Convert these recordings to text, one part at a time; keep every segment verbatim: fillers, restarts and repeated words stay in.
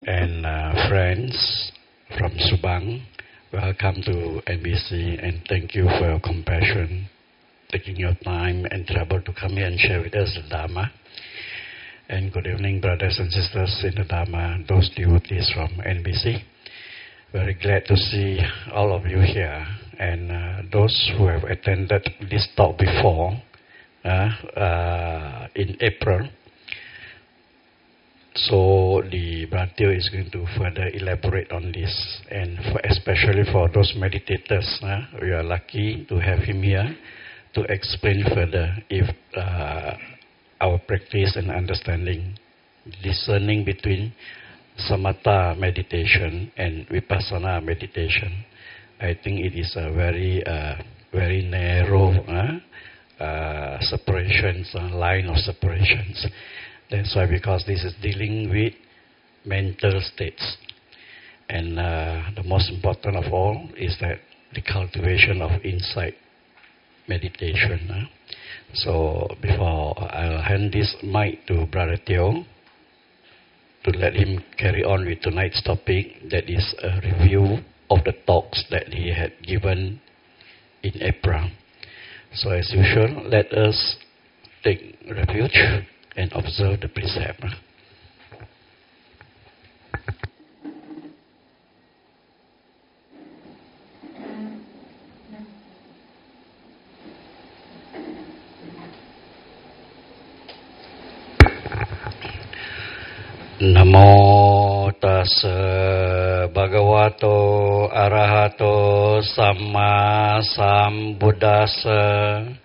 and uh, friends from Subang. Welcome to N B C and thank you for your compassion, taking your time and trouble to come here and share with us the Dharma. And good evening, brothers and sisters in the Dharma, those devotees from N B C. Very glad to see all of you here. And uh, those who have attended this talk before, uh, uh, in April. So the Bharatia is going to further elaborate on this. And for, especially for those meditators, uh, we are lucky to have him here to explain further if uh, our practice and understanding, discerning between samatha meditation and vipassana meditation. I think it is a very, uh, very narrow uh, uh, separations, uh, line of separations. That's why, because this is dealing with mental states. And uh, the most important of all is that the cultivation of insight meditation. Uh. So before I'll hand this mic to Brother Teo to let him carry on with tonight's topic, that is a review of the talks that he had given in April. So as usual, let us take refuge and observe the precept. Namo tassa bhagavato arahato samma sambuddhassa.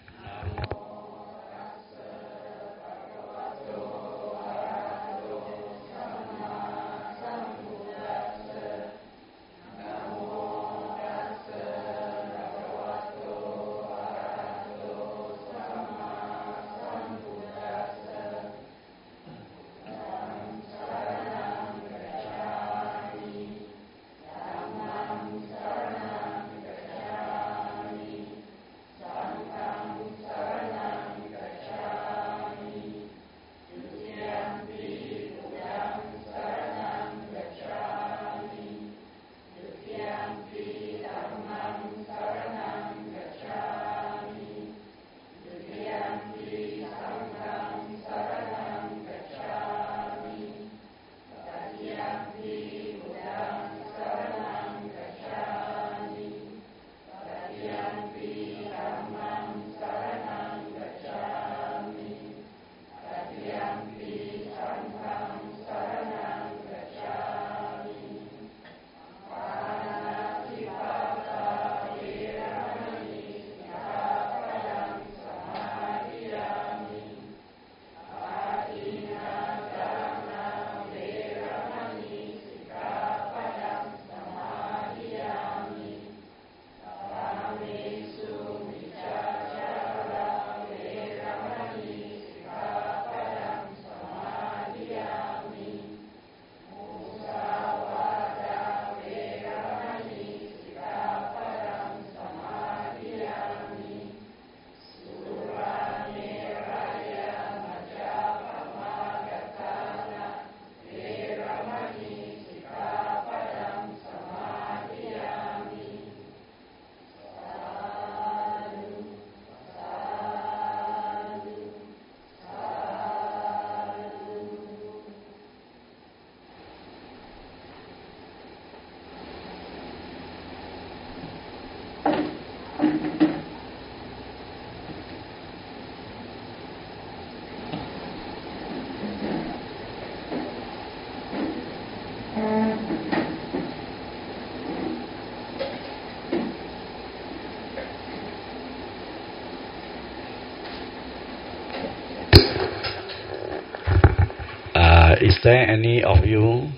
Is there any of you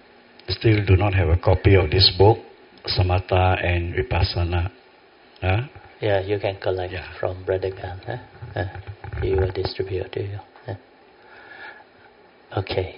still do not have a copy of this book, Samatha and Vipassana? Huh? Yeah, you can collect yeah. from Brother Khan. Huh? Uh, he will distribute to you. Huh? Okay.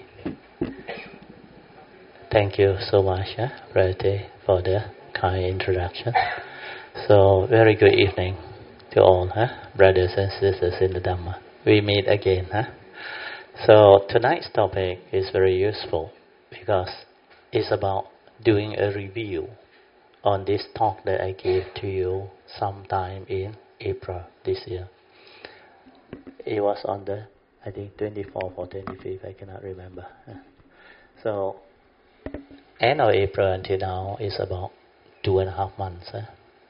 Thank you so much, huh, Brother, for the kind introduction. So, very good evening to all, huh? Brothers and sisters in the Dhamma. We meet again. Huh? So tonight's topic is very useful because it's about doing a review on this talk that I gave to you sometime in April this year. It was on the, I think, twenty-fourth or twenty-fifth, I cannot remember. So, end of April until now is about two and a half months. Eh?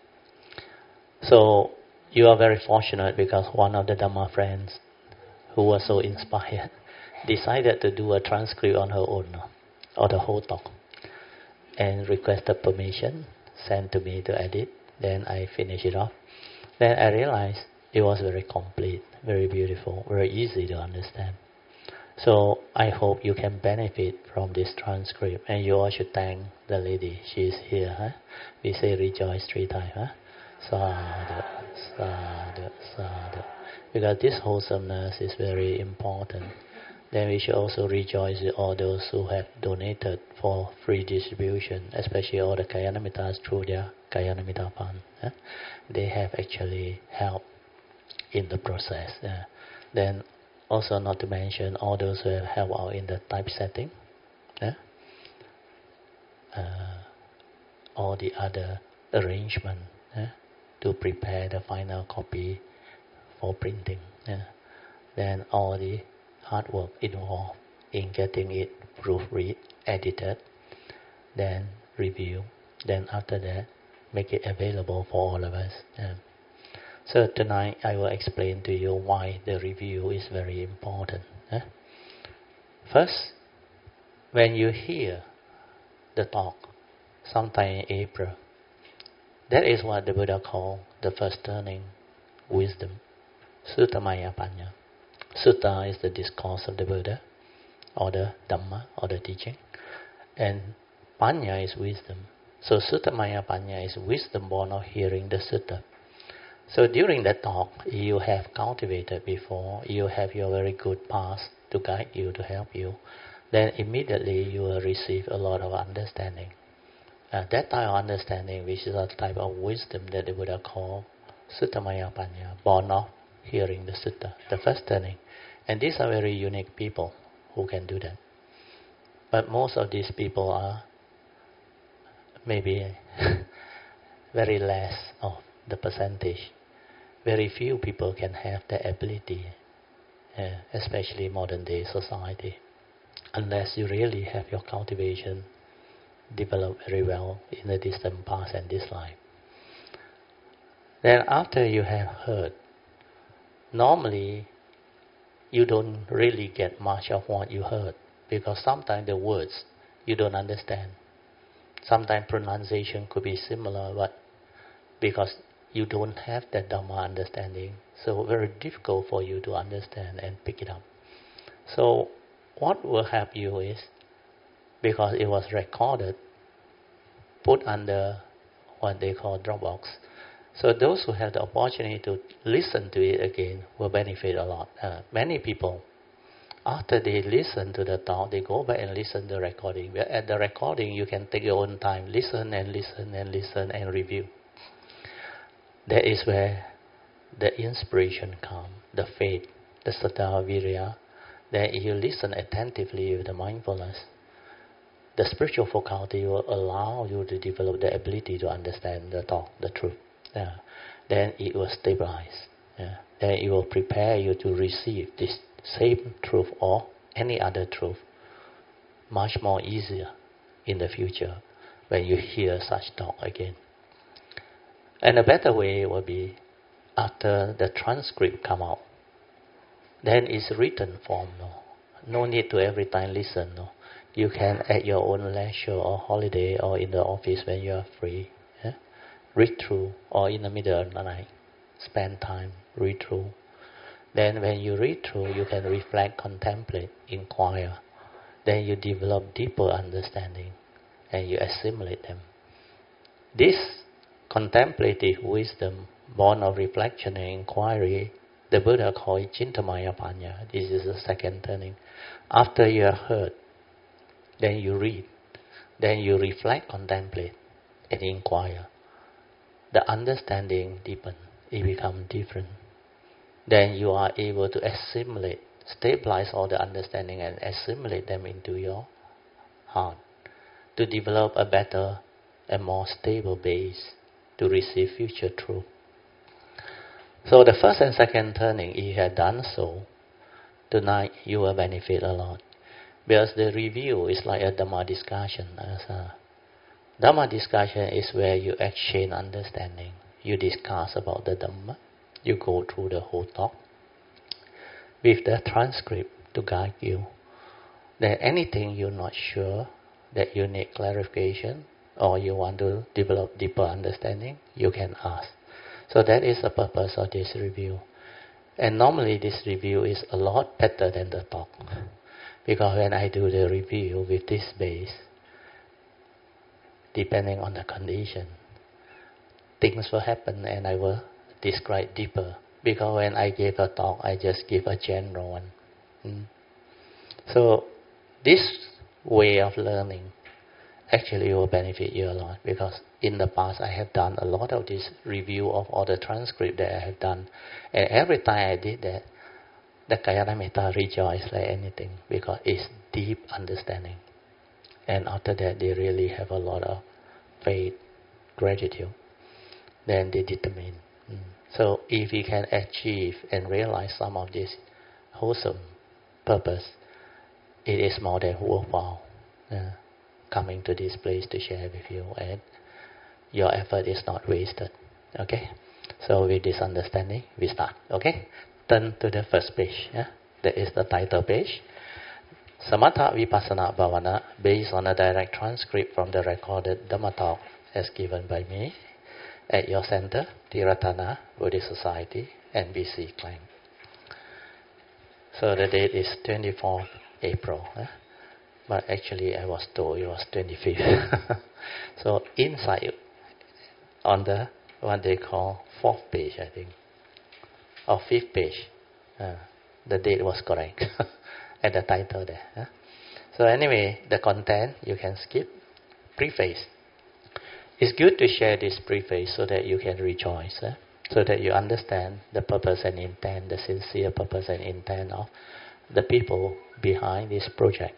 So, you are very fortunate because one of the Dhamma friends who was so inspired decided to do a transcript on her own, or the whole talk, and requested permission, sent to me to edit. Then I finish it off. Then I realized it was very complete, very beautiful, very easy to understand. So I hope you can benefit from this transcript, and you all should thank the lady. She is here. Huh? We say rejoice three times. Huh? Sadhu, sadhu, sadhu. Because this wholesomeness is very important. Then we should also rejoice with all those who have donated for free distribution, especially all the Kalyanamitas through their Kalyanamita fund. Eh? They have actually helped in the process. Eh? Then also not to mention all those who have helped out in the typesetting. Eh? Uh, all the other arrangement eh? to prepare the final copy for printing. Eh? Then all the hard work involved in getting it proofread, edited, then review, then after that make it available for all of us. Yeah. So tonight I will explain to you why the review is very important. Yeah. First, when you hear the talk sometime in April, that is what the Buddha called the first turning, wisdom, Suttamaya Panya. Sutta is the discourse of the Buddha, or the Dhamma, or the teaching. And Panya is wisdom. So Suttamaya Panya is wisdom born of hearing the Sutta. So during that talk, you have cultivated before, you have your very good past to guide you, to help you. Then immediately you will receive a lot of understanding. Uh, that type of understanding, which is a type of wisdom that the Buddha called Suttamaya Panya, born of hearing the Sutta, the first turning. And these are very unique people who can do that. But most of these people are maybe very less of the percentage. Very few people can have the ability, uh, especially modern day society, unless you really have your cultivation developed very well in the distant past and this life. Then after you have heard, normally you don't really get much of what you heard, because sometimes the words you don't understand. Sometimes pronunciation could be similar, but because you don't have that Dhamma understanding, so very difficult for you to understand and pick it up. So what will help you is, because it was recorded, put under what they call Dropbox. So those who have the opportunity to listen to it again will benefit a lot. Uh, many people, after they listen to the talk, they go back and listen to the recording. But at the recording, you can take your own time, listen and listen and listen and review. That is where the inspiration comes, the faith, the saddha, virya. Then if you listen attentively with the mindfulness, the spiritual faculty will allow you to develop the ability to understand the talk, the truth. Yeah. Then it will stabilize. Yeah. Then it will prepare you to receive this same truth or any other truth much more easier in the future when you hear such talk again. And a better way will be after the transcript come out, then it's written form. No, no need to every time listen. No, you can at your own leisure or holiday or in the office when you are free, yeah? Read through, or in the middle of the night, spend time, read through. Then when you read through, you can reflect, contemplate, inquire. Then you develop deeper understanding and you assimilate them. This contemplative wisdom, born of reflection and inquiry, the Buddha called it Chintamaya Panya. This is the second turning. After you have heard, then you read, then you reflect, contemplate, and inquire. The understanding deepens, it becomes different. Then you are able to assimilate, stabilize all the understanding and assimilate them into your heart to develop a better and more stable base to receive future truth. So the first and second turning, if you had done so, tonight you will benefit a lot. Because the review is like a Dhamma discussion. As a Dhamma discussion is where you exchange understanding. You discuss about the Dhamma. You go through the whole talk with the transcript to guide you. Then anything you're not sure, that you need clarification, or you want to develop deeper understanding, you can ask. So that is the purpose of this review. And normally this review is a lot better than the talk. Because when I do the review with this base, depending on the condition, things will happen and I will describe deeper. Because when I give a talk, I just give a general one. Mm. So this way of learning actually will benefit you a lot. Because in the past I have done a lot of this review of all the transcript that I have done. And every time I did that, the Kalyana rejoiced like anything because it's deep understanding. And after that, they really have a lot of faith, gratitude. Then they determine. Mm. So if we can achieve and realize some of this wholesome purpose, it is more than worthwhile uh, coming to this place to share with you. And your effort is not wasted. Okay? So with this understanding, we start. Okay? Turn to the first page. Yeah? That is the title page. Samatha Vipassana Bhavana, based on a direct transcript from the recorded Dhamma talk as given by me at your center, Tiratana Buddhist Society, N B C, Klang. So the date is twenty-fourth April. Eh? But actually I was told it was twenty-fifth. So inside, on the what they call fourth page, I think, or fifth page, uh, the date was correct. At the title there. Huh? So anyway, the content you can skip. Preface. It's good to share this preface so that you can rejoice, huh? So that you understand the purpose and intent, the sincere purpose and intent of the people behind this project.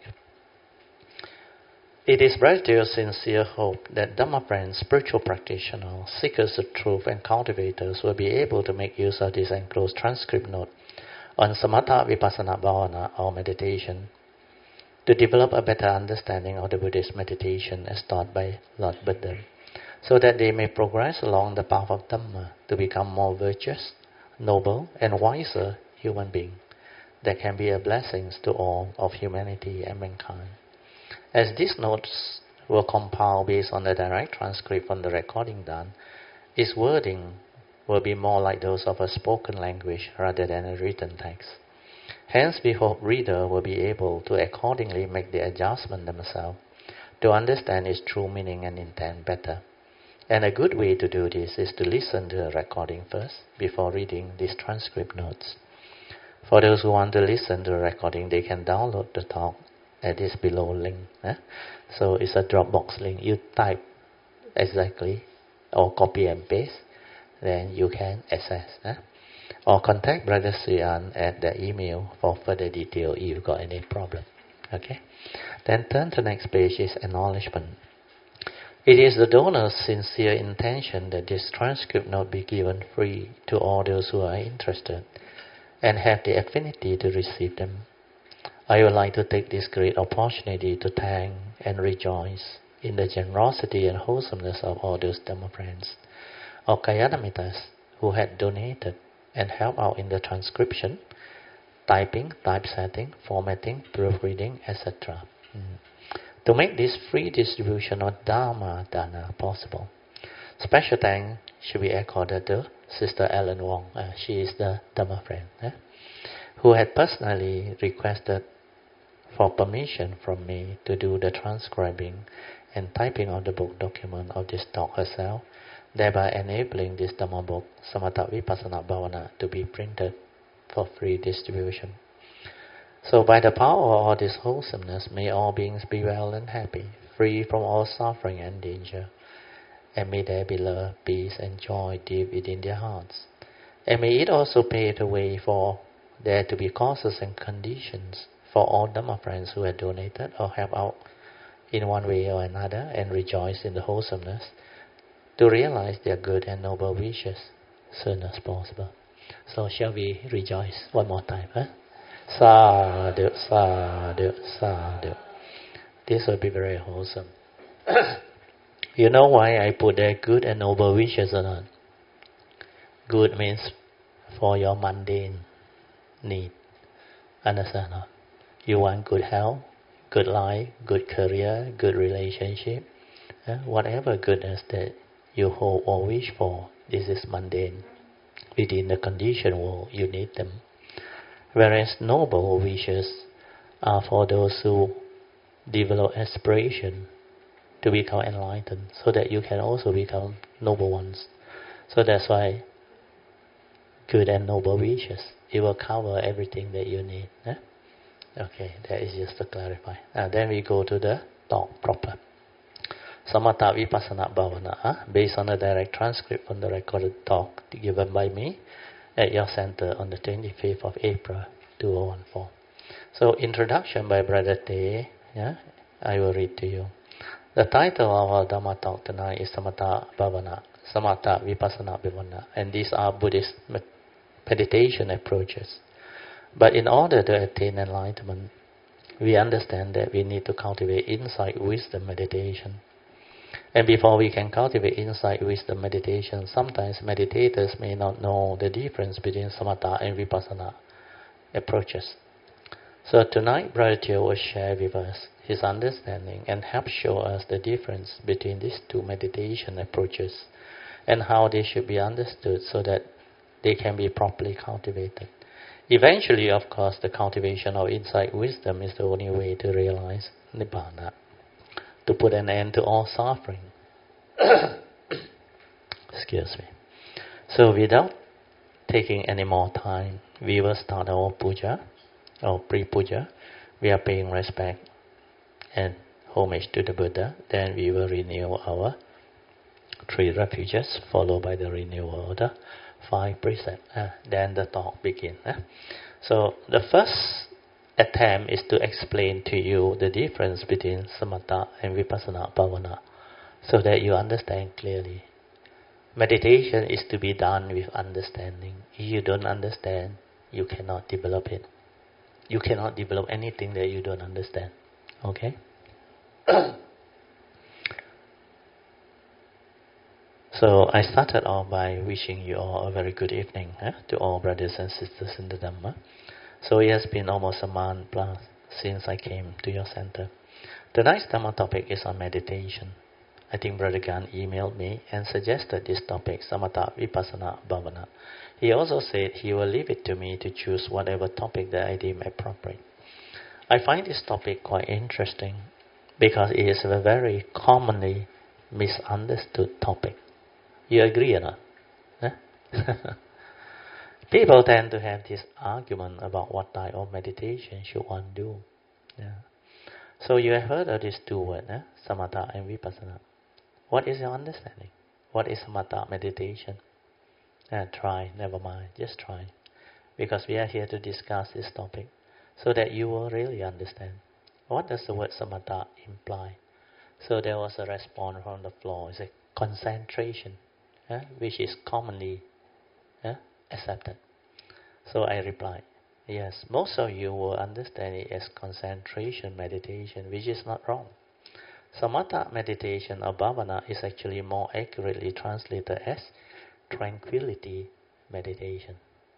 It is Brajdeo's sincere hope that Dhamma friends, spiritual practitioners, seekers of truth and cultivators will be able to make use of this enclosed transcript note on Samatha Vipassana Bhavana or meditation to develop a better understanding of the Buddhist meditation as taught by Lord Buddha, so that they may progress along the path of Dhamma to become more virtuous, noble and wiser human beings that can be a blessing to all of humanity and mankind. As these notes were compiled based on the direct transcript from the recording done, its wording will be more like those of a spoken language rather than a written text. Hence, we hope reader will be able to accordingly make the adjustment themselves to understand its true meaning and intent better. And a good way to do this is to listen to the recording first before reading these transcript notes. For those who want to listen to the recording, they can download the talk at this below link. Eh? So it's a Dropbox link. You type exactly or copy and paste, then you can access. Eh? Or contact Brother Suyan at the email for further detail if you've got any problem. Okay? Then turn to the next page is acknowledgement. It is the donor's sincere intention that this transcript note be given free to all those who are interested and have the affinity to receive them. I would like to take this great opportunity to thank and rejoice in the generosity and wholesomeness of all those Dhamma friends or Kalyana who had donated and helped out in the transcription, typing, typesetting, formatting, proofreading, et cetera. Mm. To make this free distribution of Dhamma Dana possible. Special thanks should be accorded to Sister Ellen Wong. Uh, she is the Dhamma friend, eh? who had personally requested for permission from me to do the transcribing and typing of the book document of this talk herself, thereby enabling this Dhamma book, Samatha Vipassana Bhavana, to be printed for free distribution. So by the power of all this wholesomeness, may all beings be well and happy, free from all suffering and danger, and may there be love, peace and joy deep within their hearts. And may it also pave the way for there to be causes and conditions for all Dhamma friends who have donated or help out in one way or another and rejoice in the wholesomeness, to realize their good and noble wishes soon as possible. So shall we rejoice one more time? Huh? Sadhu, sadhu, sadhu. This will be very wholesome. You know why I put there good and noble wishes or not? Good means for your mundane need. Understand? Not? You want good health, good life, good career, good relationship, uh, whatever goodness that you hope or wish for, this is mundane. Within the conditioned world, you need them. Whereas noble wishes are for those who develop aspiration to become enlightened, so that you can also become noble ones. So that's why good and noble wishes, it will cover everything that you need. Eh? Okay, that is just to clarify. And then we go to the talk proper. Samatha Vipassana Bhavana, huh? Based on the direct transcript from the recorded talk given by me at your center on the twenty-fifth of April two thousand fourteen. So, introduction by Brother Te, yeah, I will read to you. The title of our Dhamma talk tonight is Samatha Bhavana, Samatha Vipassana Bhavana, and these are Buddhist meditation approaches. But in order to attain enlightenment, we understand that we need to cultivate insight wisdom meditation. And before we can cultivate insight wisdom meditation, sometimes meditators may not know the difference between samatha and vipassana approaches. So tonight, Brother Teo will share with us his understanding and help show us the difference between these two meditation approaches and how they should be understood so that they can be properly cultivated. Eventually, of course, the cultivation of insight wisdom is the only way to realize Nibbana, to put an end to all suffering. Excuse me. So without taking any more time, we will start our puja, our pre-puja. We are paying respect and homage to the Buddha. Then we will renew our three refuges, followed by the renewal of the five precepts. Uh, then the talk begins. Uh. So the first attempt is to explain to you the difference between samatha and vipassana bhavana, so that you understand clearly. Meditation is to be done with understanding. If you don't understand, you cannot develop it. You cannot develop anything that you don't understand. Okay? So I started off by wishing you all a very good evening, eh, to all brothers and sisters in the Dhamma. So it has been almost a month plus since I came to your center. Tonight's Dhamma topic is on meditation. I think Brother Gan emailed me and suggested this topic, Samatha Vipassana Bhavana. He also said he will leave it to me to choose whatever topic that I deem appropriate. I find this topic quite interesting because it is a very commonly misunderstood topic. You agree or not? Eh? People tend to have this argument about what type of meditation should one do. Yeah. So you have heard of these two words, eh? Samatha and Vipassana. What is your understanding? What is Samatha meditation? Eh, try, never mind, just try. Because we are here to discuss this topic so that you will really understand. What does the word Samatha imply? So there was a response from the floor. It's a concentration, eh? which is commonly eh? accepted. So I replied, yes, most of you will understand it as concentration meditation, which is not wrong. Samatha meditation or bhavana is actually more accurately translated as tranquility meditation.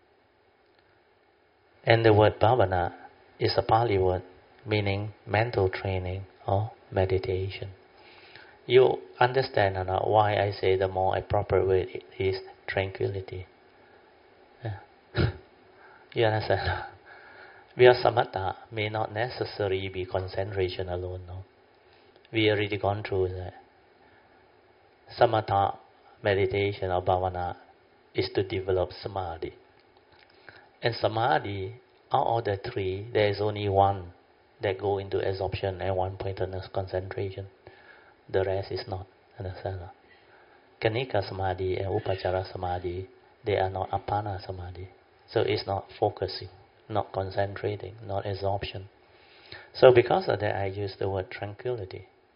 And the word bhavana is a Pali word meaning mental training or meditation. You understand or not why I say the more appropriate word is tranquility? Yeah. You understand? Because samatha may not necessarily be concentration alone. No, we already gone through that. Samatha meditation or bhavana is to develop samadhi. And samadhi, out of the three, there is only one that go into absorption and one pointedness concentration. The rest is not. Understand? Kanika samadhi and upachara samadhi, they are not apana samadhi. So it's not focusing, not concentrating, not absorption. So because of that, I use the word tranquility.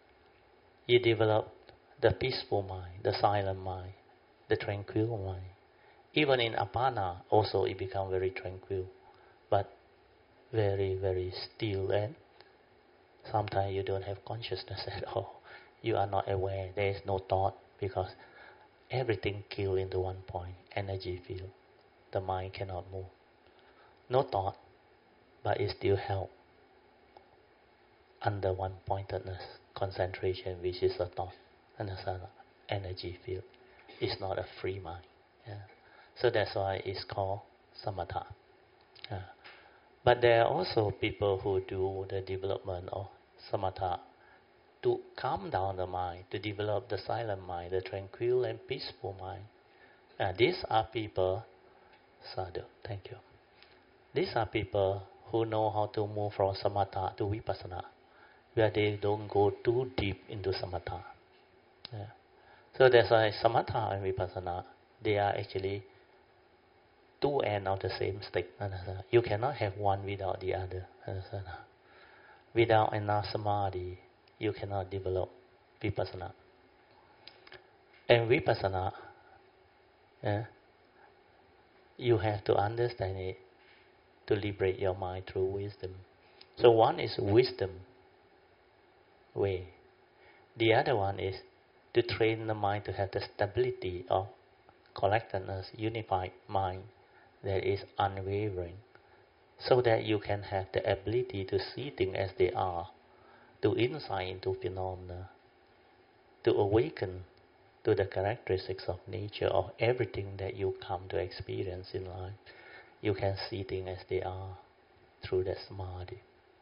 you develop the peaceful mind, the silent mind, the tranquil mind. Even in apana, also it becomes very tranquil, but very, very still, and sometimes you don't have consciousness at all. You are not aware. There is no thought because everything killed into one point, energy field. The mind cannot move. No thought, but it still held under one pointedness, concentration, which is a thought, and an energy field. It's not a free mind. Yeah. So that's why it's called samatha. Yeah. But there are also people who do the development of samatha to calm down the mind, to develop the silent mind, the tranquil and peaceful mind. Uh, these are people, sadhu, thank you. These are people who know how to move from samatha to vipassana, where they don't go too deep into samatha. Yeah. So that's why samatha and vipassana, they are actually two ends of the same stick. You cannot have one without the other. Without enough samadhi, you cannot develop vipassana. And vipassana, yeah, you have to understand it to liberate your mind through wisdom. So one is wisdom way. The other one is to train the mind to have the stability of collectedness, unified mind that is unwavering, so that you can have the ability to see things as they are, to insight into phenomena, to awaken to the characteristics of nature of everything that you come to experience in life. You can see things as they are through the samadhi.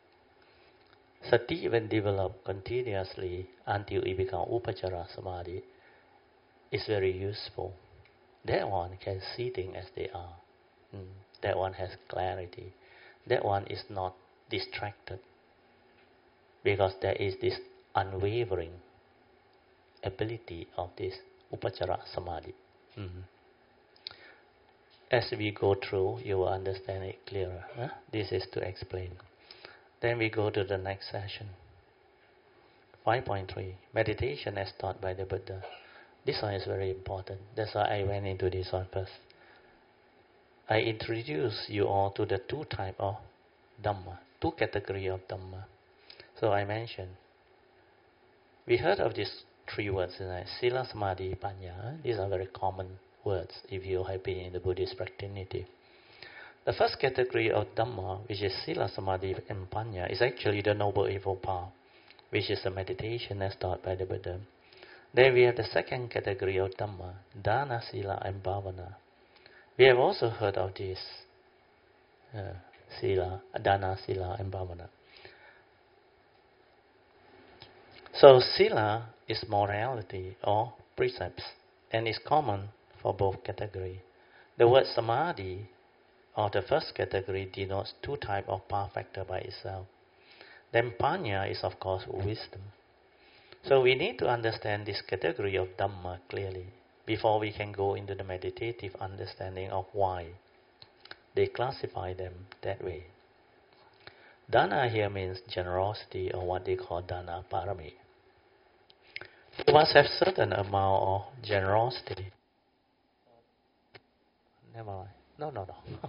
Sati, when developed continuously until it becomes upachara samadhi, is very useful. That one can see things as they are. Mm. That one has clarity. That one is not distracted, because there is this unwavering ability of this upachara samadhi. Mm-hmm. As we go through, you will understand it clearer. Huh? This is to explain. Then we go to the next session. five point three. Meditation as taught by the Buddha. This one is very important. That's why I went into this one first. I introduce you all to the two type of Dhamma, two category of Dhamma. So I mentioned, we heard of these three words, right? Sila, Samadhi, Panya. These are very common words if you have been in the Buddhist fraternity. The first category of Dhamma, which is Sila, Samadhi, and Panya, is actually the Noble Eightfold Path, which is a meditation as taught by the Buddha. Then we have the second category of Dhamma, Dana, Sila, and Bhavana. We have also heard of this, uh, Sila, Dana, Sila, and Bhavana. So Sila is morality or precepts, and is common for both categories. The word Samadhi, or the first category, denotes two types of power factor by itself. Then Panya is, of course, wisdom. So we need to understand this category of Dhamma clearly before we can go into the meditative understanding of why they classify them that way. Dana here means generosity, or what they call Dana Parami. You must have certain amount of generosity. Never mind. No, no, no.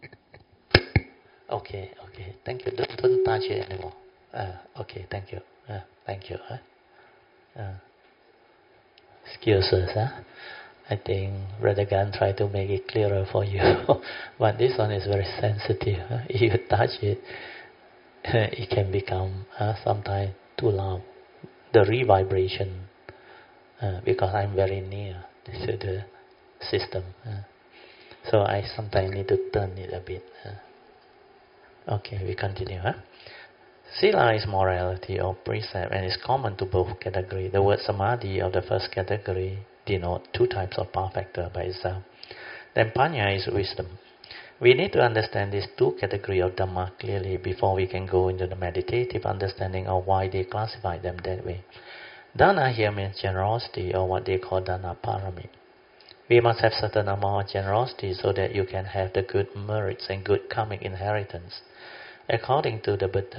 okay, okay. Thank you. Don't, don't touch it anymore. Uh, okay, thank you. Uh, thank you. Huh? Uh, excuses, huh? I think Radagan tried to make it clearer for you. But this one is very sensitive. Huh? If you touch it, it can become uh, sometimes too loud. The revibration, uh, because I'm very near to the system. Uh, so I sometimes need to turn it a bit. Uh. Okay, we continue. Huh? Sila is morality or precept, and is common to both categories. The word Samadhi of the first category denote two types of power factor by itself. Then Panya is wisdom. We need to understand these two categories of Dhamma clearly before we can go into the meditative understanding of why they classify them that way. Dana here means generosity, or what they call Dana Parami. We must have certain amount of generosity so that you can have the good merits and good karmic inheritance. According to the Buddha,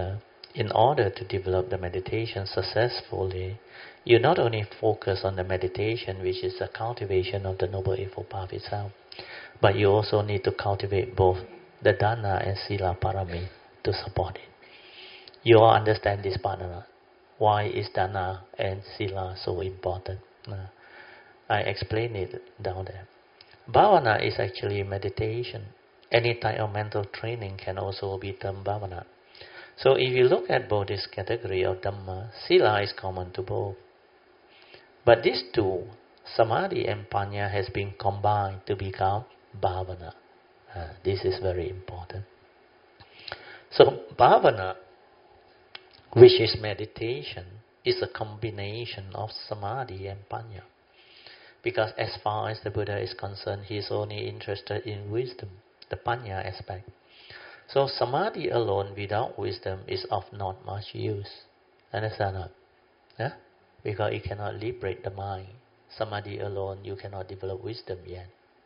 in order to develop the meditation successfully, you not only focus on the meditation, which is the cultivation of the Noble Eightfold Path itself, but you also need to cultivate both the Dana and Sila Parami to support it. You all understand this part or not? Why is Dana and Sila so important? Uh, I explain it down there. Bhavana is actually meditation. Any type of mental training can also be termed bhavana. So if you look at both this category of Dhamma, Sila is common to both. But these two, Samadhi and Panya, has been combined to become bhavana. Uh, this is very important. So bhavana, which is meditation, is a combination of Samadhi and Panya. Because as far as the Buddha is concerned, he is only interested in wisdom, the Panya aspect. So Samadhi alone without wisdom is of not much use. Understand that? Yeah? Because it cannot liberate the mind. Samadhi alone, you cannot develop wisdom yet.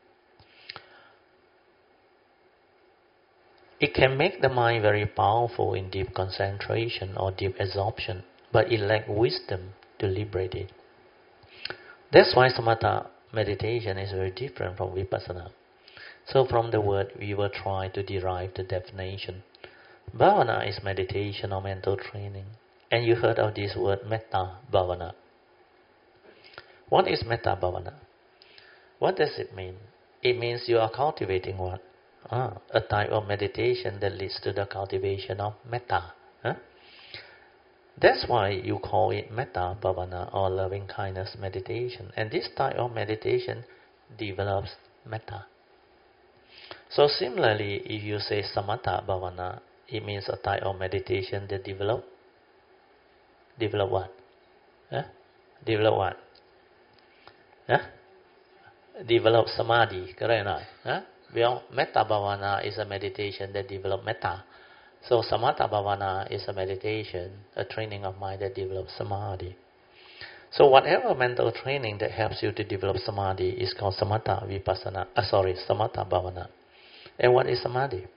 It can make the mind very powerful in deep concentration or deep absorption, but it lacks wisdom to liberate it. That's why samatha meditation is very different from vipassana. So from the word, we will try to derive the definition. Bhavana is meditation or mental training. And you heard of this word metta bhavana. What is metta bhavana? What does it mean? It means you are cultivating what? Ah, a type of meditation that leads to the cultivation of metta. Huh? That's why you call it metta bhavana or loving kindness meditation. And this type of meditation develops metta. So similarly, if you say samatha bhavana, it means a type of meditation that develop develop what? Huh? Develop what? Huh? Develop samadhi, correct or not? Huh? Well, metta bhavana is a meditation that develops metta. So samatha bhavana is a meditation, a training of mind that develops samadhi. So whatever mental training that helps you to develop samadhi is called samatha vipassana. Uh, sorry, samatha bhavana. And what is samadhi?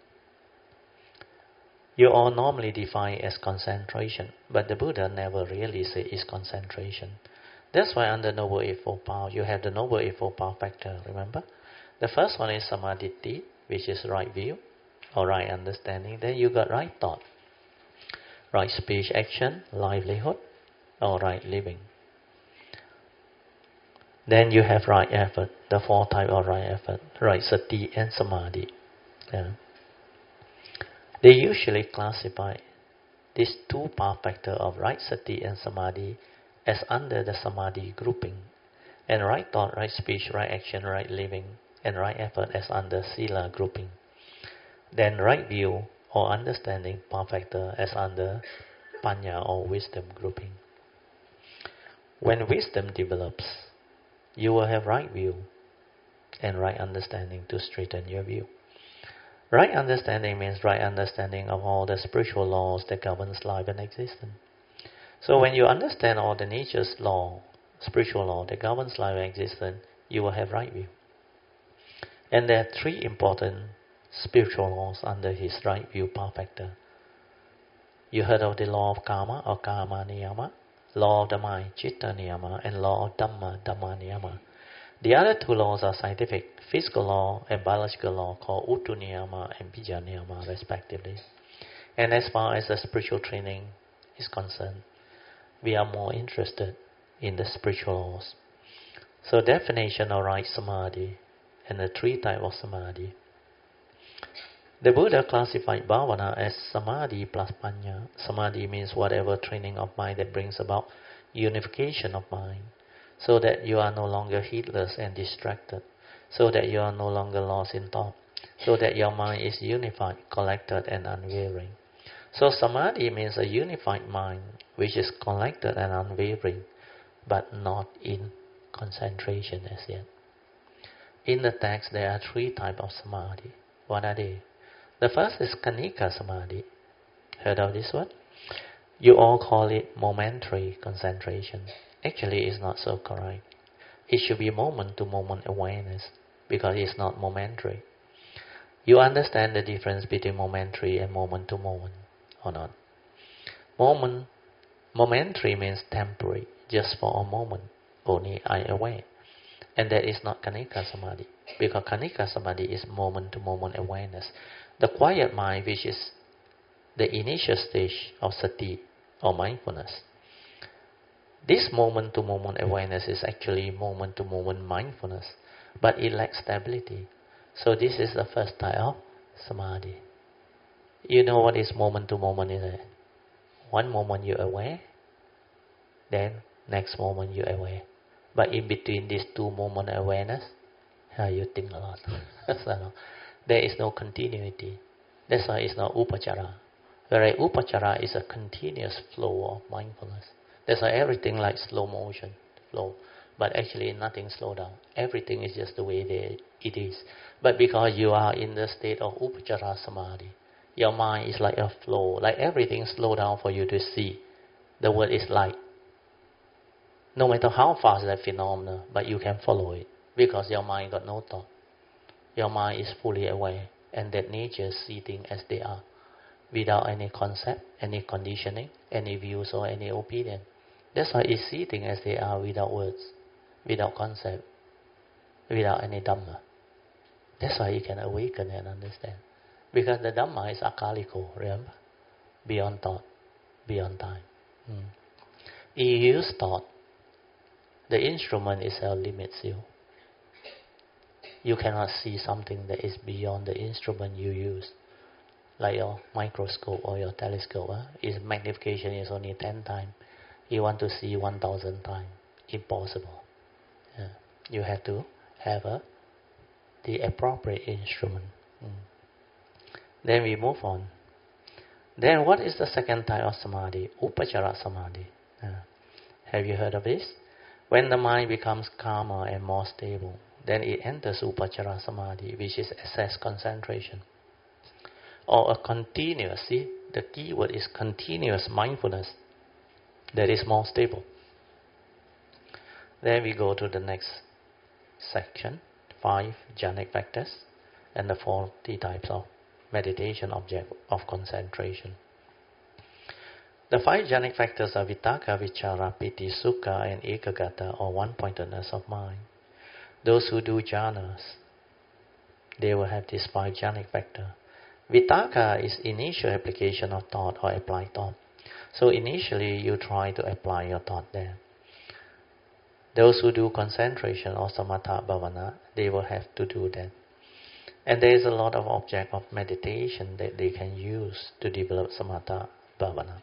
You all normally define as concentration, but the Buddha never really said it's concentration. That's why under Noble Eightfold Path, you have the Noble Eightfold Path factor, remember? The first one is samadhi, which is right view or right understanding. Then you got right thought, right speech, action, livelihood, or right living. Then you have right effort, the four type of right effort, right sati and samadhi. Yeah. They usually classify these two path factor of right sati and samadhi as under the samadhi grouping, and right thought, right speech, right action, right living, and right effort as under sila grouping. Then right view or understanding path factor as under panya or wisdom grouping. When wisdom develops, you will have right view and right understanding to straighten your view. Right understanding means right understanding of all the spiritual laws that governs life and existence. So when you understand all the nature's law, spiritual law that governs life and existence, you will have right view. And there are three important spiritual laws under his right view path factor. You heard of the law of karma or karma niyama, law of the mind, chitta niyama, and law of dhamma, dhamma niyama. The other two laws are scientific, physical law and biological law called Uttu niyama and Bija niyama respectively. And as far as the spiritual training is concerned, we are more interested in the spiritual laws. So definition of right samadhi and the three types of samadhi. The Buddha classified bhavana as samadhi plus panya. Samadhi means whatever training of mind that brings about unification of mind, so that you are no longer heedless and distracted, so that you are no longer lost in thought, so that your mind is unified, collected, and unwavering. So samadhi means a unified mind which is collected and unwavering, but not in concentration as yet. In the text, there are three types of samadhi. What are they? The first is Khanika samadhi. Heard of this one? You all call it momentary concentration. Actually, it's not so correct. It should be moment-to-moment awareness, because it's not momentary. You understand the difference between momentary and moment-to-moment, or not? Moment, momentary means temporary, just for a moment. Only I aware. And that is not Kanika Samadhi. Because Kanika Samadhi is moment-to-moment awareness. The quiet mind, which is the initial stage of sati or mindfulness. This moment-to-moment awareness is actually moment-to-moment mindfulness, but it lacks stability. So this is the first type of samadhi. You know what is moment-to-moment is it? One moment you're aware, then next moment you're aware. But in between these two moment awareness, you think a lot. So there is no continuity. That's why it's not upachara. Whereas upachara is a continuous flow of mindfulness. That's why everything like slow motion flow. But actually nothing slow down. Everything is just the way they, it is. But because you are in the state of upachara samadhi, your mind is like a flow. Like everything slow down for you to see. The word is light. No matter how fast that phenomena, but you can follow it. Because your mind got no thought. Your mind is fully aware. And that nature see things as they are. Without any concept, any conditioning, any views or any opinion. That's why it see things as they are without words, without concept, without any Dhamma. That's why you can awaken and understand. Because the Dhamma is akaliko, remember? Beyond thought, beyond time. Hmm. If you use thought, the instrument itself limits you. You cannot see something that is beyond the instrument you use. Like your microscope or your telescope, huh? Its magnification is only ten times. You want to see one thousand times. Impossible. Yeah. You have to have a, the appropriate instrument. Mm. Then we move on. Then what is the second type of samadhi? Upachara samadhi. Yeah. Have you heard of this? When the mind becomes calmer and more stable, then it enters upachara samadhi, which is excess concentration. Or a continuous, see, the key word is continuous mindfulness that is more stable. Then we go to the next section, five jhanic factors and the forty types of meditation object of concentration. The five jhanic factors are vitaka, vichara, piti, sukha and ekagata, or one-pointedness of mind. Those who do jhanas, they will have these five jhanic factors. Vitaka is initial application of thought or applied thought. So initially you try to apply your thought there. Those who do concentration or samatha bhavana, they will have to do that. And there is a lot of object of meditation that they can use to develop samatha bhavana.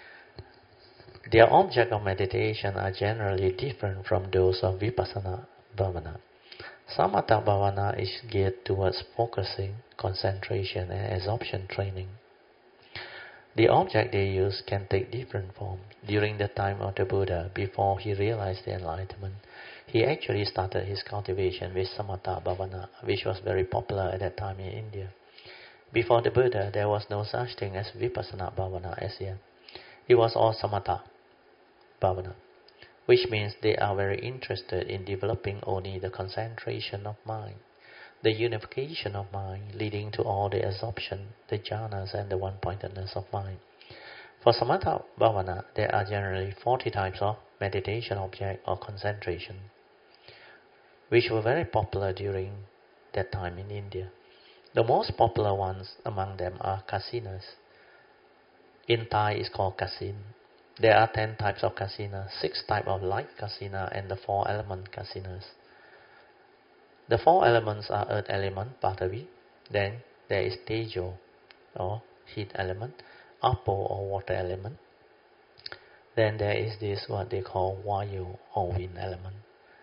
Their object of meditation are generally different from those of vipassana bhavana. Samatha bhavana is geared towards focusing, concentration and absorption training. The object they use can take different forms. During the time of the Buddha, before he realized the enlightenment, he actually started his cultivation with samatha bhavana, which was very popular at that time in India. Before the Buddha, there was no such thing as vipassana bhavana as yet. It was all samatha bhavana, which means they are very interested in developing only the concentration of mind, the unification of mind, leading to all the absorption, the jhanas and the one-pointedness of mind. For samatha bhavana, there are generally forty types of meditation object or concentration, which were very popular during that time in India. The most popular ones among them are kasinas. In Thai, it's called kasin. There are ten types of kasina, six types of light kasina, and the four element kasinas. The four elements are earth element, Patavi. Then there is tejo, or heat element, apo, or water element. Then there is this what they call vayu, or wind element.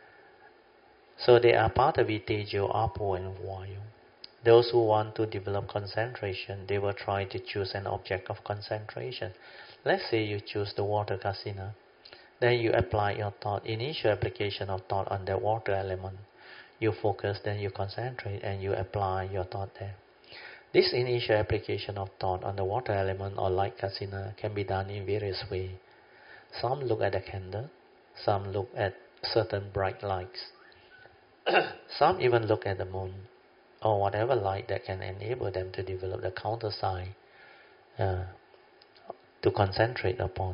So they are Patavi, tejo, apo, and vayu. Those who want to develop concentration, they will try to choose an object of concentration. Let's say you choose the water kasina. Then you apply your thought, initial application of thought on the water element. You focus, then you concentrate, and you apply your thought there. This initial application of thought on the water element or light kasina can be done in various ways. Some look at the candle, some look at certain bright lights. Some even look at the moon, or whatever light that can enable them to develop the counter sign. Uh, to concentrate upon.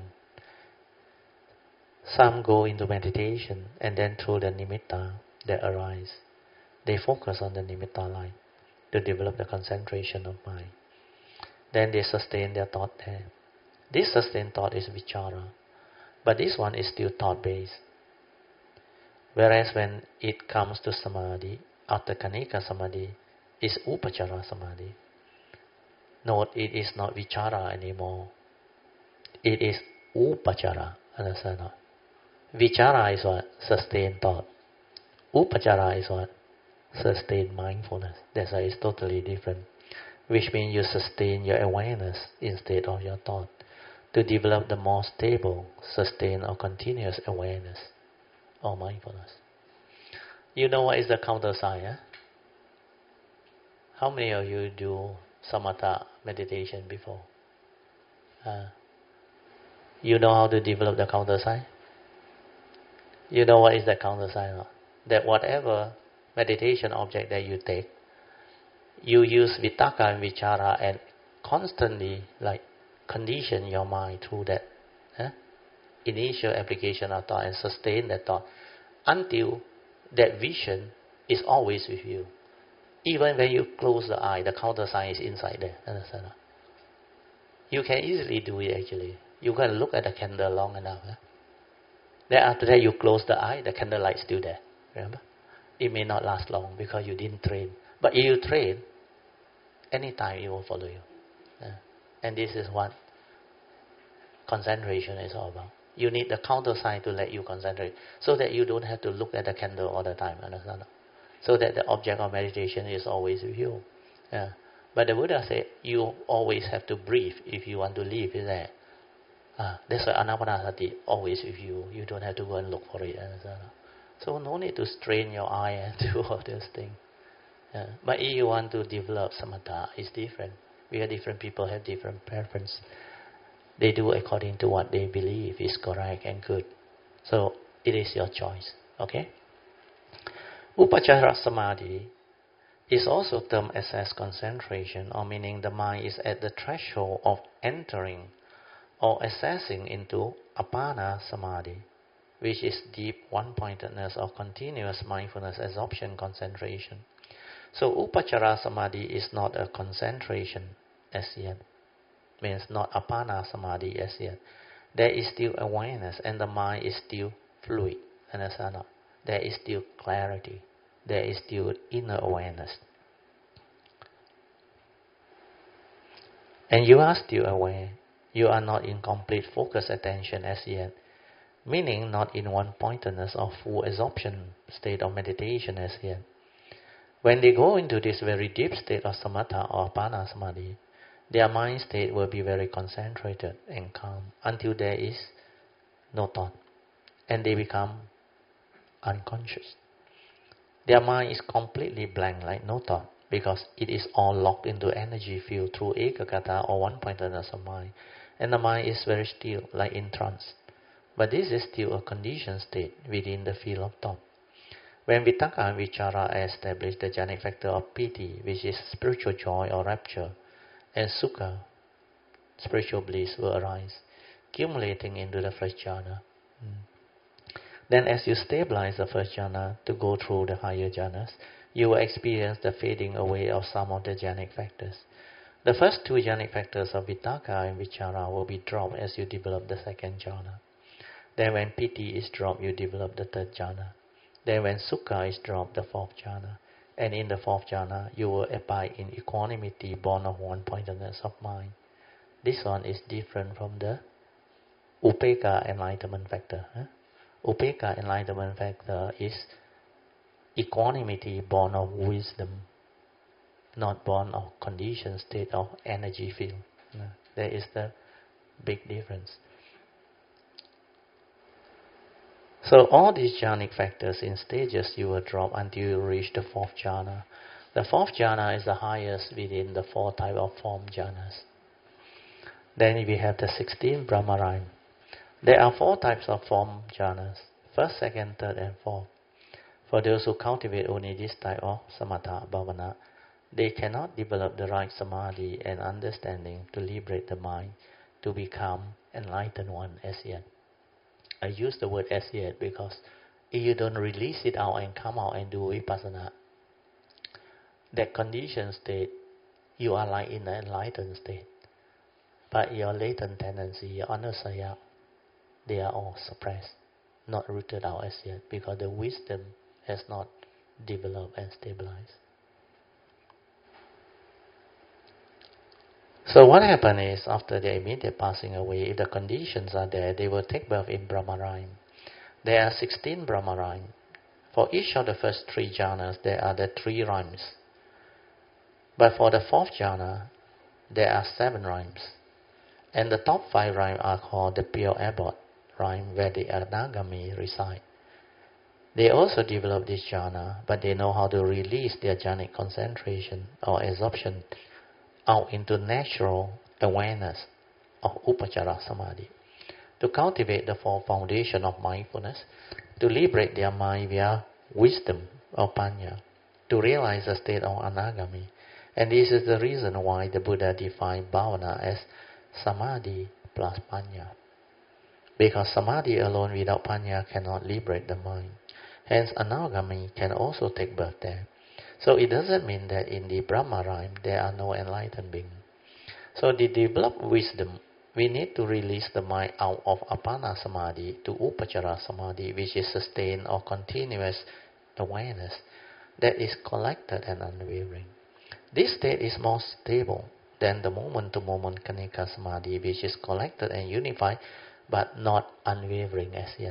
Some go into meditation and then through the nimitta that arise, they focus on the nimitta line to develop the concentration of mind. Then they sustain their thought there. This sustained thought is vichara, but this one is still thought-based. Whereas when it comes to samadhi, after kanika samadhi, is upachara samadhi. Note, it is not vichara anymore. It is upachara. Understand not? Vichara is what? Sustained thought. Upachara is what? Sustained mindfulness. That's why it's totally different. Which means you sustain your awareness instead of your thought to develop the more stable, sustained or continuous awareness or mindfulness. You know what is the counter sign? Eh? How many of you do samatha meditation before? Uh, you know how to develop the counter sign? You know what is the counter sign? That whatever meditation object that you take, you use vitakka and vichara and constantly like condition your mind through that eh? initial application of thought and sustain that thought until that vision is always with you. Even when you close the eye, the counter sign is inside there. Understand? You can easily do it actually. You can look at the candle long enough. Eh? Then after that you close the eye, the candle light is still there. Remember? It may not last long because you didn't train. But if you train, anytime it will follow you. Yeah. And this is what concentration is all about. You need the counter sign to let you concentrate so that you don't have to look at the candle all the time. Understand? So that the object of meditation is always with you. Yeah. But the Buddha said you always have to breathe if you want to live in there. Ah, that's why anapanasati always with you. You don't have to go and look for it. Understand? So no need to strain your eye and do all those things. Yeah. But if you want to develop samatha, it's different. Because different people have different preference. They do according to what they believe is correct and good. So it is your choice. Okay? Upachara samadhi is also termed as concentration, or meaning the mind is at the threshold of entering or accessing into apana samadhi, which is deep one-pointedness or continuous mindfulness absorption concentration. So upachara samadhi is not a concentration as yet. Means not apana samadhi as yet. There is still awareness and the mind is still fluid. Understand? There is still clarity. There is still inner awareness. And you are still aware. You are not in complete focus attention as yet. Meaning not in one-pointedness or full absorption state of meditation as yet. When they go into this very deep state of samatha or apana samadhi, their mind state will be very concentrated and calm until there is no thought. And they become unconscious. Their mind is completely blank, like no thought, because it is all locked into energy field through ekaggata or one-pointedness of mind. And the mind is very still, like in trance. But this is still a conditioned state within the field of thought. When vitakka and vichara establish the jhanic factor of piti, which is spiritual joy or rapture, and sukha, spiritual bliss, will arise, accumulating into the first jhana. Mm. Then as you stabilize the first jhana to go through the higher jhanas, you will experience the fading away of some of the jhanic factors. The first two jhanic factors of vitakka and vichara will be dropped as you develop the second jhana. Then when piti is dropped, you develop the third jhana. Then when sukha is dropped, the fourth jhana. And in the fourth jhana, you will abide in equanimity born of one-pointedness of mind. This one is different from the upekkha enlightenment factor. Huh? Upekkha enlightenment factor is equanimity born of wisdom, not born of conditioned state of energy field. No. There is the big difference. So all these jhanic factors in stages you will drop until you reach the fourth jhana. The fourth jhana is the highest within the four type of form jhanas. Then we have the sixteen Brahmarime. There are four types of form jhanas. First, second, third and fourth. For those who cultivate only this type of samatha bhavana, they cannot develop the right samadhi and understanding to liberate the mind to become enlightened one as yet. I use the word as yet because if you don't release it out and come out and do vipassana, that conditioned state, you are like in the enlightened state. But your latent tendency, your anusaya, they are all suppressed, not rooted out as yet, because the wisdom has not developed and stabilized. So what happens is, after the immediate passing away, if the conditions are there, they will take birth in Brahmarime. There are sixteen Brahmarime. For each of the first three jhanas, there are the three rhymes. But for the fourth jhana, there are seven rhymes. And the top five rhymes are called the pure abbot rhyme, where the Anagami reside. They also develop this jhana, but they know how to release their jhanic concentration or absorption out into natural awareness of Upachara Samadhi. To cultivate the four foundation of mindfulness, to liberate their mind via wisdom or panya, to realize a state of Anagami. And this is the reason why the Buddha defined bhavana as samadhi plus panya. Because samadhi alone without panya cannot liberate the mind. Hence, anagami can also take birth there. So it doesn't mean that in the Brahma rhyme there are no enlightened beings. So to develop wisdom, we need to release the mind out of apana samadhi to upachara samadhi, which is sustained or continuous awareness that is collected and unwavering. This state is more stable than the moment-to-moment kanika samadhi, which is collected and unified, but not unwavering as yet.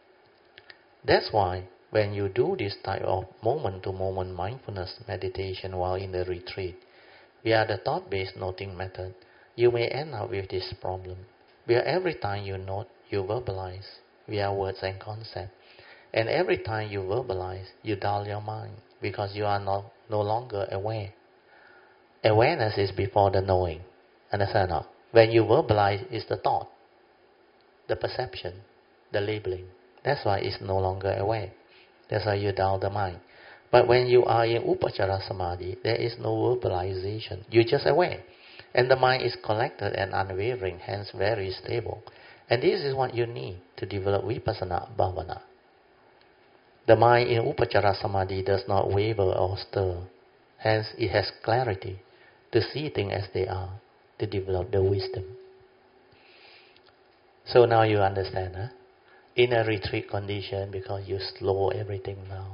That's why when you do this type of moment-to-moment mindfulness meditation while in the retreat, via the thought-based noting method, you may end up with this problem, where every time you note, you verbalize via words and concepts. And every time you verbalize, you dull your mind, because you are no, no longer aware. Awareness is before the knowing. Understand now? When you verbalize, it's the thought, the perception, the labeling. That's why it's no longer aware. That's why you dull the mind. But when you are in Upachara Samadhi, there is no verbalization. You're just aware. And the mind is collected and unwavering, hence very stable. And this is what you need to develop Vipassana Bhavana. The mind in Upachara Samadhi does not waver or stir. Hence it has clarity to see things as they are, to develop the wisdom. So now you understand, huh? In a retreat condition, because you slow everything down,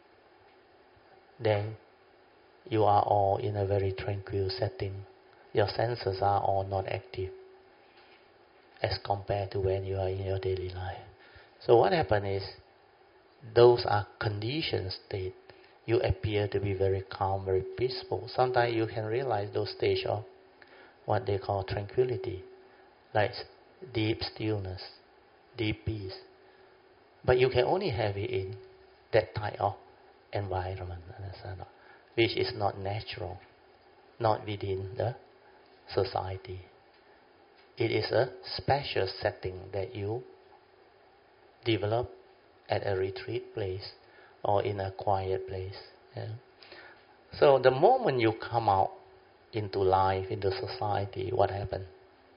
then you are all in a very tranquil setting. Your senses are all not active as compared to when you are in your daily life. So what happens is, those are conditioned states. You appear to be very calm, very peaceful. Sometimes you can realize those stages of what they call tranquility, like deep stillness, deep peace. But you can only have it in that type of environment, which is not natural, not within the society. It is a special setting that you develop at a retreat place or in a quiet place. Yeah. So the moment you come out into life, into society, what happens?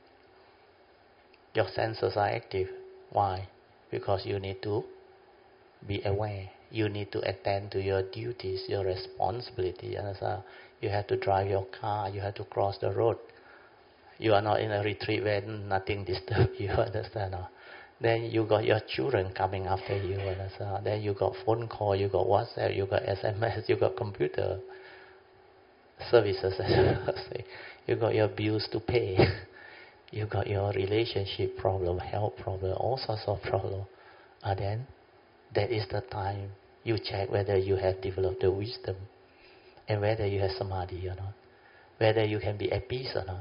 Your senses are active. Why? Because you need to be aware. You need to attend to your duties, your responsibility. Understand? You have to drive your car. You have to cross the road. You are not in a retreat where nothing disturbs you. Understand? Then you got your children coming after you. Understand? Then you got phone call. You got WhatsApp. You got S M S. You got computer services. You got your bills to pay. You got your relationship problem, health problem, all sorts of problems. And then that is the time you check whether you have developed the wisdom and whether you have samadhi or not, whether you can be at peace or not.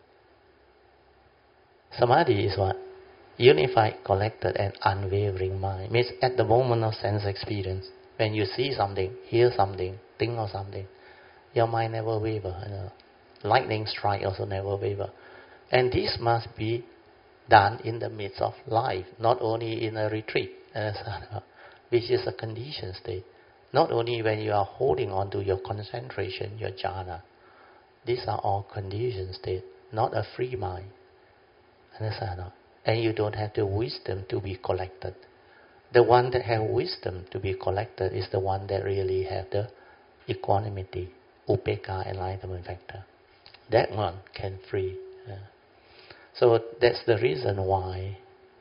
Samadhi is what? Unified, collected, and unwavering mind. Means at the moment of sense experience, when you see something, hear something, think of something, your mind never waver. You know. Lightning strike also never waver. And this must be done in the midst of life, not only in a retreat, which is a conditioned state. Not only when you are holding on to your concentration, your jhana. These are all conditioned states, not a free mind. Understand? No? And you don't have the wisdom to be collected. The one that have wisdom to be collected is the one that really have the equanimity, upekkha, enlightenment factor. That one can free. Yeah. So that's the reason why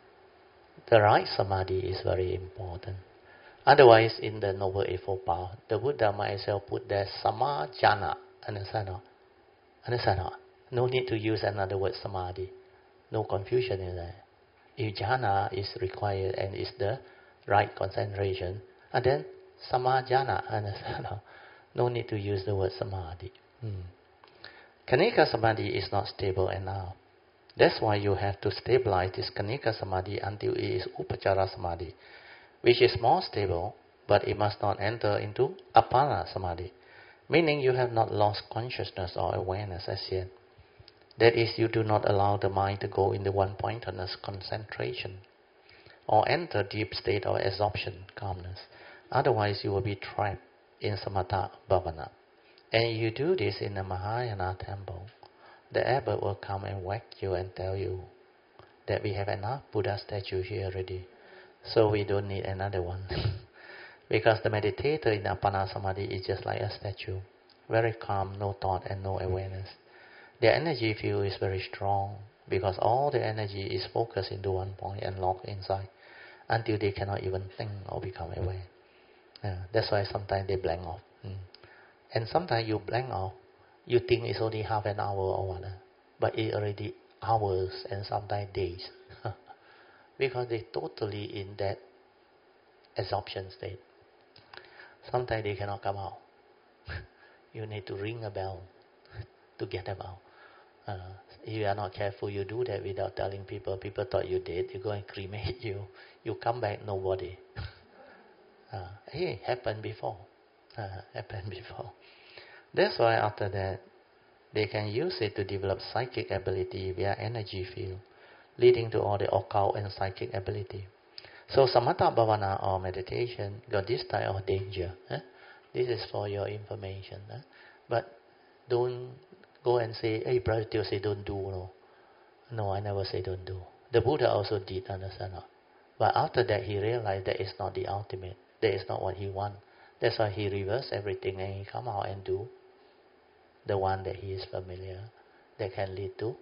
the right samadhi is very important. Otherwise, in the Noble Eightfold Path, the Buddha might as well put there samajana. Understand? No? Understand? No? No need to use another word samadhi. No confusion in that. If jhana is required and is the right concentration, and then samajana. Understand? No? No need to use the word samadhi. Hmm. Khanika samadhi is not stable enough. That's why you have to stabilize this Khanika samadhi until it is upachara samadhi, which is more stable, but it must not enter into apana samadhi, meaning you have not lost consciousness or awareness as yet. That is, you do not allow the mind to go into one-pointedness concentration or enter deep state of absorption, calmness. Otherwise, you will be trapped in samatha bhavana. And you do this in the Mahayana temple, the abbot will come and whack you and tell you that we have enough Buddha statue here already, so we don't need another one. Because the meditator in Appana Samadhi is just like a statue, very calm, no thought and no awareness. Their energy field is very strong because all the energy is focused into one point and locked inside until they cannot even think or become aware. Yeah, that's why sometimes they blank off. Mm. And sometimes you blank off, you think it's only half an hour or whatever, but it's already hours and sometimes days. Because they're totally in that absorption state. Sometimes they cannot come out. You need to ring a bell to get them out. Uh, if you are not careful, you do that without telling people. People thought you did. You go and cremate you. You come back, nobody. uh, hey, happened before. Uh, happened before. That's why after that, they can use it to develop psychic ability via energy field, leading to all the occult and psychic ability. So samatha bhavana or meditation got this type of danger. Eh? This is for your information. Eh? But don't go and say, hey, Brother Teo say don't do. No, no, I never say don't do. The Buddha also did, understand. No? But after that, he realized that it's not the ultimate. That is not what he wants. That's why he reversed everything and he come out and do the one that he is familiar, that can lead to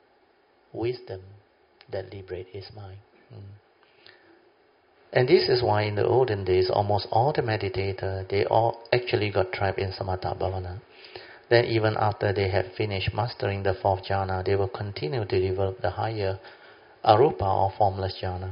wisdom that liberate his mind. Mm. And this is why in the olden days, almost all the meditators, they all actually got trapped in samatha bhavana. Then even after they have finished mastering the fourth jhana, they will continue to develop the higher arupa or formless jhana.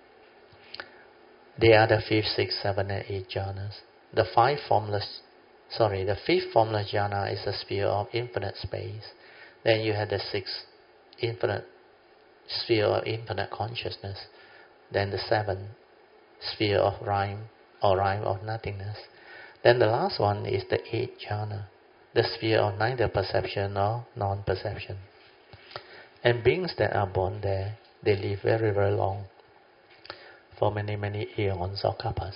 They are the fifth, sixth, seventh, and eighth jhanas. The five formless, sorry, the fifth formless jhana is the sphere of infinite space. Then you have the sixth infinite sphere of infinite consciousness. Then the seventh sphere of rhyme or rhyme of nothingness. Then the last one is the eighth jhana, the sphere of neither perception nor non-perception. And beings that are born there, they live very, very long, for many, many eons or kalpas.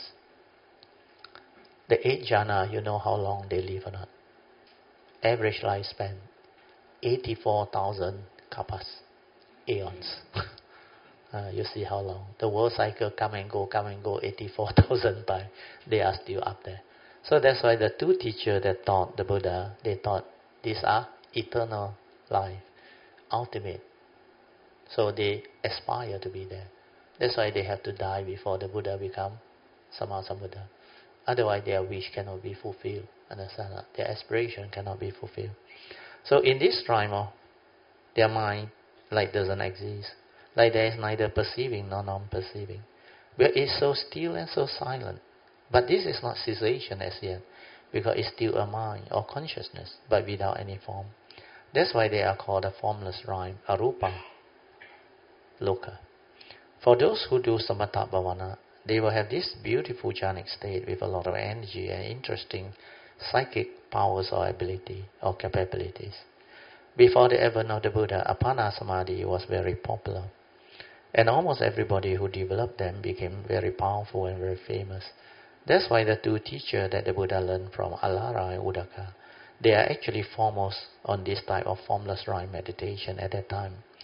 The eighth jhana, you know how long they live or not? Average lifespan, eighty-four thousand kalpas, eons. uh, you see how long. The world cycle come and go, come and go, eighty-four thousand times. They are still up there. So that's why the two teachers that taught the Buddha, they taught these are eternal life, ultimate. So they aspire to be there. That's why they have to die before the Buddha become Sammasambuddha. Otherwise, their wish cannot be fulfilled. Understand that? Their aspiration cannot be fulfilled. So in this rhyme, their mind like doesn't exist. Like there is neither perceiving nor non-perceiving. But it's so still and so silent. But this is not cessation as yet, because it's still a mind or consciousness, but without any form. That's why they are called a formless rhyme, arupa loka. For those who do samatha bhavana, they will have this beautiful jhanic state with a lot of energy and interesting psychic powers or ability or capabilities. Before the advent of the Buddha, Appana Samadhi was very popular. And almost everybody who developed them became very powerful and very famous. That's why the two teachers that the Buddha learned from, Alara and Uddaka, they are actually foremost on this type of formless rhyme meditation at that time.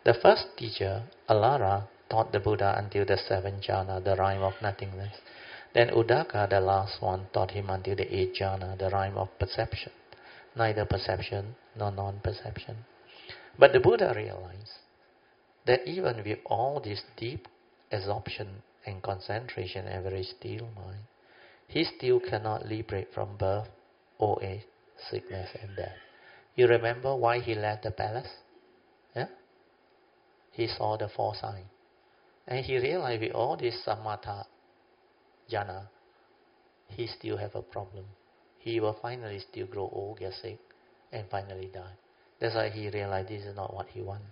The first teacher, Alara, taught the Buddha until the seventh jhana, the rhyme of nothingness. Then Uddaka, the last one, taught him until the eighth jhana, the rhyme of perception. Neither perception nor non-perception. But the Buddha realized that even with all this deep absorption and concentration and very still mind, he still cannot liberate from birth, old age, sickness and death. You remember why he left the palace? Yeah? He saw the four signs. And he realized with all this samatha jhana, he still have a problem. He will finally still grow old, get sick, and finally die. That's why he realized this is not what he wanted.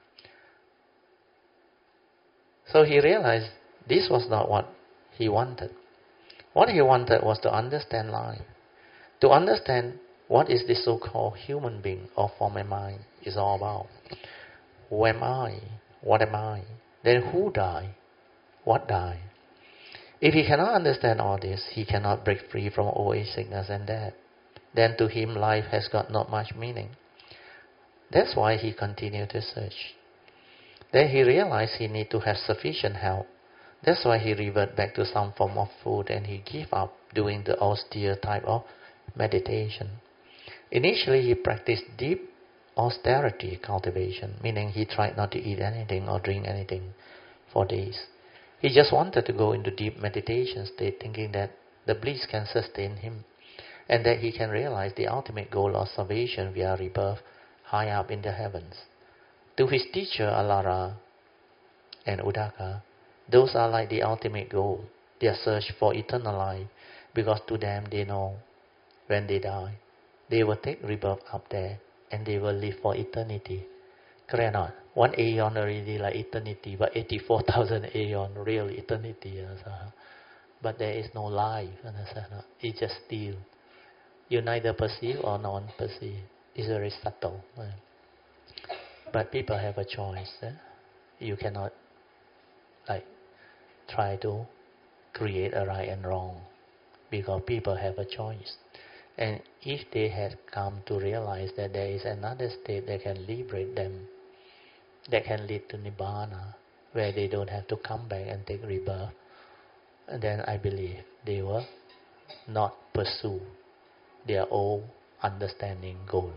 So he realized this was not what he wanted. What he wanted was to understand life. To understand what is this so-called human being or form of mind is all about. Who am I? What am I? Then who died? What died? If he cannot understand all this, he cannot break free from old age, sickness and death. Then to him life has got not much meaning. That's why he continued to search. Then he realized he need to have sufficient help. That's why he revert back to some form of food and he gave up doing the austere type of meditation. Initially he practiced deep austerity cultivation, meaning he tried not to eat anything or drink anything for days. He just wanted to go into deep meditation state, thinking that the bliss can sustain him and that he can realize the ultimate goal of salvation via rebirth high up in the heavens. To his teacher Alara and Uddaka, those are like the ultimate goal, their search for eternal life, because to them they know when they die, they will take rebirth up there and they will live for eternity. Correct or not? One aeon already like eternity, but eighty-four thousand aeon real eternity. But there is no life. It's just still. You neither perceive or non-perceive. It's very subtle. But people have a choice. Eh? You cannot like try to create a right and wrong, because people have a choice. And if they had come to realize that there is another state that can liberate them, that can lead to Nibbana, where they don't have to come back and take rebirth, then I believe they will not pursue their own understanding goal.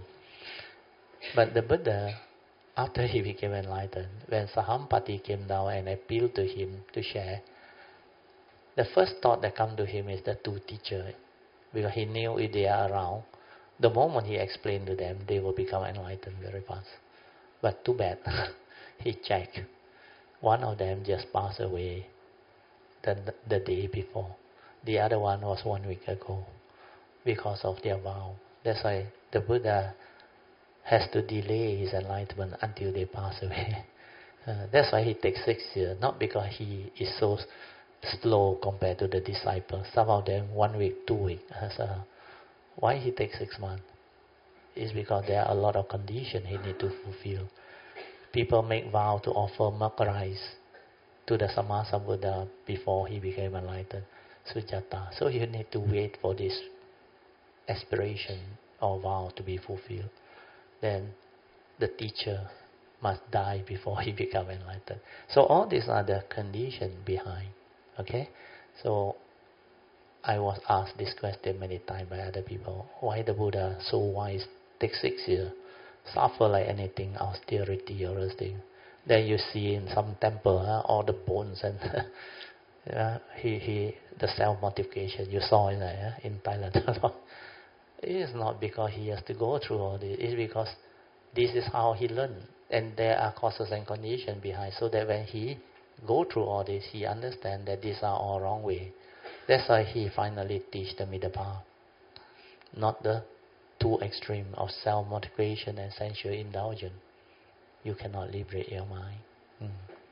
But the Buddha, after he became enlightened, when Sahampati came down and appealed to him to share, the first thought that came to him is the two teachers, because he knew if they are around, the moment he explained to them, they will become enlightened very fast. But too bad, he checked. One of them just passed away the, the day before. The other one was one week ago because of their vow. That's why the Buddha has to delay his enlightenment until they pass away. Uh, that's why he takes six years, not because he is so slow compared to the disciples. Some of them one week, two weeks. So why he takes six months? Is because there are a lot of conditions he need to fulfill. People make vow to offer milk rice to the Sammasambuddha before he became enlightened, Sujata. So you need to wait for this aspiration or vow to be fulfilled. Then the teacher must die before he become enlightened. So all these are the conditions behind. Okay? So I was asked this question many times by other people. Why the Buddha so wise take six years, suffer like anything, austerity or anything. Then you see in some temple, huh, all the bones and uh, he he the self mortification you saw in uh, in Thailand. It is not because he has to go through all this. It's because this is how he learned, and there are causes and conditions behind. So that when he go through all this, he understands that these are all wrong way. That's why he finally teach the middle path, not the too extreme of self-mortification and sensual indulgence. You cannot liberate your mind. Mm.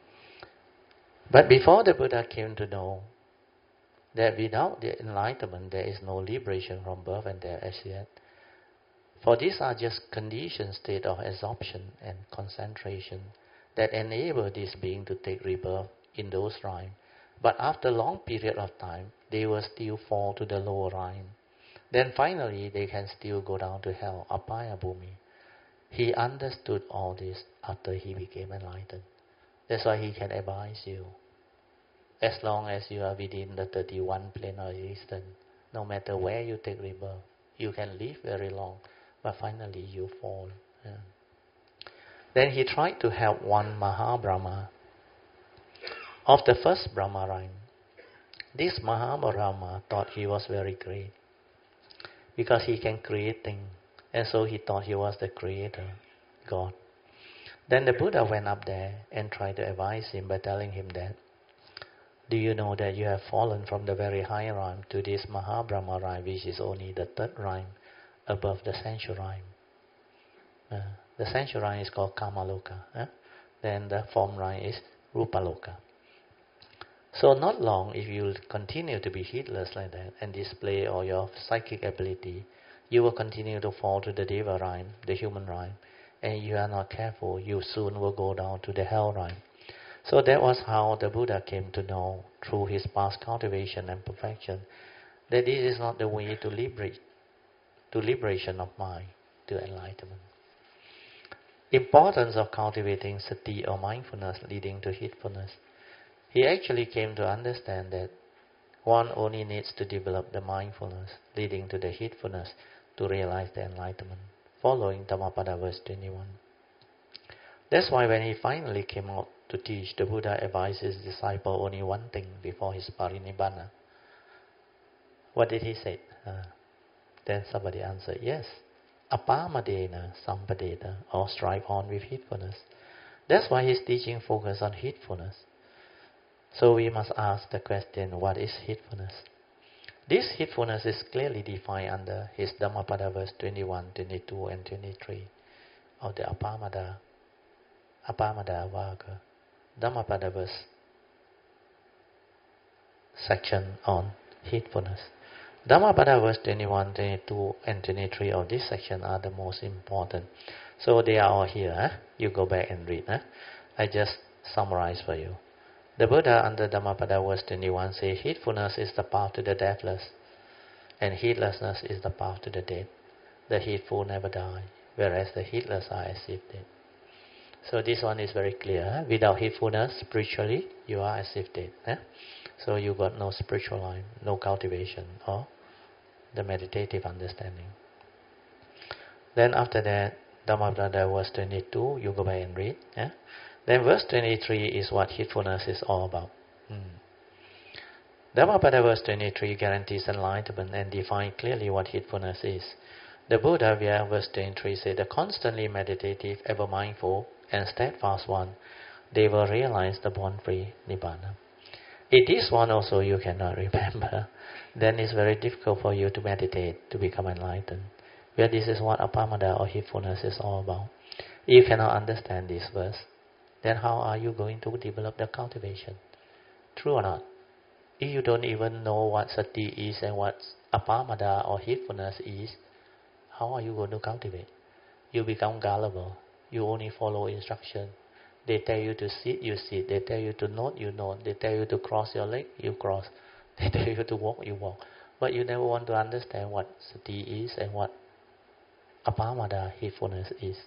But before the Buddha came to know that without the enlightenment there is no liberation from birth and death as yet. For these are just conditioned state of absorption and concentration that enable this being to take rebirth in those realms. But after a long period of time, they will still fall to the lower realm. Then finally, they can still go down to hell, Apaya Bhumi. He understood all this after he became enlightened. That's why he can advise you. As long as you are within the thirty-one plane of existence, no matter where you take rebirth, you can live very long, but finally you fall. Yeah. Then he tried to help one Mahabrahma of the first Brahma rhyme. This Mahabrahma thought he was very great because he can create things, and so he thought he was the creator, God. Then the Buddha went up there and tried to advise him by telling him that, do you know that you have fallen from the very high rhyme to this Mahabrahma rhyme, which is only the third rhyme above the sensual rhyme? Uh, the sensual rhyme is called Kamaloka. Eh? Then the form rhyme is Rupaloka. So not long, if you continue to be heedless like that and display all your psychic ability, you will continue to fall to the Deva rhyme, the human rhyme, and you are not careful, you soon will go down to the hell rhyme. So that was how the Buddha came to know, through his past cultivation and perfection, that this is not the way to liberate, to liberation of mind, to enlightenment. Importance of cultivating sati or mindfulness leading to heedfulness. He actually came to understand that one only needs to develop the mindfulness leading to the heedfulness to realize the enlightenment, following Dhammapada verse twenty-one. That's why when he finally came out to teach, the Buddha advised his disciple only one thing before his parinibbana. What did he say? Uh, then somebody answered, yes, apamadena sampadeta, or strive on with heedfulness. That's why his teaching focused on heedfulness. So we must ask the question, what is heedfulness? This heedfulness is clearly defined under his Dhammapada verse twenty-one, twenty-two and twenty-three of the Apamada, Apamada Vaga, Dhammapada verse section on heedfulness. Dhammapada verse twenty-one, twenty-two and twenty-three of this section are the most important. So they are all here. Eh? You go back and read. Eh? I just summarize for you. The Buddha under Dhammapada verse twenty-one says, heedfulness is the path to the deathless, and heedlessness is the path to the dead. The heedful never die, whereas the heedless are as if dead. So this one is very clear. Eh? Without heedfulness, spiritually, you are as if dead. Eh? So you got no spiritual life, no cultivation, or the meditative understanding. Then after that, Dhammapada verse twenty-two, you go back and read. Eh? Then verse twenty-three is what heedfulness is all about. Hmm. Dhammapada verse twenty-three guarantees enlightenment and defines clearly what heedfulness is. The Buddha via verse twenty-three said, the constantly meditative, ever mindful and steadfast one, they will realize the born-free Nibbana. If this one also you cannot remember, then it's very difficult for you to meditate to become enlightened. Where this is what apamada or heedfulness is all about. If you cannot understand this verse, then how are you going to develop the cultivation? True or not? If you don't even know what sati is and what apamada or heedfulness is, how are you going to cultivate? You become gullible. You only follow instruction. They tell you to sit, you sit. They tell you to note, you note. They tell you to cross your leg, you cross. They tell you to walk, you walk. But you never want to understand what sati is and what apamada, heedfulness, is.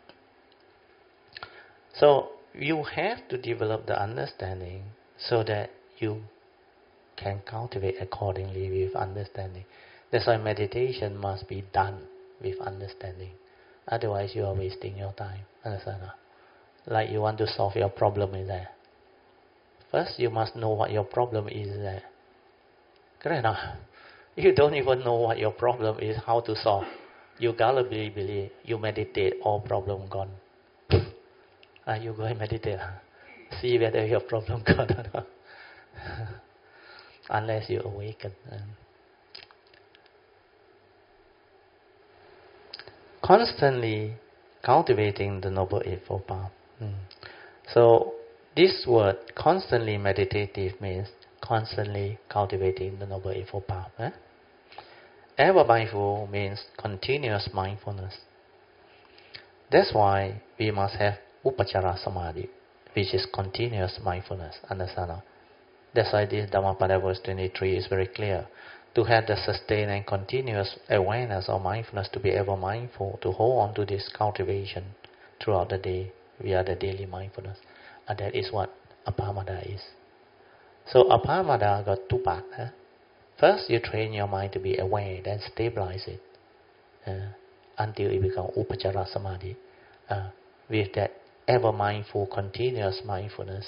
So you have to develop the understanding so that you can cultivate accordingly with understanding. That's why meditation must be done with understanding. Otherwise you are wasting your time. Understand? Like you want to solve your problem is there. First you must know what your problem is there. Correct? No? You don't even know what your problem is, how to solve. You gullibly believe you meditate, all problem gone. Are you going to meditate? See whether your problem gone or not. Unless you awaken. Constantly cultivating the Noble Eightfold Path. Hmm. So this word, constantly meditative, means constantly cultivating the Noble Eightfold Path. Eh? Ever mindful means continuous mindfulness. That's why we must have Upachara Samadhi, which is continuous mindfulness. Understand? That's why this Dhammapada verse twenty-three is very clear. To have the sustained and continuous awareness or mindfulness, to be ever mindful, to hold on to this cultivation throughout the day via the daily mindfulness. And that is what Appamada is. So Appamada got two parts. Huh? First, you train your mind to be aware, then stabilize it uh, until it becomes Upachara Samadhi. Uh, with that ever mindful, continuous mindfulness,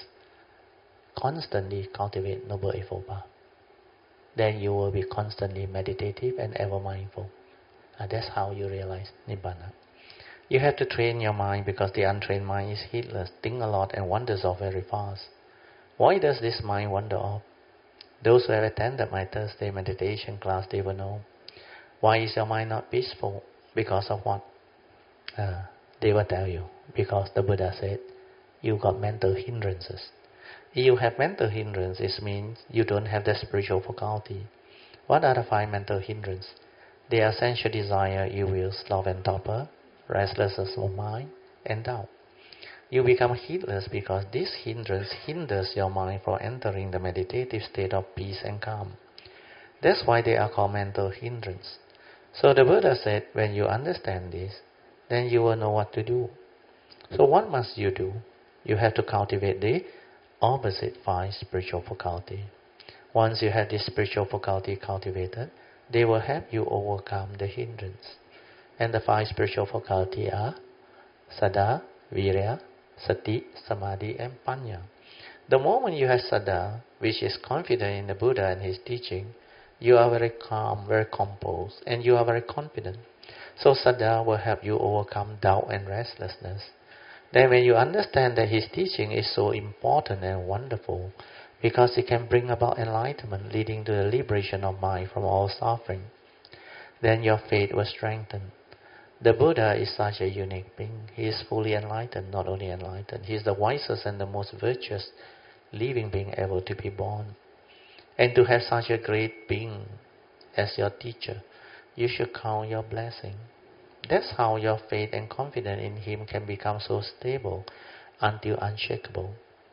constantly cultivate Noble Eightfold Path. Then you will be constantly meditative and ever mindful. Uh, that's how you realize Nibbana. You have to train your mind because the untrained mind is heedless, think a lot and wanders off very fast. Why does this mind wander off? Those who have attended my Thursday meditation class, they will know. Why is your mind not peaceful? Because of what? Uh, they will tell you. Because the Buddha said, you got mental hindrances. If you have mental hindrances, it means you don't have the spiritual faculty. What are the five mental hindrances? They are sensual desire, ill will, sloth and torpor, restlessness of mind, and doubt. You become heedless because this hindrance hinders your mind from entering the meditative state of peace and calm. That's why they are called mental hindrance. So the Buddha said, when you understand this, then you will know what to do. So what must you do? You have to cultivate the opposite five spiritual faculty. Once you have this spiritual faculty cultivated, they will help you overcome the hindrance. And the five spiritual faculty are Saddha, Virya, Sati, Samadhi and Panya. The moment you have Saddha, which is confident in the Buddha and his teaching, you are very calm, very composed, and you are very confident. So Saddha will help you overcome doubt and restlessness. Then when you understand that his teaching is so important and wonderful, because it can bring about enlightenment, leading to the liberation of mind from all suffering, then your faith will strengthen. The Buddha is such a unique being. He is fully enlightened, not only enlightened. He is the wisest and the most virtuous living being ever to be born. And to have such a great being as your teacher, you should count your blessing. That's how your faith and confidence in him can become so stable until unshakable.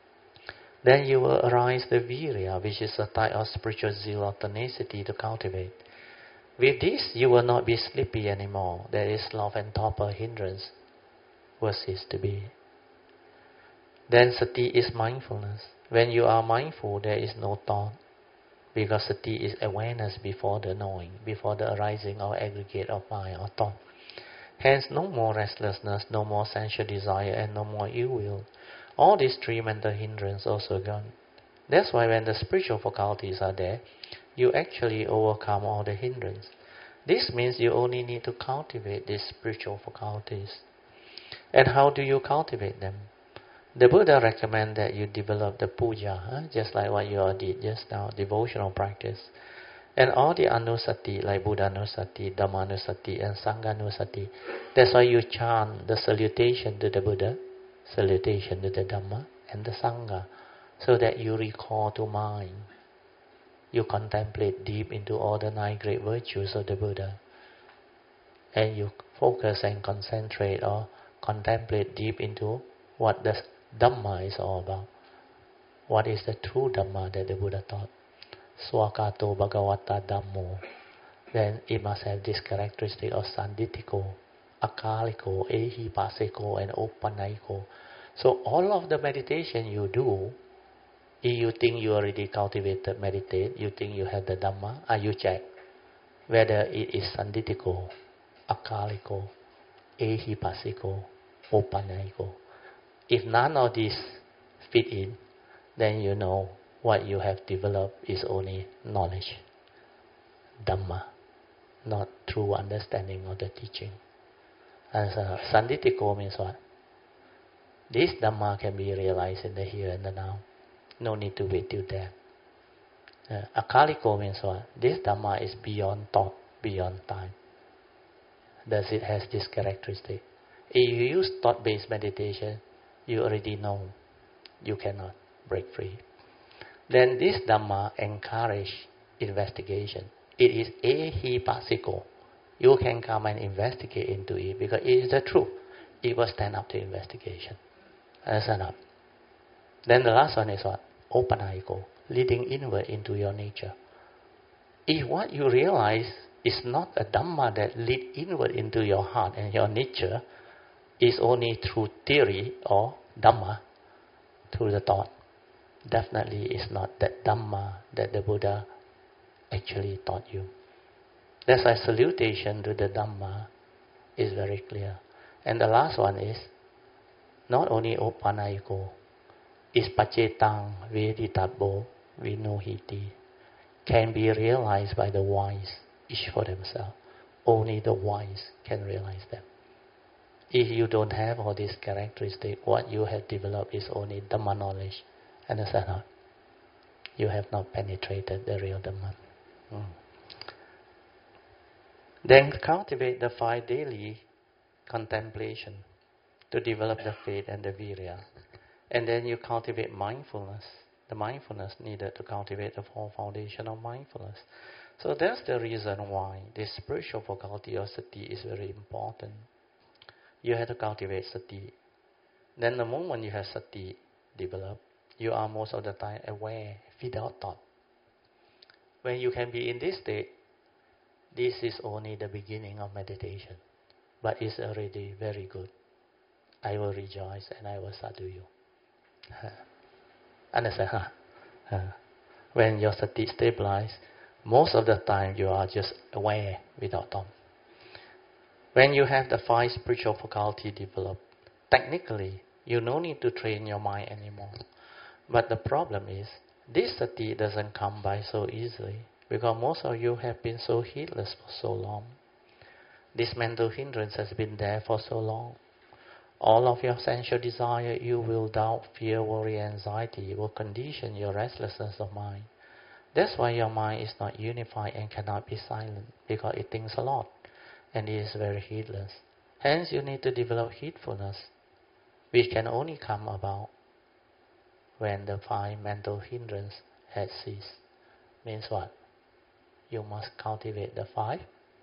Then you will arise the virya, which is a type of spiritual zeal or tenacity to cultivate. With this, you will not be sleepy anymore. There is sloth and torpor hindrance will cease to be. Then sati is mindfulness. When you are mindful, there is no thought. Because sati is awareness before the knowing, before the arising or aggregate of mind or thought. Hence, no more restlessness, no more sensual desire, and no more ill will. All these three mental hindrances also gone. That's why when the spiritual faculties are there, you actually overcome all the hindrances. This means you only need to cultivate these spiritual faculties. And how do you cultivate them? The Buddha recommends that you develop the puja, huh? Just like what you all did just now, devotional practice. And all the anusati, like Buddha Anusati, Dhamma Anusati, and Sangha Anusati. That's why you chant the salutation to the Buddha, salutation to the Dhamma, and the Sangha, so that you recall to mind. You contemplate deep into all the nine great virtues of the Buddha. And you focus and concentrate or contemplate deep into what the Dhamma is all about. What is the true Dhamma that the Buddha taught? Swakato Bhagavata Dhammo. Then it must have this characteristic of Sanditiko, Akaliko, Ehipasiko, and Opanayiko. So all of the meditation you do, if you think you already cultivated meditate, you think you have the Dhamma, and you check whether it is Sanditiko, Akaliko, Ehipasiko, Opanayiko. If none of these fit in, then you know what you have developed is only knowledge, Dhamma, not true understanding of the teaching. As a Sanditiko means what? This Dhamma can be realized in the here and the now. No need to wait till death. Uh, Akaliko means what? This Dhamma is beyond thought, beyond time. Does it has this characteristic? If you use thought-based meditation, you already know you cannot break free. Then this Dhamma encourage investigation. It is ehipasiko. You can come and investigate into it because it is the truth. It will stand up to investigation. Understand up. Then the last one is what? Opanayiko, leading inward into your nature. If what you realize is not a Dhamma that lead inward into your heart and your nature, is only through theory or Dhamma, through the thought. Definitely is not that Dhamma that the Buddha actually taught you. That's why salutation to the Dhamma is very clear. And the last one is not only Opanayiko, is Pacetang Veditabbo Vinohiti, can be realized by the wise, each for themselves. Only the wise can realize them. If you don't have all these characteristics, what you have developed is only Dhamma knowledge. Understand not? You have not penetrated the real Dhamma. Mm. Then cultivate the five daily contemplation to develop the faith and the virya. And then you cultivate mindfulness, the mindfulness needed to cultivate the four foundation of mindfulness. So that's the reason why this spiritual faculty of sati is very important. You have to cultivate sati. Then the moment you have sati developed, you are most of the time aware without thought. When you can be in this state, this is only the beginning of meditation. But it's already very good. I will rejoice and I will sadhu you. Understand? Huh? When your sati stabilizes, most of the time you are just aware without thought. When you have the five spiritual faculty developed, technically you no need to train your mind anymore. But the problem is, this sati doesn't come by so easily because most of you have been so heedless for so long. This mental hindrance has been there for so long. All of your sensual desire, you will doubt, fear, worry, anxiety will condition your restlessness of mind. That's why your mind is not unified and cannot be silent, because it thinks a lot and it is very heedless. Hence you need to develop heedfulness, which can only come about when the five mental hindrance has ceased. Means what? You must cultivate the five.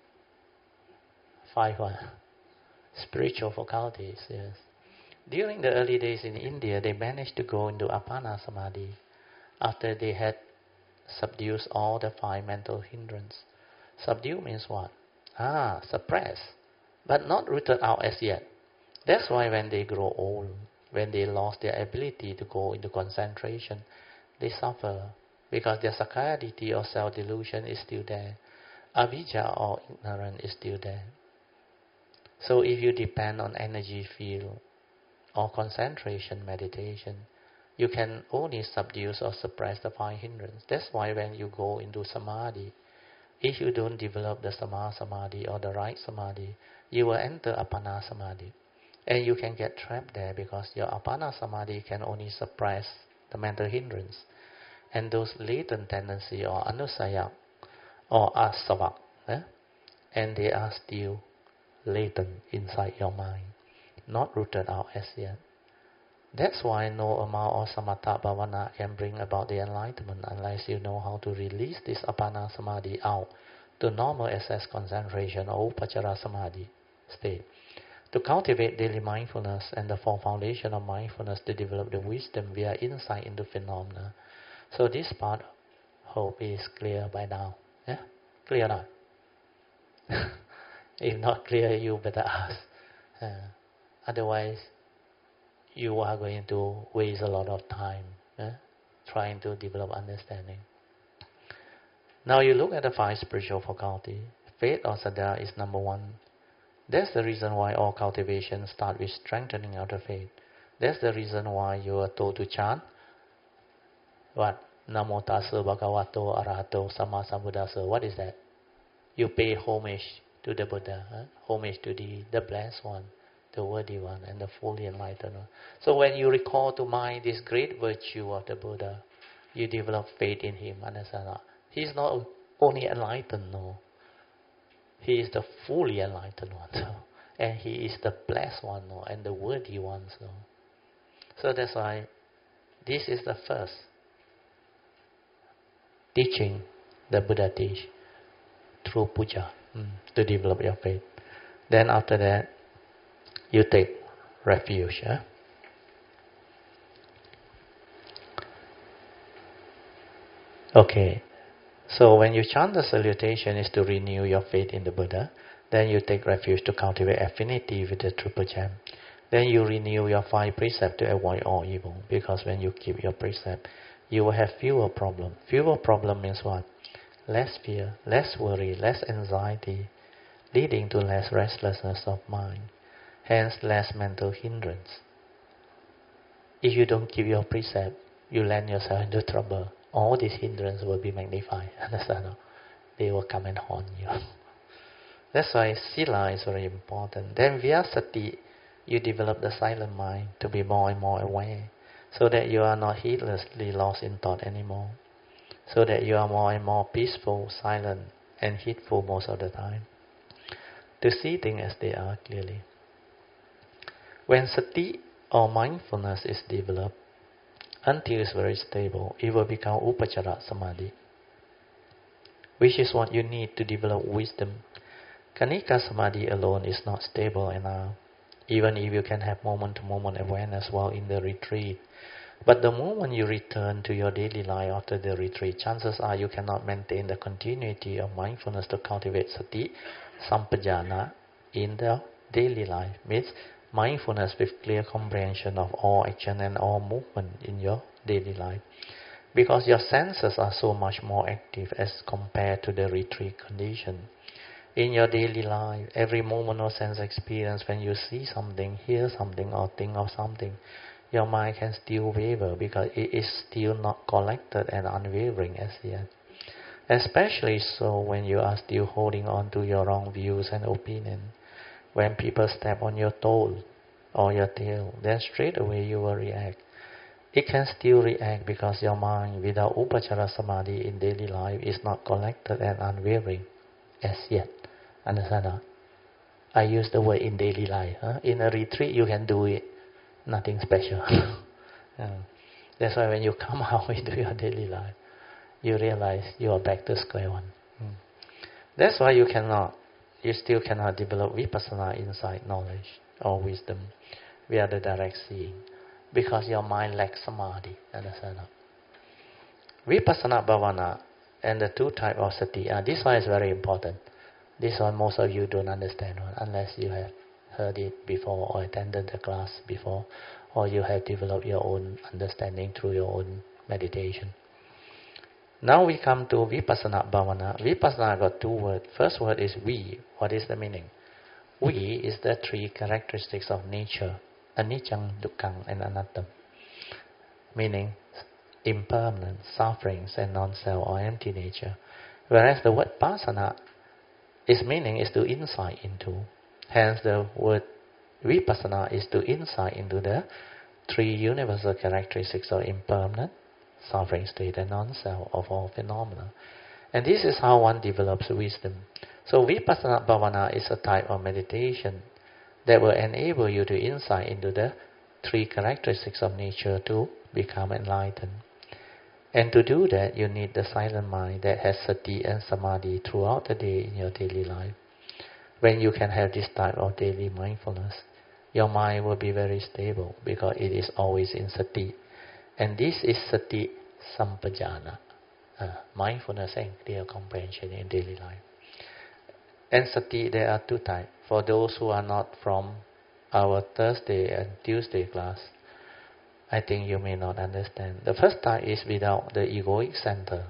Five what? Spiritual faculties, yes. During the early days in India, they managed to go into Appana Samadhi after they had subdued all the five mental hindrance. Subdue means what? Ah, suppress, but not rooted out as yet. That's why when they grow old, when they lost their ability to go into concentration, they suffer because their sakkayaditthi or self-delusion is still there. Avijja or ignorance is still there. So if you depend on energy field or concentration meditation, you can only subdue or suppress the five hindrances. That's why when you go into samadhi, if you don't develop the sama samadhi or the right samadhi, you will enter appana samadhi. And you can get trapped there because your appana samadhi can only suppress the mental hindrance. And those latent tendencies or anusaya or asava, eh? and they are still latent inside your mind, not rooted out as yet. That's why no amount of samatha bhavana can bring about the enlightenment unless you know how to release this appana samadhi out to normal access concentration or upachara samadhi state. To cultivate daily mindfulness and the four foundation of mindfulness to develop the wisdom via insight into phenomena. So this part, hope is clear by now. Yeah? Clear now? If not clear, you better ask. Uh, otherwise, you are going to waste a lot of time eh, trying to develop understanding. Now you look at the five spiritual faculty. Faith or saddha is number one. That's the reason why all cultivation start with strengthening of the faith. That's the reason why you are told to chant what? Namo tassa bhagavato arahato samma sambuddhassa. What is that? You pay homage to the Buddha, huh? homage to the, the blessed one, the worthy one, and the fully enlightened one. So when you recall to mind this great virtue of the Buddha, you develop faith in him. Understand? He's not only enlightened, no. He is the fully enlightened one, so. And he is the blessed one, no, and the worthy one, so. So that's why this is the first teaching the Buddha teach through puja mm, to develop your faith. Then after that, you take refuge. Eh? Okay. So when you chant the salutation is to renew your faith in the Buddha. Then you take refuge to cultivate affinity with the Triple Gem. Then you renew your five precepts to avoid all evil. Because when you keep your precept, you will have fewer problems. Fewer problem means what? Less fear, less worry, less anxiety, leading to less restlessness of mind. Hence, less mental hindrance. If you don't keep your precept, you land yourself into trouble. All these hindrances will be magnified. Understand? They will come and haunt you. That's why sila is very important. Then via sati, you develop the silent mind to be more and more aware, so that you are not heedlessly lost in thought anymore, so that you are more and more peaceful, silent, and heedful most of the time, to see things as they are clearly. When sati or mindfulness is developed, until it's very stable, it will become upachara samadhi, which is what you need to develop wisdom. Kanika samadhi alone is not stable enough, even if you can have moment-to-moment awareness while in the retreat. But the moment you return to your daily life after the retreat, chances are you cannot maintain the continuity of mindfulness to cultivate sati, sampajana in the daily life. Means mindfulness with clear comprehension of all action and all movement in your daily life. Because your senses are so much more active as compared to the retreat condition. In your daily life, every moment of sense experience, when you see something, hear something, or think of something, your mind can still waver because it is still not collected and unwavering as yet. Especially so when you are still holding on to your wrong views and opinions. When people step on your toe or your tail, then straight away you will react. It can still react because your mind without upachara samadhi in daily life is not collected and unwavering as yet. Understand that? I use the word in daily life. Huh? In a retreat you can do it. Nothing special. Yeah. That's why when you come out into your daily life, you realize you are back to square one. Mm. That's why you cannot, you still cannot develop vipassana insight, knowledge or wisdom via the direct seeing, because your mind lacks samadhi. Understand that? Vipassana bhavana and the two types of sati. Uh, this one is very important. This one most of you don't understand unless you have heard it before or attended the class before, or you have developed your own understanding through your own meditation. Now we come to vipassana bhavana. Vipassana got two words. First word is vi. What is the meaning? Vi is the three characteristics of nature: anicca, dukkha, and anatta. Meaning impermanence, sufferings, and non-self or empty nature. Whereas the word pasana, its meaning is to insight into. Hence the word vipassana is to insight into the three universal characteristics of impermanent, suffering state, and non-self of all phenomena. And this is how one develops wisdom. So vipassana bhavana is a type of meditation that will enable you to insight into the three characteristics of nature to become enlightened. And to do that, you need the silent mind that has sati and samadhi throughout the day in your daily life. When you can have this type of daily mindfulness, your mind will be very stable because it is always in sati. And this is sati sampajana, uh, mindfulness and clear comprehension in daily life. And sati, there are two types. For those who are not from our Thursday and Tuesday class, I think you may not understand. The first type is without the egoic center.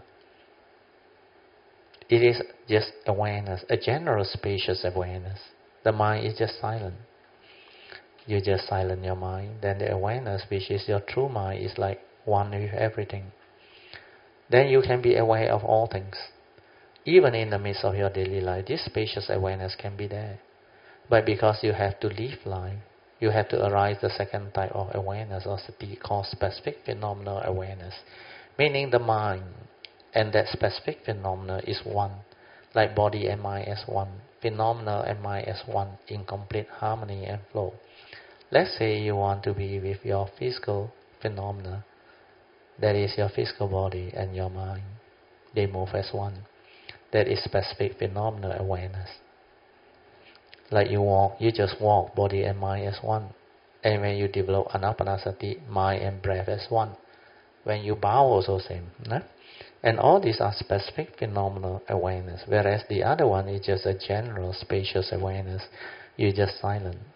It is just awareness, a general spacious awareness. The mind is just silent. You just silence your mind. Then the awareness, which is your true mind, is like one with everything. Then you can be aware of all things. Even in the midst of your daily life, this spacious awareness can be there. But because you have to live life, you have to arise the second type of awareness or sati called specific phenomenal awareness. Meaning the mind and that specific phenomena is one, like body and mind as one, phenomena and mind as one, in complete harmony and flow. Let's say you want to be with your physical phenomena, that is your physical body and your mind. They move as one. That is specific phenomenal awareness. Like you walk, you just walk, body and mind as one. And when you develop anapanasati, mind and breath as one. When you bow, also same. No? And all these are specific phenomenal awareness, whereas the other one is just a general spacious awareness. You just silent.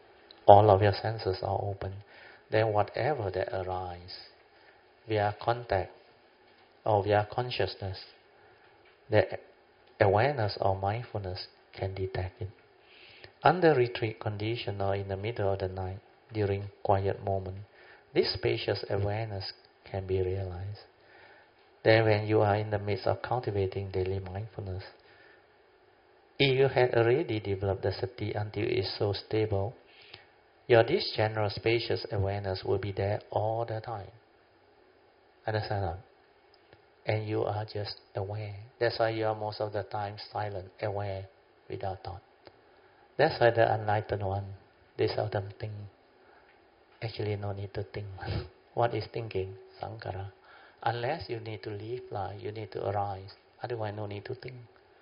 all of your senses are open, then whatever that arises via contact or via consciousness, the awareness or mindfulness can detect it. Under retreat condition or in the middle of the night, during quiet moment, this spacious awareness can be realized. Then when you are in the midst of cultivating daily mindfulness, if you had already developed the sati until it is so stable, your this general spacious awareness will be there all the time. Understand that? And you are just aware. That's why you are most of the time silent, aware, without thought. That's why the enlightened one, they seldom think. Actually, no need to think. What is thinking? Sankhara. Unless you need to live life, you need to arise. Otherwise, no need to think.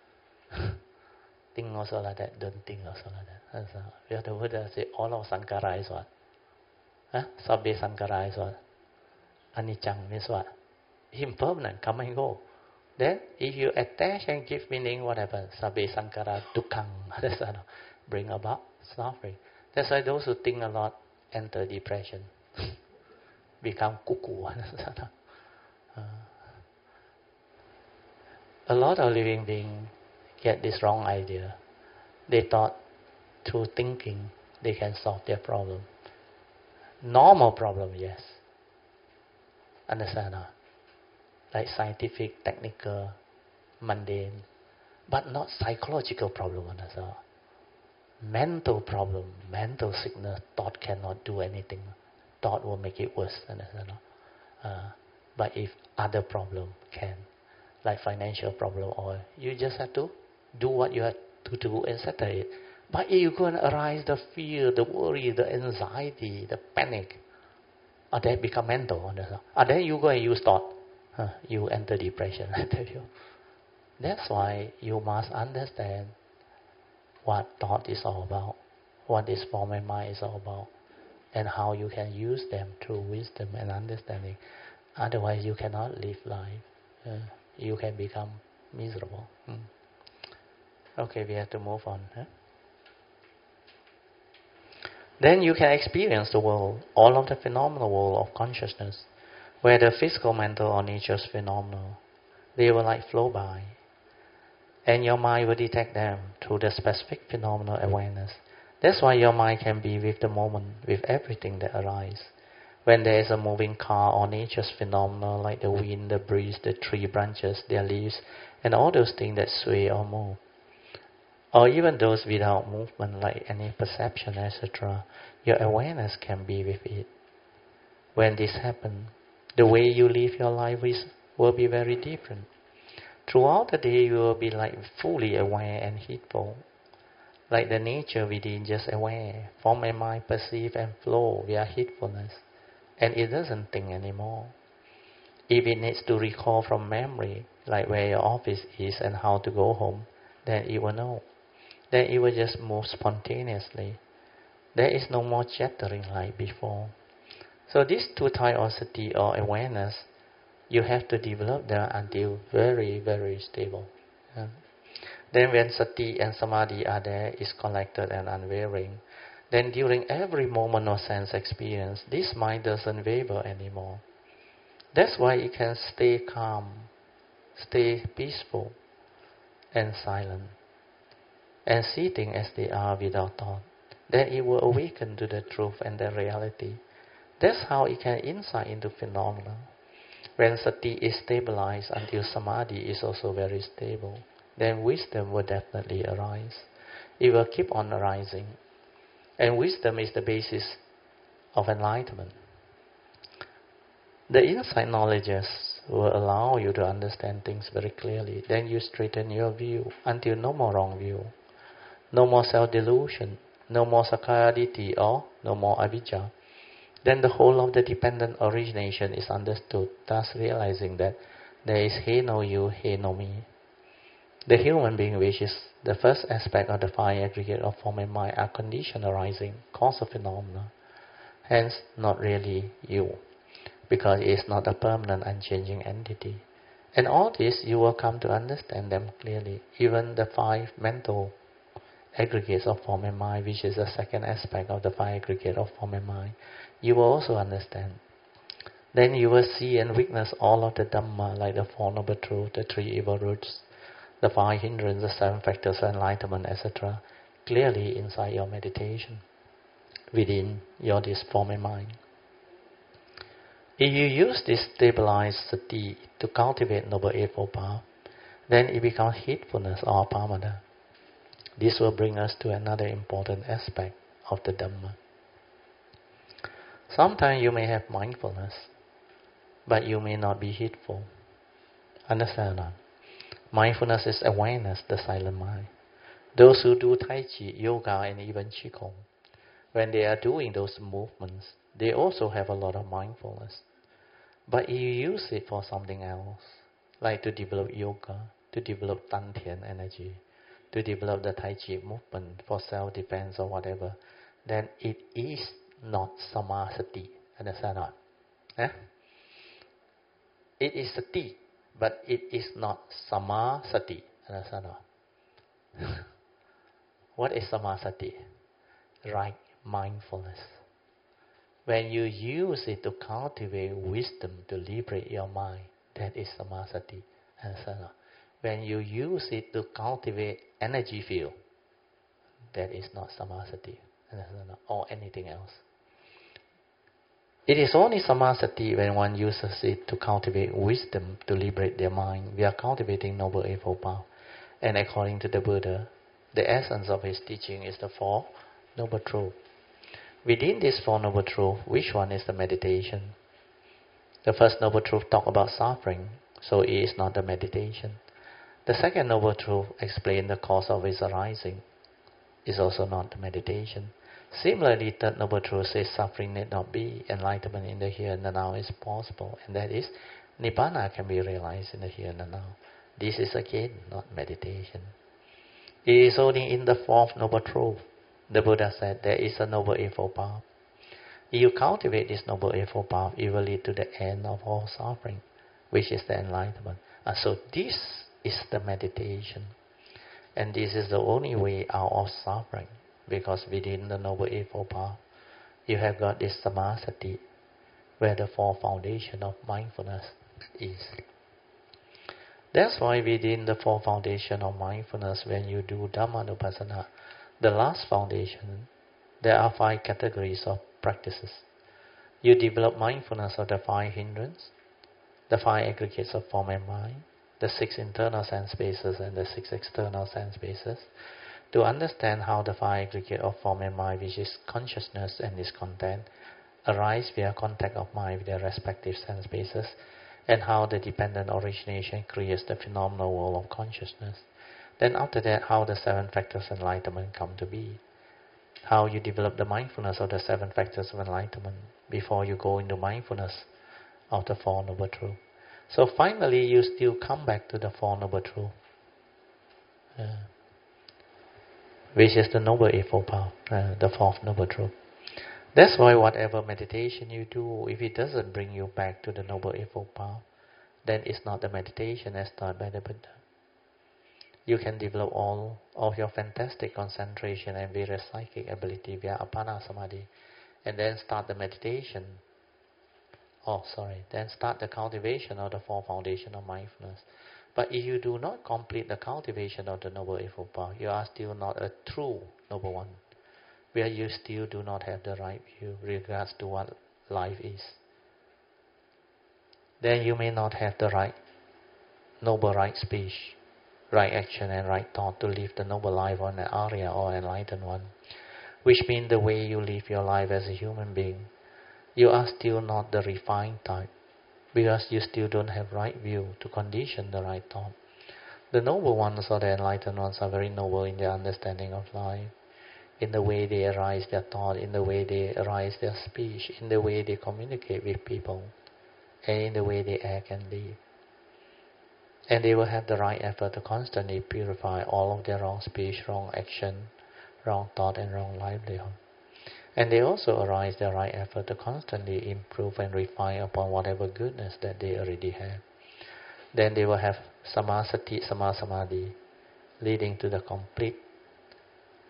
Think also like that, don't think also like that. That's how. Because the Buddha said all of sankhara is what? Huh? Sabbe sankhara is what? Anicca means what? Impermanent, come and go. Then, if you attach and give meaning, what happens? Sabbe sankhara dukkhang. That's how. Bring about suffering. That's why those who think a lot enter depression. Become cuckoo. uh, a lot of living beings get this wrong idea. They thought through thinking they can solve their problem. Normal problem, yes. Understand? Huh? Like scientific, technical, mundane, but not psychological problem. Understand? Mental problem, mental sickness, thought cannot do anything. Thought will make it worse. Understand? Uh, but if other problem can, like financial problem, or you just have to do what you have to do and settle it. But if you go and arise the fear, the worry, the anxiety, the panic, or that become mental. Understand? Or then you go and use thought, huh, you enter depression. I tell you. That's why you must understand what thought is all about, what this form and mind is all about, and how you can use them through wisdom and understanding. Otherwise, you cannot live life. Uh, you can become miserable. Hmm. Okay, we have to move on. Huh? Then you can experience the world, all of the phenomenal world of consciousness, where the physical, mental, or nature's phenomena, they will like flow by. And your mind will detect them through the specific phenomenal awareness. That's why your mind can be with the moment, with everything that arises. When there is a moving car or nature's phenomena like the wind, the breeze, the tree branches, their leaves, and all those things that sway or move. Or even those without movement like any perception, et cetera, your awareness can be with it. When this happens, the way you live your life is, will be very different. Throughout the day, you will be like fully aware and heedful. Like the nature within, just aware. Form and mind perceive and flow via heedfulness. And it doesn't think anymore. If it needs to recall from memory, like where your office is and how to go home, then it will know. Then it will just move spontaneously. There is no more chattering like before. So these two types of sati or awareness, you have to develop them until very, very stable. Yeah. Then when sati and samadhi are there, is collected and unwavering, then during every moment of sense experience, this mind doesn't waver anymore. That's why it can stay calm, stay peaceful and silent, and see things as they are without thought. Then it will awaken to the truth and the reality. That's how it can insight into phenomena. When sati is stabilized until samadhi is also very stable, then wisdom will definitely arise. It will keep on arising. And wisdom is the basis of enlightenment. The insight knowledges will allow you to understand things very clearly. Then you straighten your view until no more wrong view. No more self-delusion. No more sakkaya-ditthi or no more avijja. Then the whole of the dependent origination is understood, thus realizing that there is he no you, he no me. The human being, which is the first aspect of the five aggregate of form and mind, are conditioned arising, cause of phenomena. Hence, not really you, because it is not a permanent, unchanging entity. And all this, you will come to understand them clearly. Even the five mental aggregates of form and mind, which is the second aspect of the five aggregates of form and mind, you will also understand. Then you will see and witness all of the Dhamma, like the Four Noble Truths, the Three Evil Roots, the Five Hindrances, the Seven Factors of Enlightenment, et cetera, clearly inside your meditation, within your this form and mind. If you use this stabilized sati to cultivate Noble Eightfold Path, then it becomes heedfulness or apamada. This will bring us to another important aspect of the Dhamma. Sometimes you may have mindfulness, but you may not be heedful. Understand that? Mindfulness is awareness, the silent mind. Those who do Tai Chi, Yoga, and even Qigong, when they are doing those movements, they also have a lot of mindfulness. But if you use it for something else, like to develop yoga, to develop Dantian energy, to develop the Tai Chi movement for self-defense or whatever, then it is not Samasati. Understand that? Eh? It is sati, but it is not Samasati. Understand that? What is Samasati? Right mindfulness. When you use it to cultivate wisdom to liberate your mind, that is Samasati. Understand that? When you use it to cultivate energy field, that is not Samasati. Understand that? Or anything else. It is only Samasati when one uses it to cultivate wisdom to liberate their mind. We are cultivating Noble Eightfold Path. And according to the Buddha, the essence of his teaching is the Four Noble Truths. Within this Four Noble Truths, which one is the meditation? The first Noble Truth talk about suffering, so it is not the meditation. The second Noble Truth explain the cause of its arising, is also not the meditation. Similarly, third Noble Truth says suffering need not be, enlightenment in the here and the now is possible, and that is Nibbana can be realized in the here and the now. This is again not meditation. It is only in the fourth Noble Truth. The Buddha said there is a Noble Eightfold Path. If you cultivate this Noble Eightfold Path, it will lead to the end of all suffering, which is the enlightenment. And so this is the meditation. And this is the only way out of suffering, because within the Noble Eightfold Path, you have got this Samasati, where the four foundation of mindfulness is. That's why within the four foundation of mindfulness, when you do Dhammanupassana, the last foundation, there are five categories of practices. You develop mindfulness of the five hindrances, the five aggregates of form and mind, the six internal sense spaces and the six external sense spaces, to understand how the five aggregates of form and mind, which is consciousness and its content, arise via contact of mind with their respective sense spaces, and how the dependent origination creates the phenomenal world of consciousness. Then after that, how the seven factors of enlightenment come to be. How you develop the mindfulness of the seven factors of enlightenment before you go into mindfulness of the Four Noble Truths. So finally, you still come back to the Four Noble Truths, uh, which is the Noble Eightfold Path, uh, the Fourth Noble Truth. That's why whatever meditation you do, if it doesn't bring you back to the Noble Eightfold Path, then it's not the meditation as taught by the Buddha. You can develop all of your fantastic concentration and various psychic ability via Appana Samadhi, and then start the meditation. Oh, sorry. Then start the cultivation of the four foundation of mindfulness. But if you do not complete the cultivation of the Noble Eightfold Path, you are still not a true Noble One, where you still do not have the right view regards to what life is. Then you may not have the right noble right speech, right action and right thought to live the noble life on an Arya or enlightened one, which means the way you live your life as a human being, you are still not the refined type, because you still don't have right view to condition the right thought. The noble ones or the enlightened ones are very noble in their understanding of life, in the way they arise their thought, in the way they arise their speech, in the way they communicate with people, and in the way they act and live. And they will have the right effort to constantly purify all of their wrong speech, wrong action, wrong thought, and wrong livelihood. And they also arise their right effort to constantly improve and refine upon whatever goodness that they already have. Then they will have Samasati, Samasamadhi, leading to the complete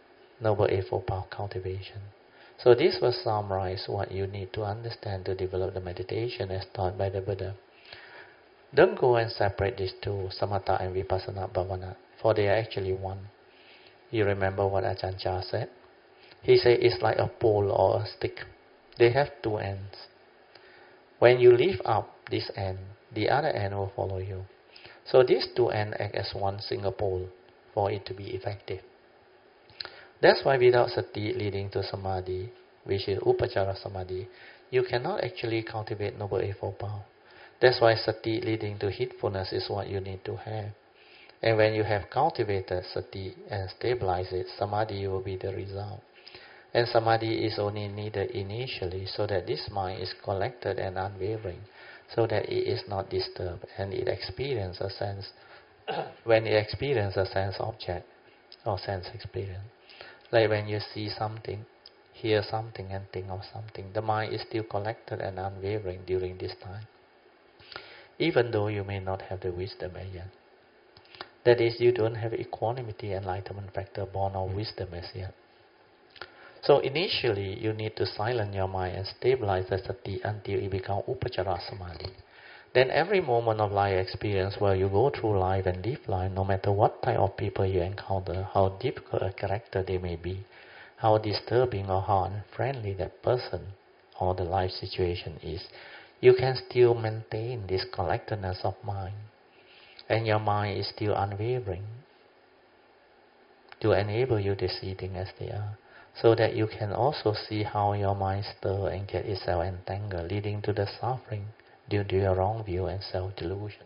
Noble Eightfold Path cultivation. So this was summarize what you need to understand to develop the meditation as taught by the Buddha. Don't go and separate these two, Samatha and Vipassana Bhavana, for they are actually one. You remember what Ajahn Chah said? He said it's like a pole or a stick. They have two ends. When you lift up this end, the other end will follow you. So these two ends act as one single pole for it to be effective. That's why without sati leading to samadhi, which is upachara samadhi, you cannot actually cultivate Noble Eightfold Path. That's why sati leading to heedfulness is what you need to have. And when you have cultivated sati and stabilized it, samadhi will be the result. And samadhi is only needed initially so that this mind is collected and unwavering, so that it is not disturbed and it experiences a sense, when it experiences a sense object or sense experience. Like when you see something, hear something and think of something, the mind is still collected and unwavering during this time, even though you may not have the wisdom as yet. That is, you don't have equanimity, enlightenment factor born of wisdom as yet. So initially, you need to silence your mind and stabilize the sati until it becomes upachara samadhi. Then every moment of life experience where you go through life and live life, no matter what type of people you encounter, how difficult a character they may be, how disturbing or how unfriendly that person or the life situation is, you can still maintain this collectedness of mind. And your mind is still unwavering to enable you to see things as they are. So that you can also see how your mind stirs and get itself entangled, leading to the suffering due to your wrong view and self-delusion.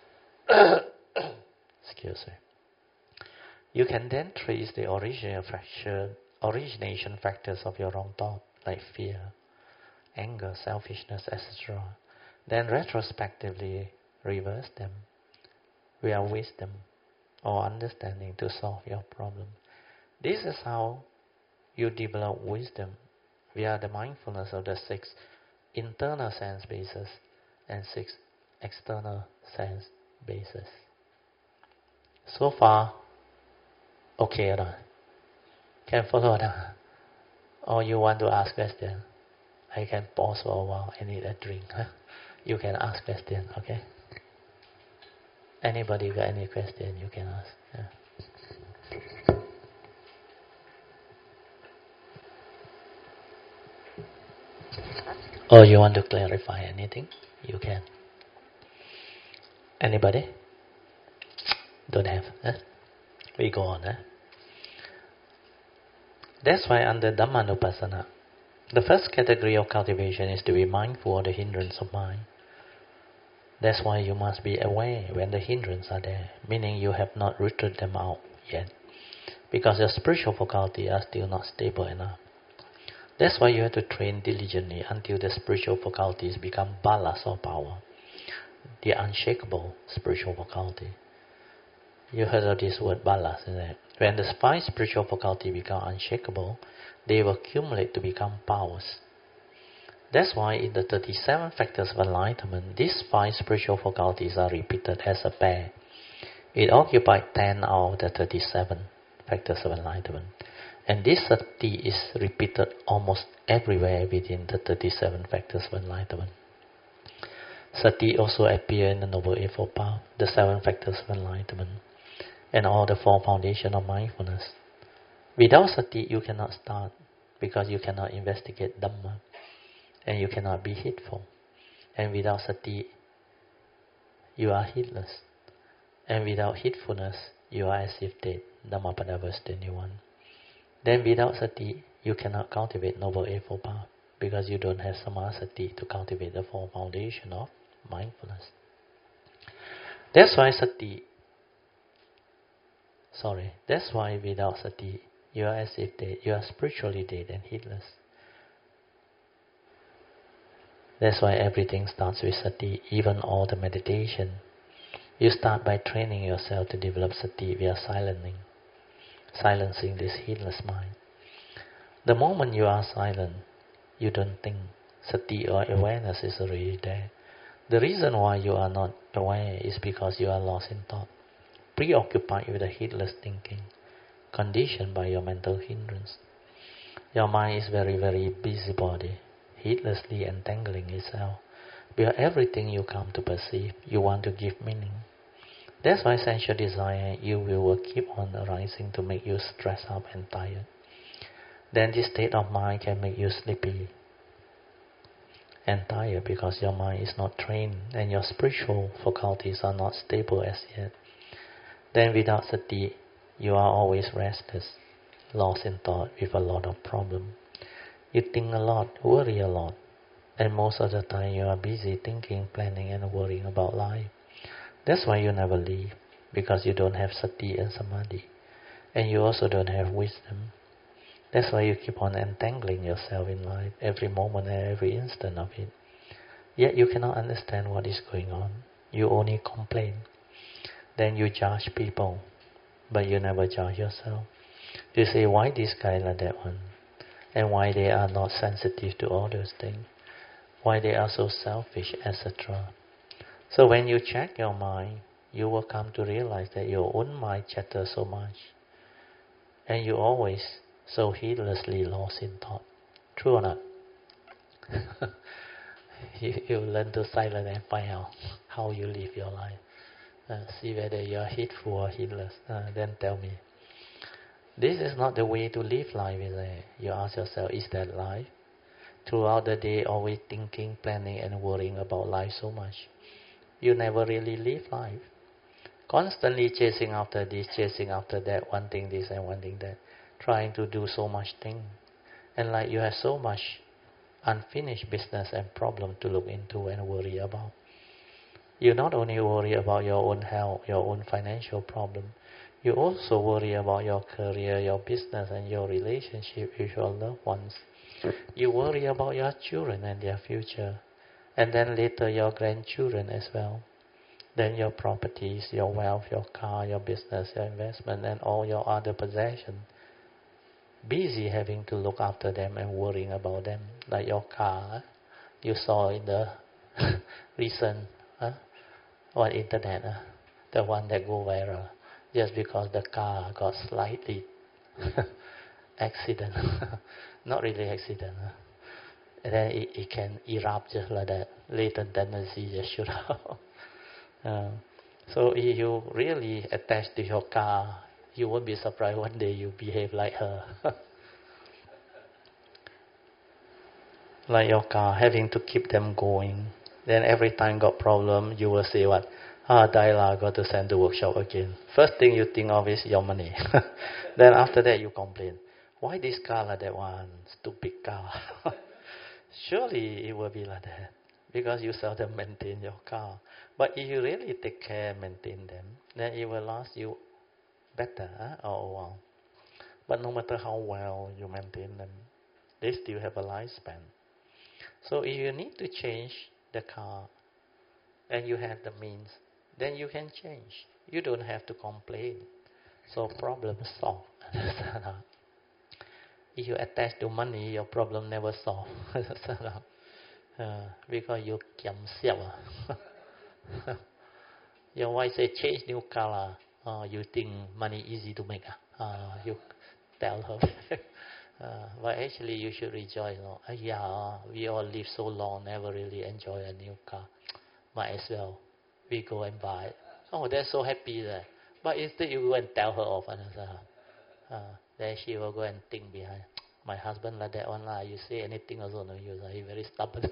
Excuse me. You can then trace the original factor, origination factors of your wrong thought, like fear, anger, selfishness, et cetera. Then retrospectively reverse them via wisdom or understanding to solve your problem. This is how you develop wisdom via the mindfulness of the six internal sense bases and six external sense bases. So far, okay or not? Can follow that? Or you want to ask question? I can pause for a while. I need a drink. Huh? You can ask question, okay? Anybody got any question you can ask? Yeah. Or you want to clarify anything? You can. Anybody? Don't have. Huh? We go on. Huh? That's why under Dhammanupassana, the first category of cultivation is to be mindful of the hindrance of mind. That's why you must be aware when the hindrances are there, meaning you have not rooted them out yet, because your spiritual faculties are still not stable enough. That's why you have to train diligently until the spiritual faculties become balas or power, the unshakable spiritual faculty. You heard of this word balas, isn't it? When the five spiritual faculties become unshakable, they will accumulate to become powers. That's why in the thirty-seven factors of enlightenment, these five spiritual faculties are repeated as a pair. It occupies ten out of the thirty-seven factors of enlightenment. And this sati is repeated almost everywhere within the thirty-seven factors of enlightenment. Sati also appears in the Noble Eightfold Path, the seven factors of enlightenment, and all the four foundations of mindfulness. Without sati, you cannot start, because you cannot investigate Dhamma, and you cannot be heedful. And without sati, you are heedless. And without heedfulness, you are as if dead. Dhammapada verse twenty-one. Then without sati, you cannot cultivate Noble Eightfold Path, because you don't have samasati to cultivate the four foundations of mindfulness. That's why sati, sorry, that's why without sati, you are as if dead, you are spiritually dead and heedless. That's why everything starts with sati, even all the meditation. You start by training yourself to develop sati via silencing, silencing this heedless mind. The moment you are silent, you don't think. Sati or awareness is already there. The reason why you are not aware is because you are lost in thought, preoccupied with the heedless thinking. conditioned by your mental hindrance. Your mind is very, very busybody, heedlessly entangling itself. Because everything you come to perceive, you want to give meaning. That's why sensual desire, you will keep on arising to make you stressed up and tired. Then this state of mind can make you sleepy and tired because your mind is not trained and your spiritual faculties are not stable as yet. Then without sati, you are always restless, lost in thought with a lot of problems. You think a lot, worry a lot, and most of the time you are busy thinking, planning and worrying about life. That's why you never leave, because you don't have sati and samadhi, and you also don't have wisdom. That's why you keep on entangling yourself in life, every moment and every instant of it. Yet you cannot understand what is going on. You only complain. Then you judge people, but you never judge yourself. You say, why this guy like that one? And why they are not sensitive to all those things? Why they are so selfish, et cetera. So when you check your mind, you will come to realize that your own mind chatters so much. And you always so heedlessly lost in thought. True or not? you, you learn to silence and find out how you live your life. Uh, see whether you are heedful or heedless. Uh, then tell me. This is not the way to live life, is it? You ask yourself, is that life? Throughout the day, always thinking, planning and worrying about life so much. You never really live life. Constantly chasing after this, chasing after that, wanting this and wanting that. Trying to do so much thing. And like you have so much unfinished business and problem to look into and worry about. You not only worry about your own health, your own financial problem, you also worry about your career, your business and your relationship with your loved ones. You worry about your children and their future. And then later your grandchildren as well. Then your properties, your wealth, your car, your business, your investment and all your other possessions. Busy having to look after them and worrying about them. Like your car, you saw in the recent uh, on internet, uh, the one that go viral, just because the car got slightly accident, not really accident, uh, and then it, it can erupt just like that. Latent tendency just shoot out. uh, so if you really attach to your car, you won't be surprised one day you behave like her. Like your car, having to keep them going. Then every time got problem, you will say what? Ah, die lah, got to send to workshop again. First thing you think of is your money. Then after that you complain. Why this car like that one? Stupid car. Surely it will be like that. Because you seldom maintain your car. But if you really take care, maintain them, then it will last you better, huh? Oh, wow. But no matter how well you maintain them, they still have a lifespan. So if you need to change the car and you have the means, then you can change. You don't have to complain. So problem solved. If you attach to money, your problem never solved. uh, because you kiam siap. Your wife say change new car. Uh, you think money easy to make. Uh, you tell her. Uh, but actually you should rejoice. No? Uh, yeah, we all live so long, never really enjoy a new car. Might as well. We go and buy it. Oh, they're so happy there. But instead you go and tell her off. And uh, then she will go and think behind. My husband like that one lah. You say anything also no use. He very stubborn.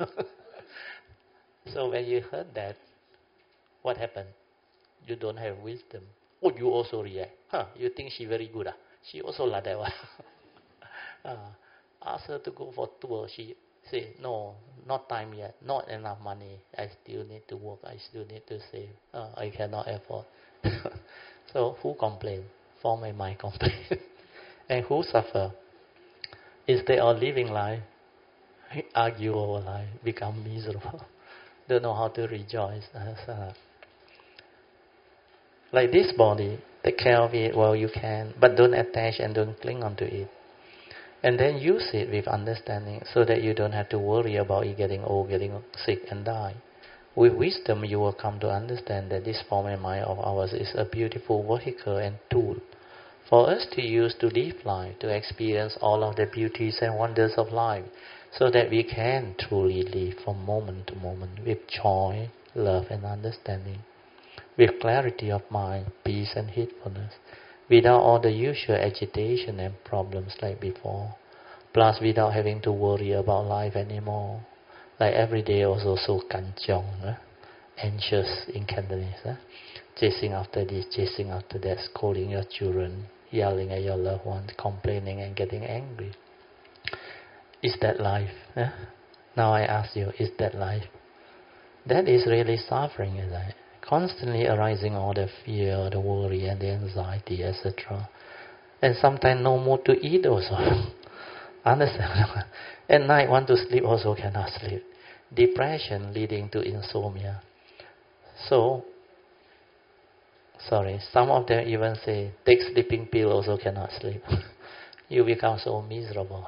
So when you heard that, what happened? You don't have wisdom. Oh, you also react. Huh? You think she very good? Ah? She also like that one. Uh, ask her to go for tour. She say, no, not time yet. Not enough money. I still need to work. I still need to save. Uh, I cannot afford. So who complain? Form and mind complain. And who suffer? Instead of living life, argue over life, become miserable. Don't know how to rejoice. Uh, like this body, take care of it while you can, but don't attach and don't cling onto it. And then use it with understanding so that you don't have to worry about it getting old, getting sick and die. With wisdom, you will come to understand that this form and mind of ours is a beautiful vehicle and tool for us to use to live life, to experience all of the beauties and wonders of life, so that we can truly live from moment to moment with joy, love and understanding, with clarity of mind, peace and heedfulness, without all the usual agitation and problems like before, plus without having to worry about life anymore. Like every day also so kanchong, eh? Anxious in Cantonese, eh? Chasing after this, chasing after that, scolding your children, yelling at your loved ones, complaining and getting angry. Is that life? Eh? Now I ask you, is that life? That is really suffering, is it? Constantly arising all the fear, the worry and the anxiety, et cetera. And sometimes no mood to eat also. Understand? At night want to sleep also cannot sleep. Depression leading to insomnia. So, sorry, some of them even say, take sleeping pill also cannot sleep. You become so miserable.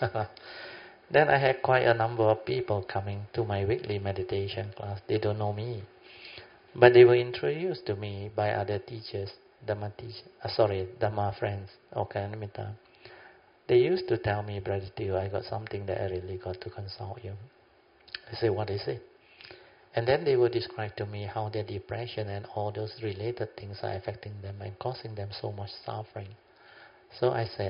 Then I had quite a number of people coming to my weekly meditation class. They don't know me. But they were introduced to me by other teachers, Dhamma teacher, uh, sorry, Dhamma friends, Okanamita. They used to tell me, Brother Teo, I got something that I really got to consult you. I say, what is it? And then they would describe to me how their depression and all those related things are affecting them and causing them so much suffering. So I said,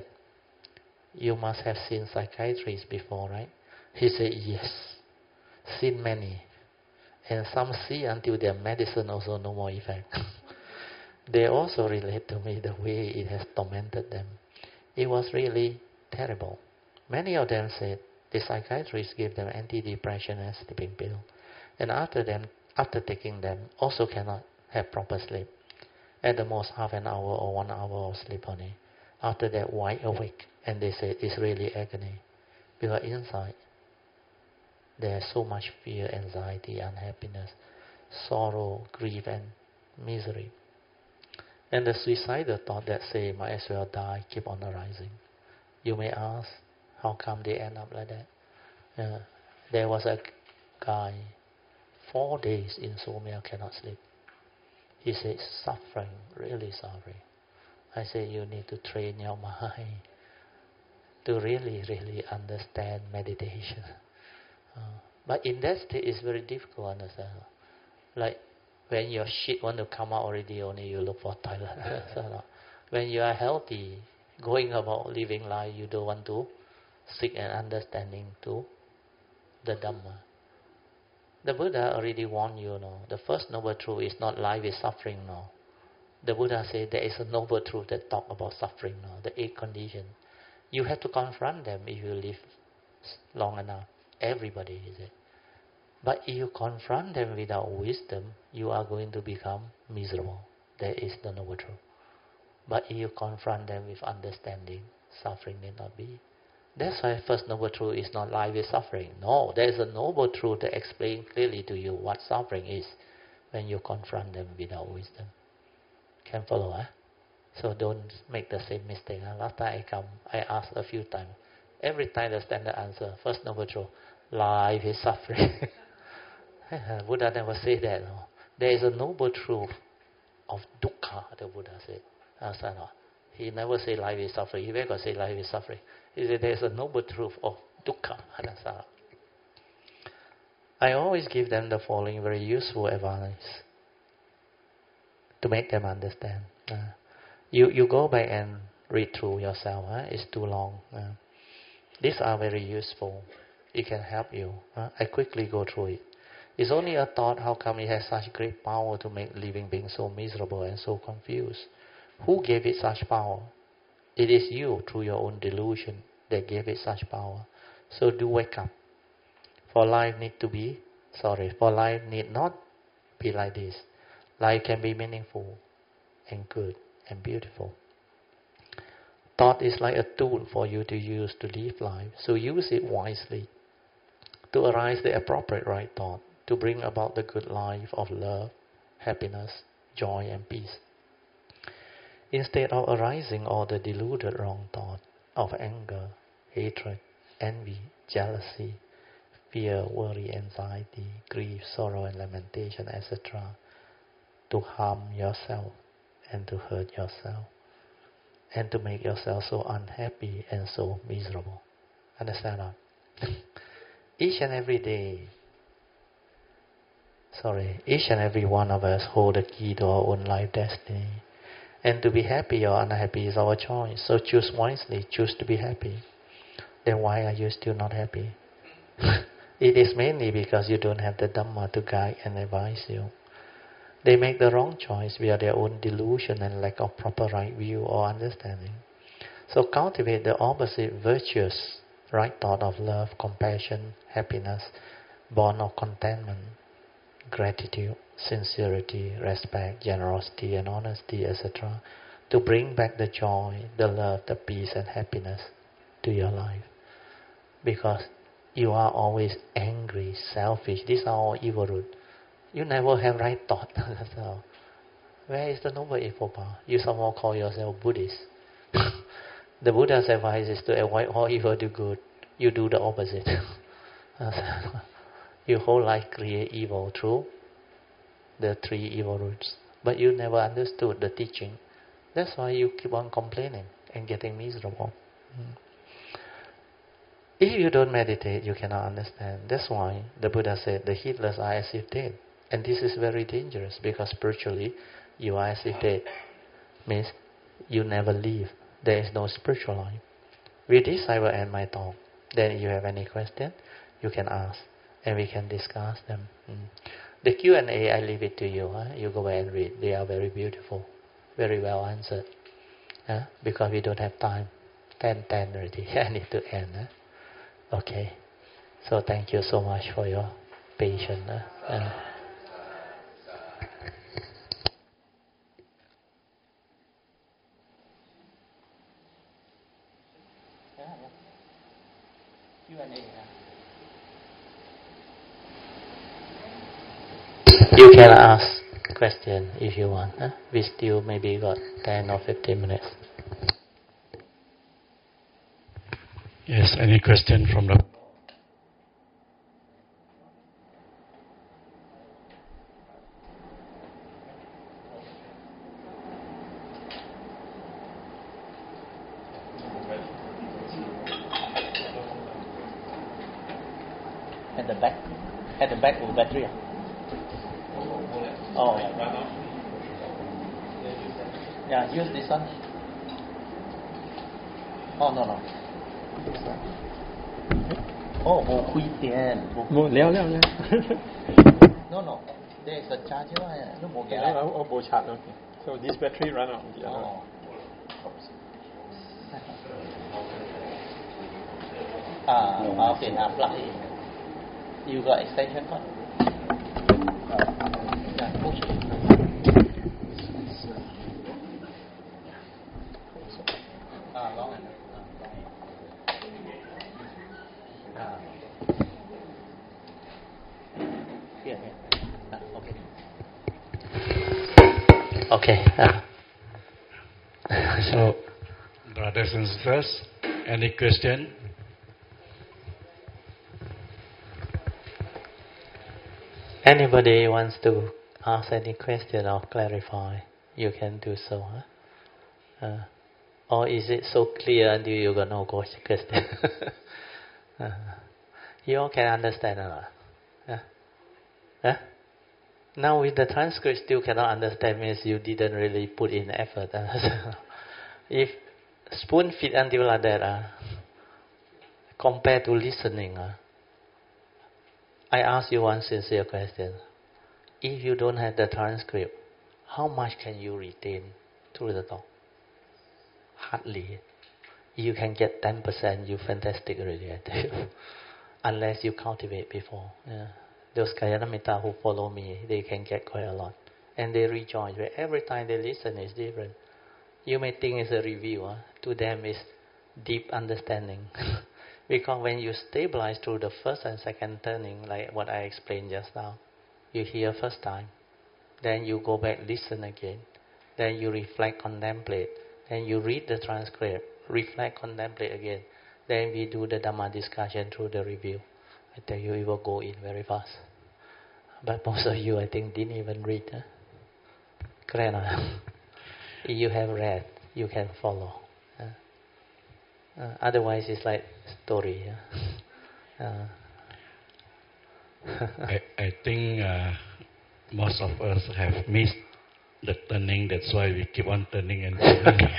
you must have seen psychiatrists before, right? He said, yes, seen many. And some see until their medicine also no more effect. They also relate to me the way it has tormented them. It was really terrible. Many of them said the psychiatrist gave them antidepressant and sleeping pill. And after them, after taking them, also cannot have proper sleep. At the most half an hour or one hour of sleep only. After that, wide awake. And they said it's really agony. Because inside, there's so much fear, anxiety, unhappiness, sorrow, grief and misery. And the suicidal thought that say, might as well die, keep on arising. You may ask, how come they end up like that? Uh, there was a guy, four days insomnia, cannot sleep. He said, suffering, really suffering. I said, you need to train your mind to really, really understand meditation. Uh, but in that state, it's very difficult to understand. Like when your shit want to come out already, only you look for toilet. So, when you are healthy, going about living life, you don't want to seek an understanding to the Dhamma. The Buddha already warned you, no. The first noble truth is not life is suffering, no. The Buddha said there is a noble truth that talk about suffering, no. The eight conditions. You have to confront them if you live long enough. Everybody is it. But if you confront them without wisdom, you are going to become miserable. That is the noble truth. But if you confront them with understanding, suffering need not be. That's why first noble truth is not life is suffering. No, there is a noble truth that explains clearly to you what suffering is when you confront them without wisdom. Can follow, huh? So don't make the same mistake. Huh? Last time I come, I asked a few times. Every time the standard answer, first noble truth, life is suffering. Buddha never say that. No? There is a noble truth of dukkha, the Buddha said. Understand? No? He never say life is suffering. He never say life is suffering. He said there is a noble truth of dukkha. Understand? I always give them the following very useful advice to make them understand. Uh, you you go back and read through yourself. Huh? It's too long. Uh, these are very useful. It can help you. Uh, I quickly go through it. It's only a thought. How come it has such great power to make living beings so miserable and so confused? Who gave it such power? It is you, through your own delusion, that gave it such power. So do wake up. For life need to be, sorry, for life need not be like this. Life can be meaningful and good and beautiful. Thought is like a tool for you to use to live life. So use it wisely to arise the appropriate right thought, to bring about the good life of love, happiness, joy and peace. Instead of arising all the deluded wrong thought of anger, hatred, envy, jealousy, fear, worry, anxiety, grief, sorrow and lamentation, et cetera, to harm yourself and to hurt yourself. and to make yourself so unhappy and so miserable. Understand or not? Each and every day, sorry, each and every one of us hold the key to our own life destiny. And to be happy or unhappy is our choice. So choose wisely, choose to be happy. Then why are you still not happy? It is mainly because you don't have the Dhamma to guide and advise you. They make the wrong choice via their own delusion and lack of proper right view or understanding. So cultivate the opposite virtues, right thought of love, compassion, happiness, born of contentment, gratitude, sincerity, respect, generosity and honesty, et cetera, to bring back the joy, the love, the peace and happiness to your life. Because you are always angry, selfish. These are all evil roots. You never have right thought. So, where is the Noble Eightfold Path? You somehow call yourself Buddhist. The Buddha's advice is to avoid all evil, do good. You do the opposite. Your whole life create evil through the three evil roots. But you never understood the teaching. That's why you keep on complaining and getting miserable. Mm. If you don't meditate, you cannot understand. That's why the Buddha said the heedless are as if dead. And this is very dangerous because spiritually you are as if dead. Means you never live. There is no spiritual life. With this I will end my talk. Then if you have any question, you can ask and we can discuss them. Mm. The Q and A, I leave it to you. Huh? You go and read. They are very beautiful. Very well answered. Huh? Because we don't have time. ten ten already. I need to end. Huh? Okay, so thank you so much for your patience. Uh, uh. You can ask question if you want. Huh? We still maybe got ten or fifteen minutes. Yes, any question from the... At the back, at the back of the battery. Oh, yeah. Yeah, use this one. Oh, no, no. This one. Oh, 冇亏電，冇了了了。No, no. There is a charger. No, 冇嘅。我我冇插。Okay. So this battery run out. Oh. Ah, okay. Now plug it in. You got extension cord? Yeah, push it. Ah, long enough. Ah. Here, here. Ah, okay. Okay. Ah. So, brothers and sisters, any question? Anybody wants to ask any question or clarify, you can do so. Huh? Uh, or is it so clear until you got no question? uh, you all can understand or not? Huh? Huh? Now with the transcript still cannot understand means you didn't really put in effort. Uh, if spoon feed until like that, uh, compared to listening, uh, I ask you one sincere question. If you don't have the transcript, how much can you retain through the talk? Hardly. You can get ten percent, you fantastic already, I tell you. Unless you cultivate before. Yeah. Those Kayanamitta who follow me, they can get quite a lot. And they rejoice. Every time they listen, it's different. You may think it's a review. Huh? To them, it's deep understanding. Because when you stabilize through the first and second turning, like what I explained just now, you hear first time, then you go back, listen again, then you reflect, contemplate, then you read the transcript, reflect, contemplate again, then we do the Dhamma discussion through the review. I tell you, it will go in very fast. But most of you, I think, didn't even read. Huh? Correct? If you have read, you can follow. Uh, uh, otherwise, it's like story. Uh, uh, I, I think uh, most of us have missed the turning. That's why we keep on turning and turning.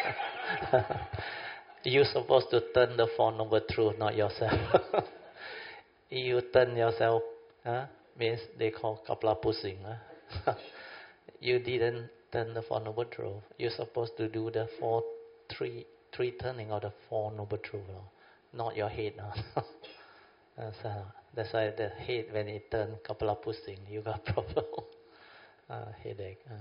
You're supposed to turn the Four Noble Truths, not yourself. You turn yourself, huh? Means they call kapla pusing. Huh? You didn't turn the Four Noble Truths. You're supposed to do the four, three, three turning of the Four Noble Truths, not your head. No? That's, uh, that's why the head, when it turns kapla pusing, you got problem, uh, headache. Uh.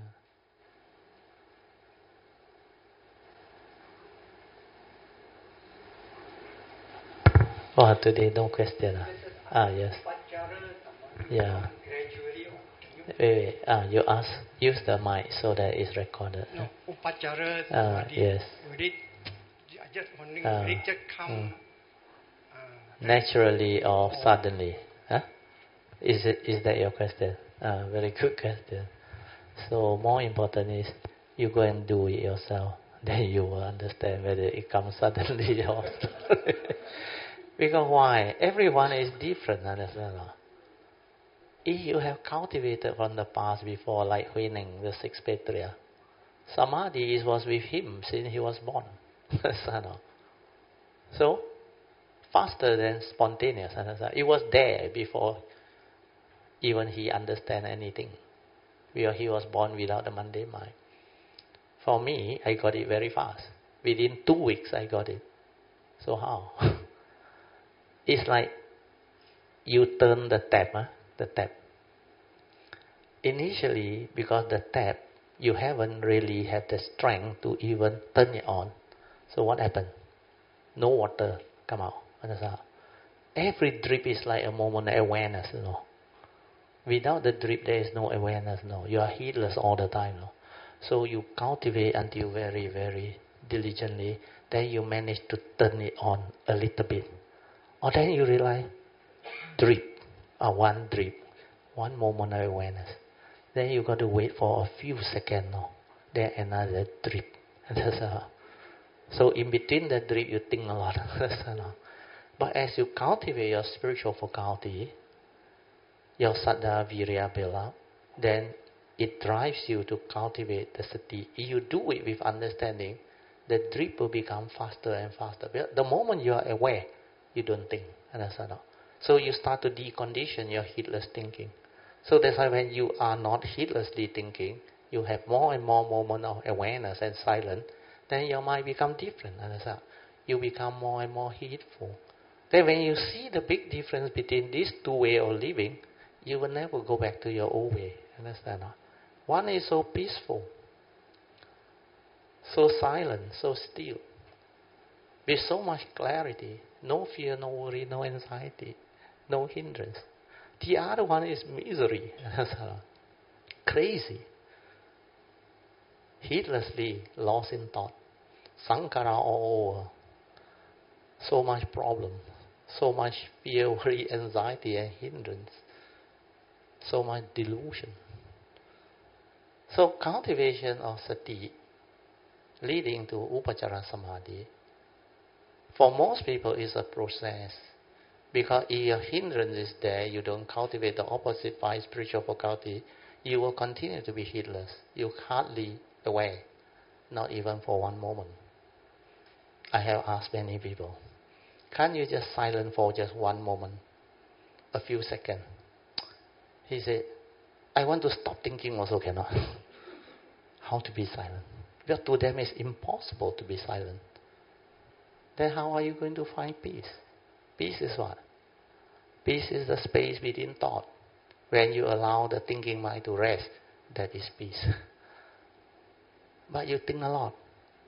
Oh, today no question. Uh. Ah, yes. Yeah. Wait, wait. Ah, you ask. Use the mic so that it's recorded. No, upachara Ah, samadhi. yes. Will it, I just wondering, Ah, will it just come mm. uh, naturally or suddenly? Huh? Is it? Is that your question? Ah, very good question. So more important is you go and do it yourself. Then you will understand whether it comes suddenly or because why? Everyone is different, understand? If you have cultivated from the past before, like Huining, the six Petria, Samadhi was with him since he was born. So, faster than spontaneous. It was there before even he understand anything. Because he was born without the mundane mind. For me, I got it very fast. Within two weeks, I got it. So how? It's like you turn the tap, huh? the tap. Initially, because the tap, you haven't really had the strength to even turn it on. So what happened? No water come out. Understand? Every drip is like a moment of awareness, you know. Without the drip, there is no awareness, no. You are heedless all the time, no. So you cultivate until very, very diligently. Then you manage to turn it on a little bit. Or then you realize, drip, or one drip, one moment of awareness. Then you got to wait for a few seconds, no. Then another drip. That's how. So in between the drip, you think a lot. But as you cultivate your spiritual faculty, your saddha virya build up, then it drives you to cultivate the sati. If you do it with understanding, the drip will become faster and faster. The moment you are aware, you don't think. Understand? So you start to decondition your heedless thinking. So that's why when you are not heedlessly thinking, you have more and more moments of awareness and silence, then your mind becomes different. Understand? You become more and more heedful. Then when you see the big difference between these two ways of living, you will never go back to your old way. Understand? One is so peaceful, so silent, so still, with so much clarity, no fear, no worry, no anxiety, no hindrance. The other one is misery, crazy, heedlessly lost in thought, sankhara all over, so much problem, so much fear, worry, anxiety, and hindrance, so much delusion. So cultivation of sati leading to upachara samadhi, for most people is a process. Because if your hindrance is there, you don't cultivate the opposite by spiritual faculty, you will continue to be heedless. You're hardly aware, not even for one moment. I have asked many people, can't you just silent for just one moment, a few seconds? He said, I want to stop thinking also cannot. How to be silent? Because to them it's impossible to be silent. Then how are you going to find peace? Peace is what? Peace is the space within thought. When you allow the thinking mind to rest, that is peace. But you think a lot.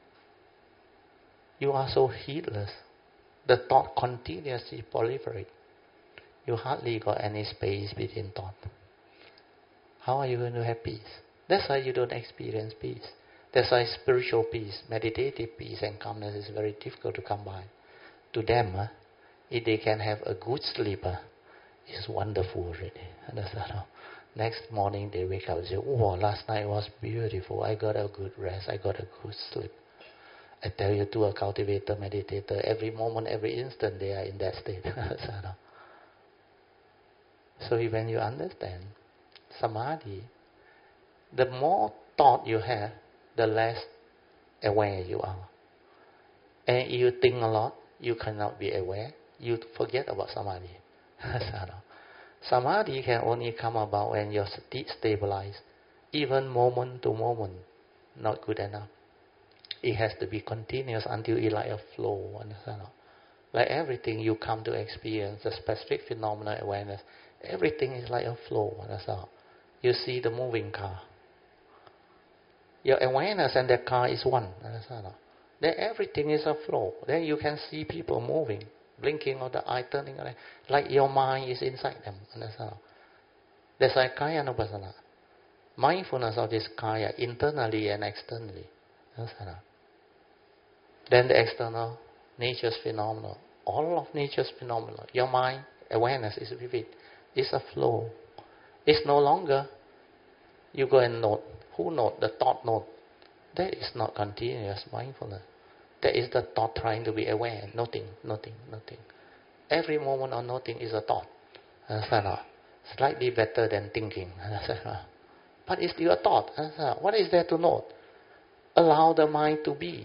You are so heedless. The thought continuously proliferates. You hardly got any space between thought. How are you going to have peace? That's why you don't experience peace. That's why spiritual peace, meditative peace and calmness is very difficult to come by. To them, uh, if they can have a good sleep, uh, it's wonderful already. Understand? Next morning they wake up and say, oh, last night was beautiful. I got a good rest. I got a good sleep. I tell you, to a cultivator, meditator, every moment, every instant, they are in that state. So when you understand samadhi, the more thought you have, the less aware you are. And you think a lot, you cannot be aware. You forget about samadhi. Samadhi can only come about when your state stabilized. Even moment to moment, not good enough. It has to be continuous until it like a flow. Understand? Like everything you come to experience, the specific phenomena awareness, everything is like a flow. Understand? You see the moving car. Your awareness and the car is one. Understand? Then everything is a flow. Then you can see people moving, blinking of the eye, turning like your mind is inside them. Understand? That's like Kaya Anupassana. Mindfulness of this Kaya internally and externally. Understand? Then the external, nature's phenomena. All of nature's phenomena. Your mind, awareness is with it. It's a flow. It's no longer you go and note. Who note? The thought note. That is not continuous mindfulness. That is the thought trying to be aware. Nothing, nothing, nothing. Every moment of nothing is a thought. Understand? Slightly better than thinking. Understand? But it's still a thought. Understand? What is there to note? Allow the mind to be.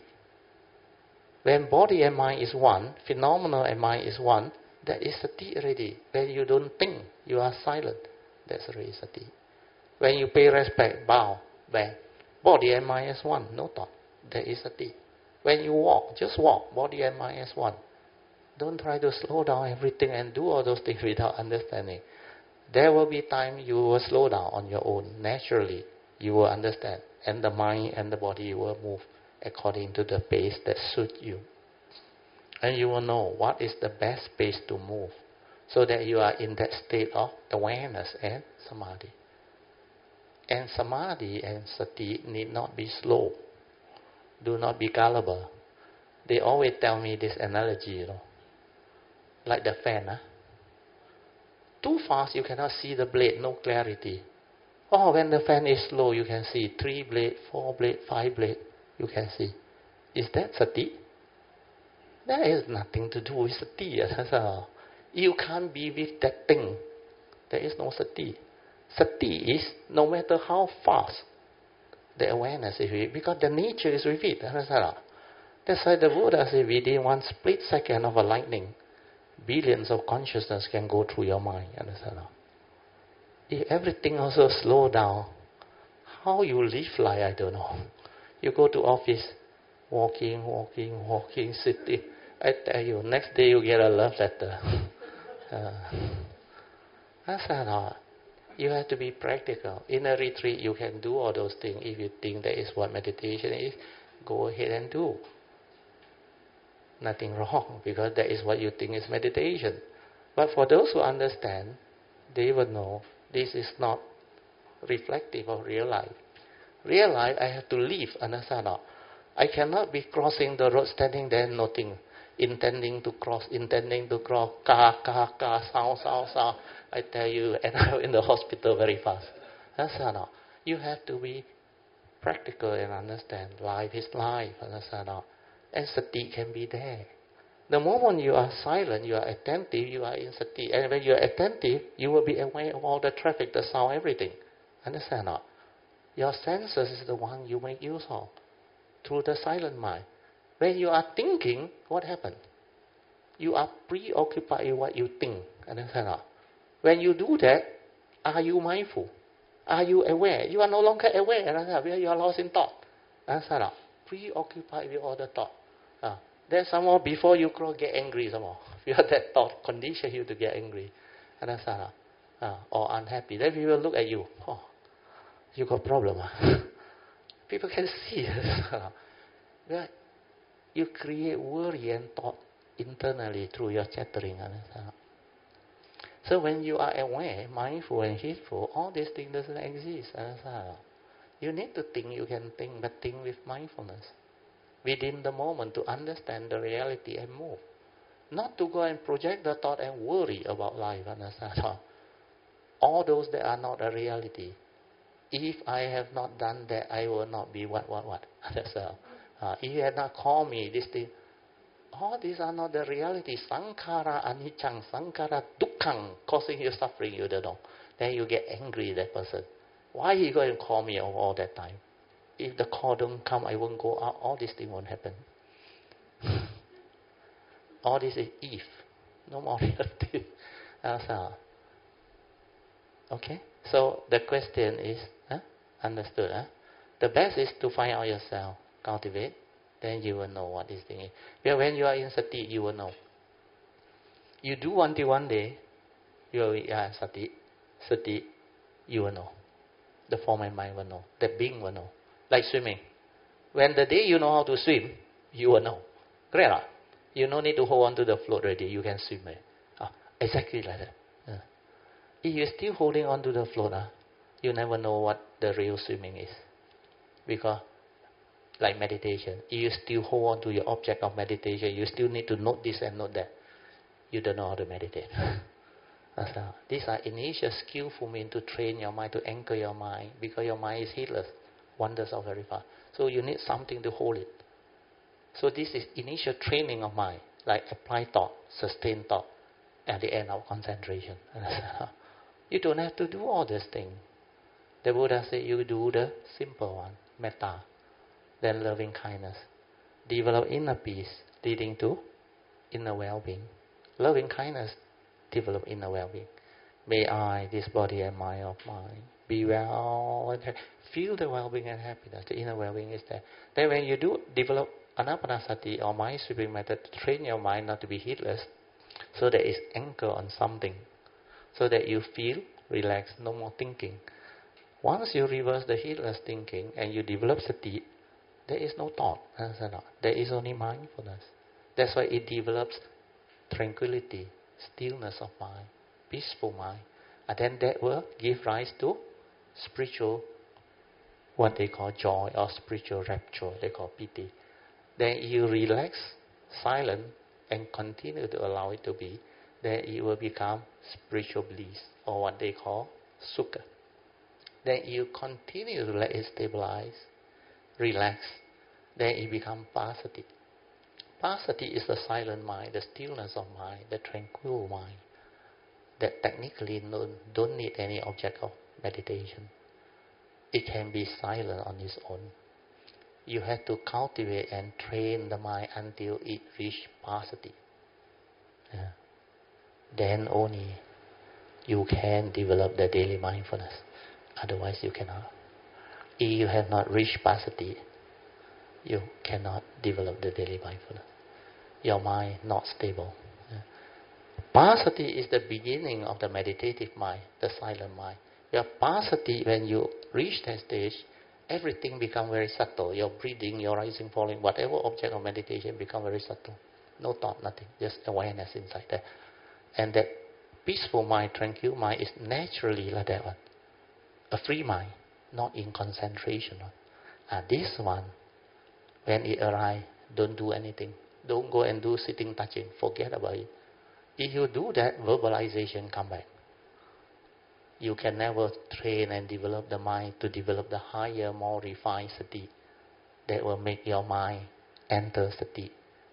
When body and mind is one, phenomena and mind is one, that is sati already. When you don't think, you are silent. That's already sati. When you pay respect, bow, bend, body and mind is one, no thought. That is sati. When you walk, just walk, body and mind is one. Don't try to slow down everything and do all those things without understanding. There will be time you will slow down on your own. Naturally, you will understand. And the mind and the body will move according to the pace that suits you. And you will know what is the best pace to move, so that you are in that state of awareness and samadhi. And samadhi and sati need not be slow. Do not be gullible. They always tell me this analogy, you know. Like the fan, huh? Too fast, you cannot see the blade, no clarity. Oh, when the fan is slow, you can see three blade, four blade, five blade. You can see. Is that sati? That has nothing to do with sati. You can't be with that thing. There is no sati. Sati is no matter how fast the awareness is with it, because the nature is with it. That's why the Buddha said within one split second of a lightning, billions of consciousness can go through your mind. Understand? If everything also slow down, how you live life, I don't know. You go to office, walking, walking, walking, sitting. I tell you, next day you get a love letter. uh, that's not. You have to be practical. In a retreat, you can do all those things. If you think that is what meditation is, go ahead and do. Nothing wrong, because that is what you think is meditation. But for those who understand, they will know this is not reflective of real life. Real life, I have to live, understand? I cannot be crossing the road, standing there, nothing, intending to cross, intending to cross, car, car, car, sound, sound, sound. I tell you, and I'm in the hospital very fast. Understand? You have to be practical and understand. Life is life, understand? And sati can be there. The moment you are silent, you are attentive, you are in sati. And when you are attentive, you will be aware of all the traffic, the sound, everything. Understand? Your senses is the one you make use of through the silent mind. When you are thinking, what happens? You are preoccupied with what you think. Understand? When you do that, are you mindful? Are you aware? You are no longer aware. Understand? You are lost in thought. Understand? Preoccupied with all the thought. Uh, then some more, before you grow, get angry some more. You have that thought condition you to get angry. Understand? Uh, or unhappy. Then people look at you. Oh, you got problem. Huh? People can see. Well, you create worry and thought internally through your chattering. Understand? So when you are aware, mindful and heedful, all these things doesn't exist. Understand? You need to think, you can think, but think with mindfulness. Within the moment to understand the reality and move. Not to go and project the thought and worry about life. Understand? All those that are not a reality. If I have not done that, I will not be what, what, what. That's all. Uh, if you had not called me, this thing, all these are not the reality. Sankhara anichang, sankhara dukkhang, causing you suffering, you don't know. Then you get angry at that person. Why he going to call me all, all that time? If the call don't come, I won't go out. All these things won't happen. All this is if. No more reality. uh, okay? So the question is, huh? Understood? Huh? The best is to find out yourself, cultivate, then you will know what this thing is. Because when you are in sati, you will know. You do until one day, you will be uh, sati, sati, you will know. The form and mind will know. The being will know. Like swimming. When the day you know how to swim, you will know. Correct? You no need to hold on to the float already. You can swim. Eh? Ah, exactly like that. Yeah. If you're still holding on to the float, ah, you never know what the real swimming is. Because, like meditation, if you still hold on to your object of meditation, you still need to note this and note that. You don't know how to meditate. That's how. These are initial skillful means to train your mind, to anchor your mind, because your mind is heedless. Wanders out very fast. So you need something to hold it. So this is initial training of mind, like applied thought, sustained thought, at the end of concentration. You don't have to do all these things. The Buddha said you do the simple one, metta, then loving kindness. Develop inner peace, leading to inner well-being. Loving kindness, develop inner well-being. May I, this body and mind of mine, be well and happy. Feel the well-being and happiness. The inner well-being is there. Then when you do develop anapanasati or mind sweeping method, to train your mind not to be heedless, so that it's anchored on something, so that you feel relaxed, no more thinking. Once you reverse the heedless thinking and you develop sati, there is no thought. There is only mindfulness. That's why it develops tranquility, stillness of mind, peaceful mind. And then that will give rise to spiritual, what they call joy, or spiritual rapture, they call piti. Then you relax, silent, and continue to allow it to be, then it will become spiritual bliss, or what they call sukha. Then you continue to let it stabilize, relax, then it becomes passaddhi. Passaddhi is the silent mind, the stillness of mind, the tranquil mind, that technically no, don't need any object of meditation. It can be silent on its own. You have to cultivate and train the mind until it reaches passaddhi. Yeah. Then only you can develop the daily mindfulness. Otherwise you cannot. If you have not reached passaddhi, you cannot develop the daily mindfulness. Your mind not stable. Yeah. Passaddhi is the beginning of the meditative mind, the silent mind. Your passaddhi, when you reach that stage, everything becomes very subtle. Your breathing, your rising, falling, whatever object of meditation become very subtle. No thought, nothing. Just awareness inside there. And that peaceful mind, tranquil mind is naturally like that one. A free mind, not in concentration. And this one, when it arrives, don't do anything. Don't go and do sitting, touching. Forget about it. If you do that, verbalization come back. You can never train and develop the mind to develop the higher, more refined sati that will make your mind enter sati.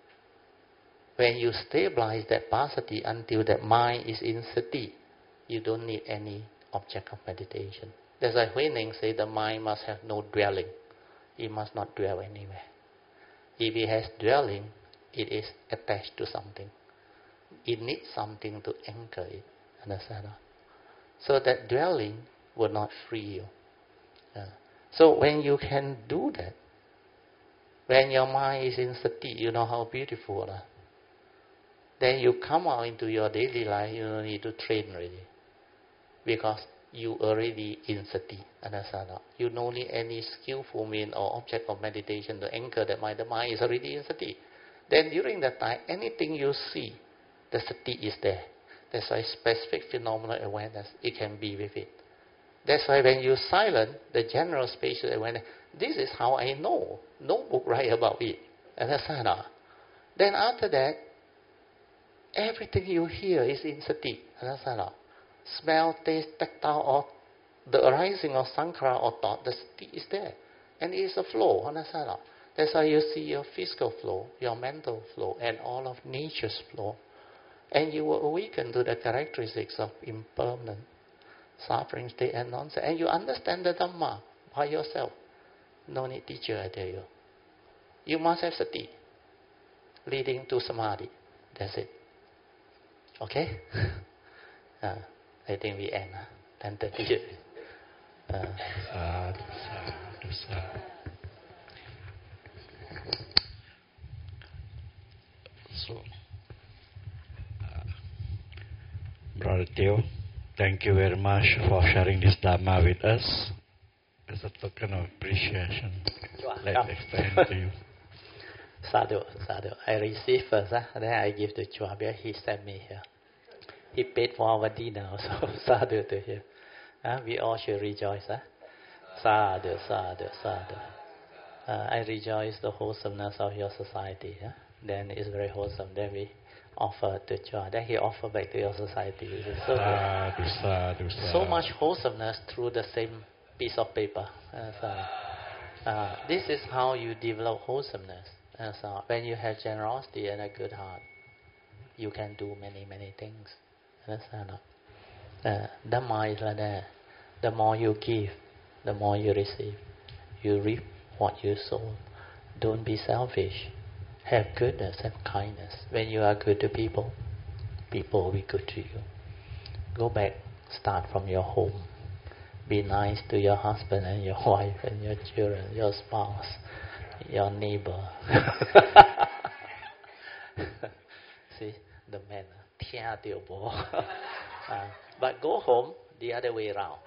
When you stabilize that passaddhi until that mind is in sati, you don't need any object of meditation. That's why Huineng say the mind must have no dwelling. It must not dwell anywhere. If it has dwelling, it is attached to something. It needs something to anchor it. Understand? So that dwelling will not free you. Yeah. So when you can do that, when your mind is in sati, you know how beautiful it is. Then you come out into your daily life, you don't need to train already. Because you already in sati. Understand? You don't need any skillful mean or object of meditation to anchor that mind. The mind is already in sati. Then during that time, anything you see, the sati is there. That's why specific phenomenal awareness, it can be with it. That's why when you silent, the general spatial awareness, this is how I know. No book write about it. Understand? Then after that, everything you hear is in sati. Understand? Smell, taste, tactile, or the arising of sankhara or thought, the sati is there. And it is a flow. Understand? That's why you see your physical flow, your mental flow, and all of nature's flow. And you will awaken to the characteristics of impermanent, suffering, state, and nonsense. And you understand the Dhamma by yourself. No need teacher, I tell you. You must have sati, leading to samadhi. That's it. Okay? uh, I think we end. Uh, ten thirty. Uh, sadhu, sadhu, sadhu. So, uh, Brother Theo, thank you very much for sharing this Dhamma with us. As a token of appreciation, let me explain to you. Sadhu, sadhu. I receive first, huh? Then I give to Chua because he sent me here. He paid for our dinner also. Sadhu to him. Huh? We all should rejoice. Huh? Sadhu, sadhu, sadhu. Uh, I rejoice the wholesomeness of your society. Huh? Then it's very wholesome. Then we offer to Chua. Then he offer back to your society. So, sadhu, sadhu, sadhu. So much wholesomeness through the same piece of paper. Uh, so, uh, this is how you develop wholesomeness. Uh, so when you have generosity and a good heart, you can do many, many things. Understand? Uh, Dhamma is like that. The more you give, the more you receive. You reap what you sow. Don't be selfish. Have goodness, have kindness. When you are good to people, people will be good to you. Go back, start from your home. Be nice to your husband and your wife and your children, your spouse, your neighbor. See, the man, uh, but go home the other way around.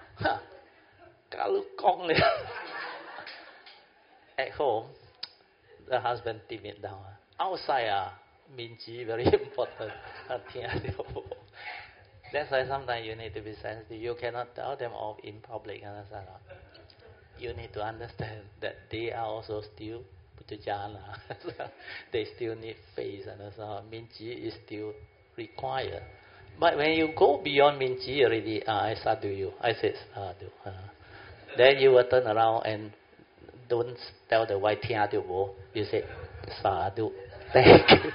At home, the husband tame it down. Outside, uh, minji very important. That's why sometimes you need to be sensitive. You cannot tell them off in public. Understand? You need to understand that they are also still putujana. They still need faith. Understand? Minji is still required. But when you go beyond minji already, uh, I sadhu you. I said sadhu. Uh, then you will turn around and don't tell the wife tia tu bo. You say sadhu. Thank you.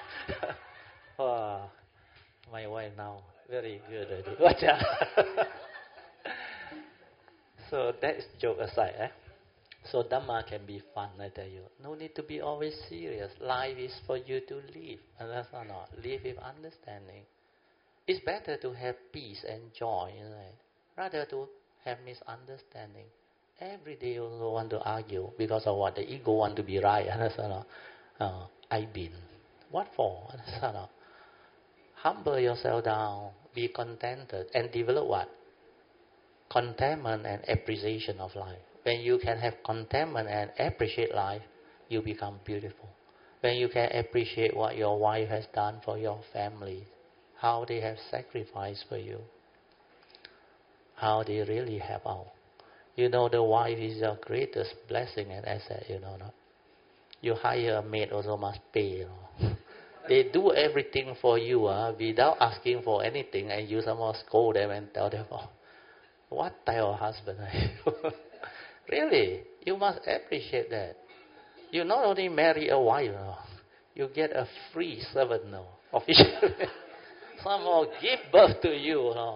Oh, my wife now. Very good idea. So that is joke aside. Eh? So Dhamma can be fun, I tell you. No need to be always serious. Life is for you to live. And that's not, not. Live with understanding. It's better to have peace and joy, right? Rather to have misunderstanding. Every day you also want to argue because of what? The ego want to be right. And that's not. Uh, I've been. What for? And that's not. Humble yourself down. Be contented and develop what? Contentment and appreciation of life. When you can have contentment and appreciate life, you become beautiful. When you can appreciate what your wife has done for your family, how they have sacrificed for you, how they really help out. You know the wife is your greatest blessing and asset, you know not? You hire a maid also must pay, you know. They do everything for you uh, without asking for anything, and you somehow scold them and tell them, oh, what type of husband are you? Really, you must appreciate that. You not only marry a wife, no, you get a free servant now, officially. Somehow give birth to you. No.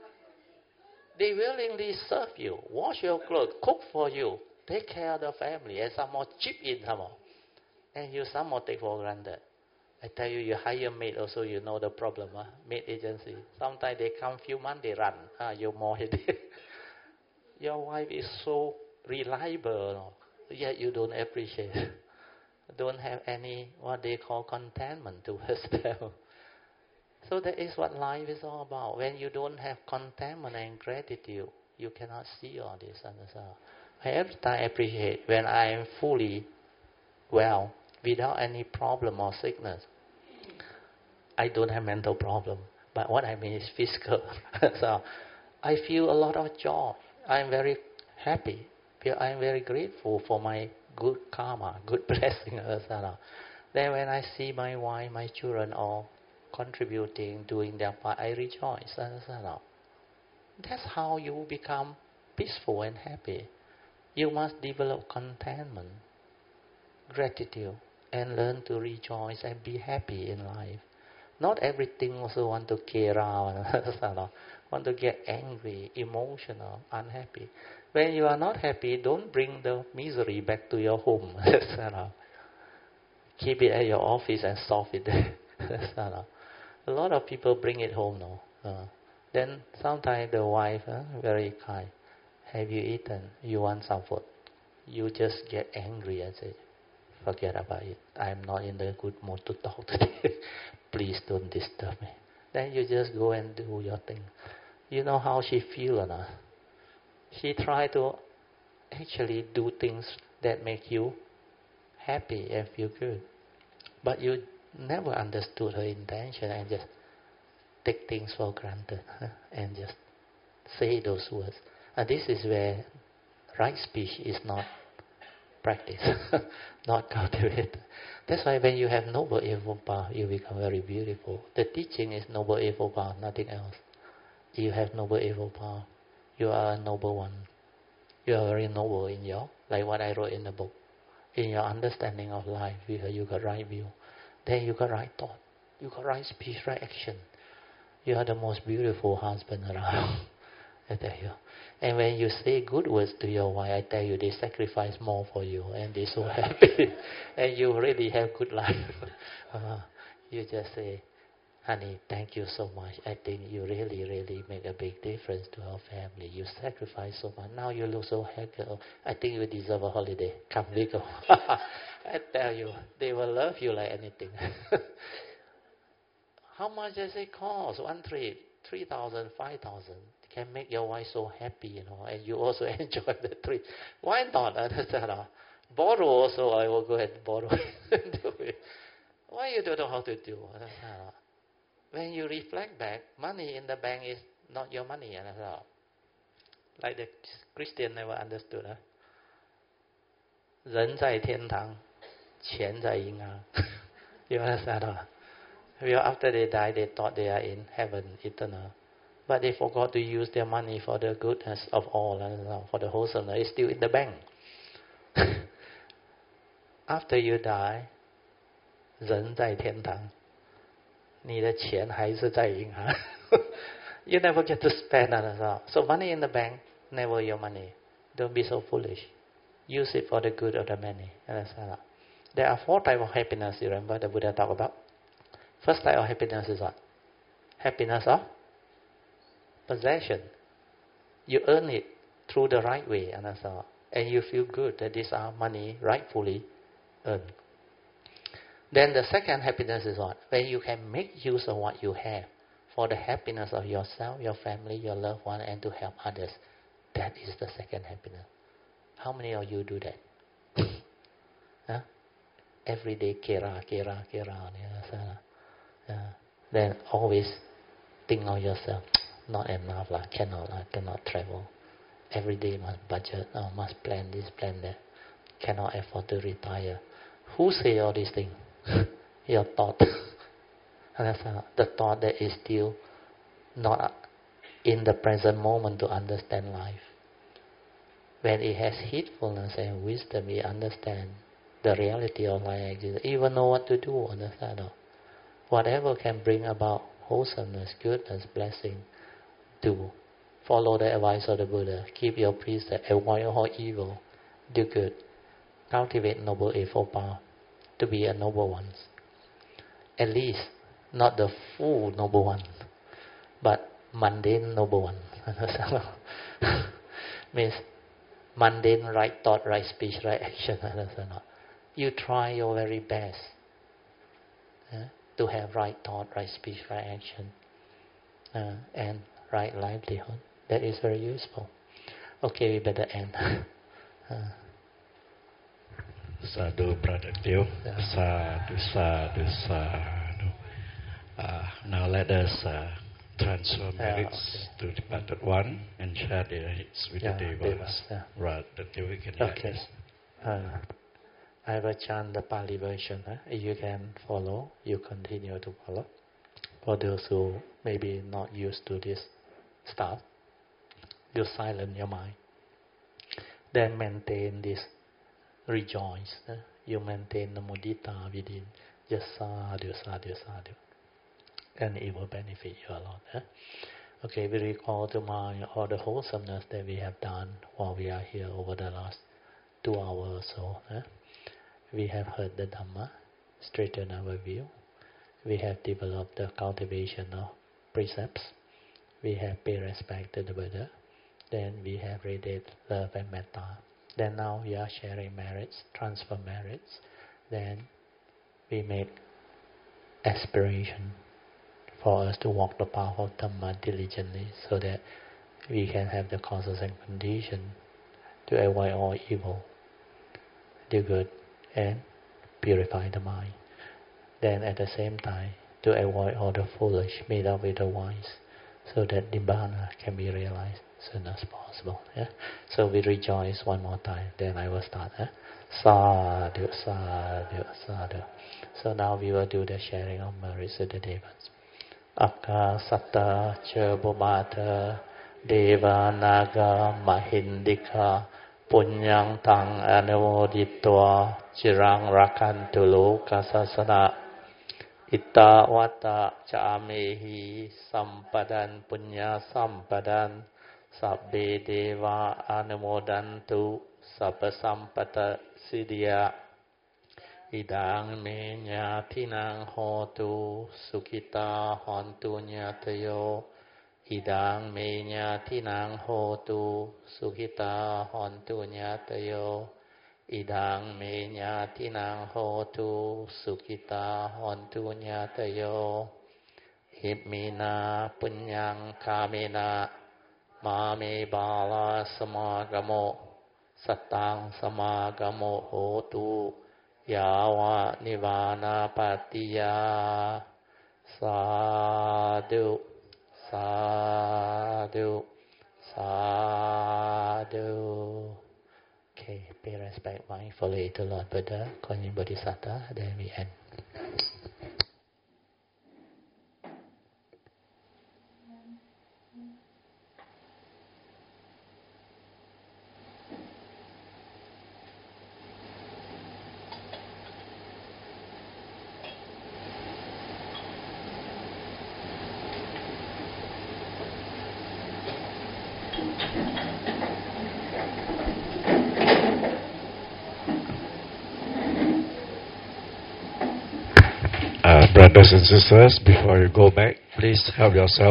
They willingly serve you, wash your clothes, cook for you, take care of the family, and somehow chip in somehow. And you somehow take for granted. I tell you, you hire maid also, you know the problem, huh? Maid agency. Sometimes they come few months, they run. Ah, you're more headache. Your wife is so reliable, no? Yet you don't appreciate. Don't have any, what they call contentment towards them. So that is what life is all about. When you don't have contentment and gratitude, you cannot see all this. I every time appreciate when I am fully well, without any problem or sickness. I don't have mental problem, but what I mean is physical. So I feel a lot of joy. I'm very happy. I'm very grateful for my good karma, good blessing. Then when I see my wife, my children all contributing, doing their part, I rejoice. That's how you become peaceful and happy. You must develop contentment. gratitude and learn to rejoice and be happy in life. Not everything also want to care around, want to get angry, emotional, unhappy. When you are not happy, don't bring the misery back to your home. Keep it at your office and solve it there. A lot of people bring it home now. Uh, then sometimes the wife, uh, very kind, have you eaten? You want some food? You just get angry and say, forget about it. I'm not in the good mood to talk today. Please don't disturb me. Then you just go and do your thing. You know how she feel or not? She try to actually do things that make you happy and feel good. But you never understood her intention and just take things for granted and just say those words. And this is where right speech is not practiced, not cultivated. That's why when you have Noble Eightfold Path, you become very beautiful. The teaching is Noble Eightfold Path, nothing else. You have Noble Eightfold Path. You are a noble one. You are very noble in your, like what I wrote in the book. In your understanding of life, you, you got right view. Then you got right thought. You got right speech, right action. You are the most beautiful husband around. I tell you. And when you say good words to your wife, I tell you, they sacrifice more for you, and they're so happy. And you really have good life. uh, you just say, honey, thank you so much. I think you really, really make a big difference to our family. You sacrifice so much. Now you look so happy. I think you deserve a holiday. Come, we go. I tell you, they will love you like anything. How much does it cost? One trip, three thousand, five thousand. Can make your wife so happy, you know, and you also enjoy the trip. Why not? Borrow also, I will go ahead and borrow. Do it. Why you don't know how to do? When you reflect back, money in the bank is not your money. Like the Christian never understood. Huh? 人在天堂，钱在银行。You understand? Huh? Well, after they die, they thought they are in heaven, eternal. But they forgot to use their money for the goodness of all, and for the wholesomeness. It's still in the bank. After you die, 人在天堂，你的钱还是在银行。You never get to spend on it. So money in the bank, never your money. Don't be so foolish. Use it for the good of the many. There are four types of happiness, you remember the Buddha talked about? First type of happiness is what? Happiness of possession. You earn it through the right way, and so and you feel good that these are money rightfully earned. Then the second happiness is what? When you can make use of what you have for the happiness of yourself, your family, your loved one, and to help others. That is the second happiness. How many of you do that? Huh? Every day, kera, kera, kera. Uh, then always think of yourself. Not enough, lah. Cannot, lah. Cannot travel. Every day must budget. Oh, must plan this, plan that. Cannot afford to retire. Who say all these things? Your thought. The thought that is still not in the present moment to understand life. When it has heedfulness and wisdom, it understands the reality of life. It even know what to do. Understand? Whatever can bring about wholesomeness, goodness, blessing, do. Follow the advice of the Buddha. Keep your precept. Avoid all evil. Do good. Cultivate Noble Eightfold Path to be a noble one. At least not the full noble one, but mundane noble one. Means mundane right thought, right speech, right action. You try your very best uh, to have right thought, right speech, right action, uh, and right livelihood. That is very useful. Okay, we better end. uh, Sadhu, Brother Teo. Yeah. Sadhu, sadhu, sadhu. Uh, now let us uh, transfer merits okay. to the departed one and share their hits with Yeah, the devas. devas, yeah. Brother Teo, we can Okay. let us. Uh, I will chant the Pali version. Huh? If you can follow, you continue to follow. For those who maybe not used to this stuff, you silence your mind. Then maintain this rejoice. Uh, you maintain the mudita within. Just sadhu, sadhu, sadhu. And it will benefit you a lot. Eh? Okay, we recall to mind all the wholesomeness that we have done while we are here over the last two hours or so. Eh? We have heard the Dhamma, straightened our view. We have developed the cultivation of precepts. We have paid respect to the Buddha. Then we have radiated love and metta. Then now we are sharing merits, transfer merits. Then we make aspiration for us to walk the path of Dhamma diligently so that we can have the causes and conditions to avoid all evil, do good, and purify the mind. Then at the same time, to avoid all the foolish, meet up with the wise, so that Nibbana can be realized as soon as possible. Yeah? So we rejoice one more time, then I will start. Eh? Sadhu, sadhu, sadhu. So now we will do the sharing of merits with the devas. Akasatta cha bhumata deva naga mahindika punyang tang anumoditva chirang rakantu lokasasana itta vata camehi sampadan punya sampadan sabbe deva anumodantu sabba sampata siddhya idang me nyatinang hotu sukita hontu nyatayo idang me nyatinang hotu sukita hontu nyatayo idang me nyatinang hotu sukita hontu nyatayo himina punyang kamena mame bala samagamo satang samagamo hotu yawa nivana patiya sadhu sadhu sadhu. Okay, pay respect mindfully to Lord Buddha, Kuan Bodhisattva, then we end. Uh, brothers and sisters, before you go back, please help yourself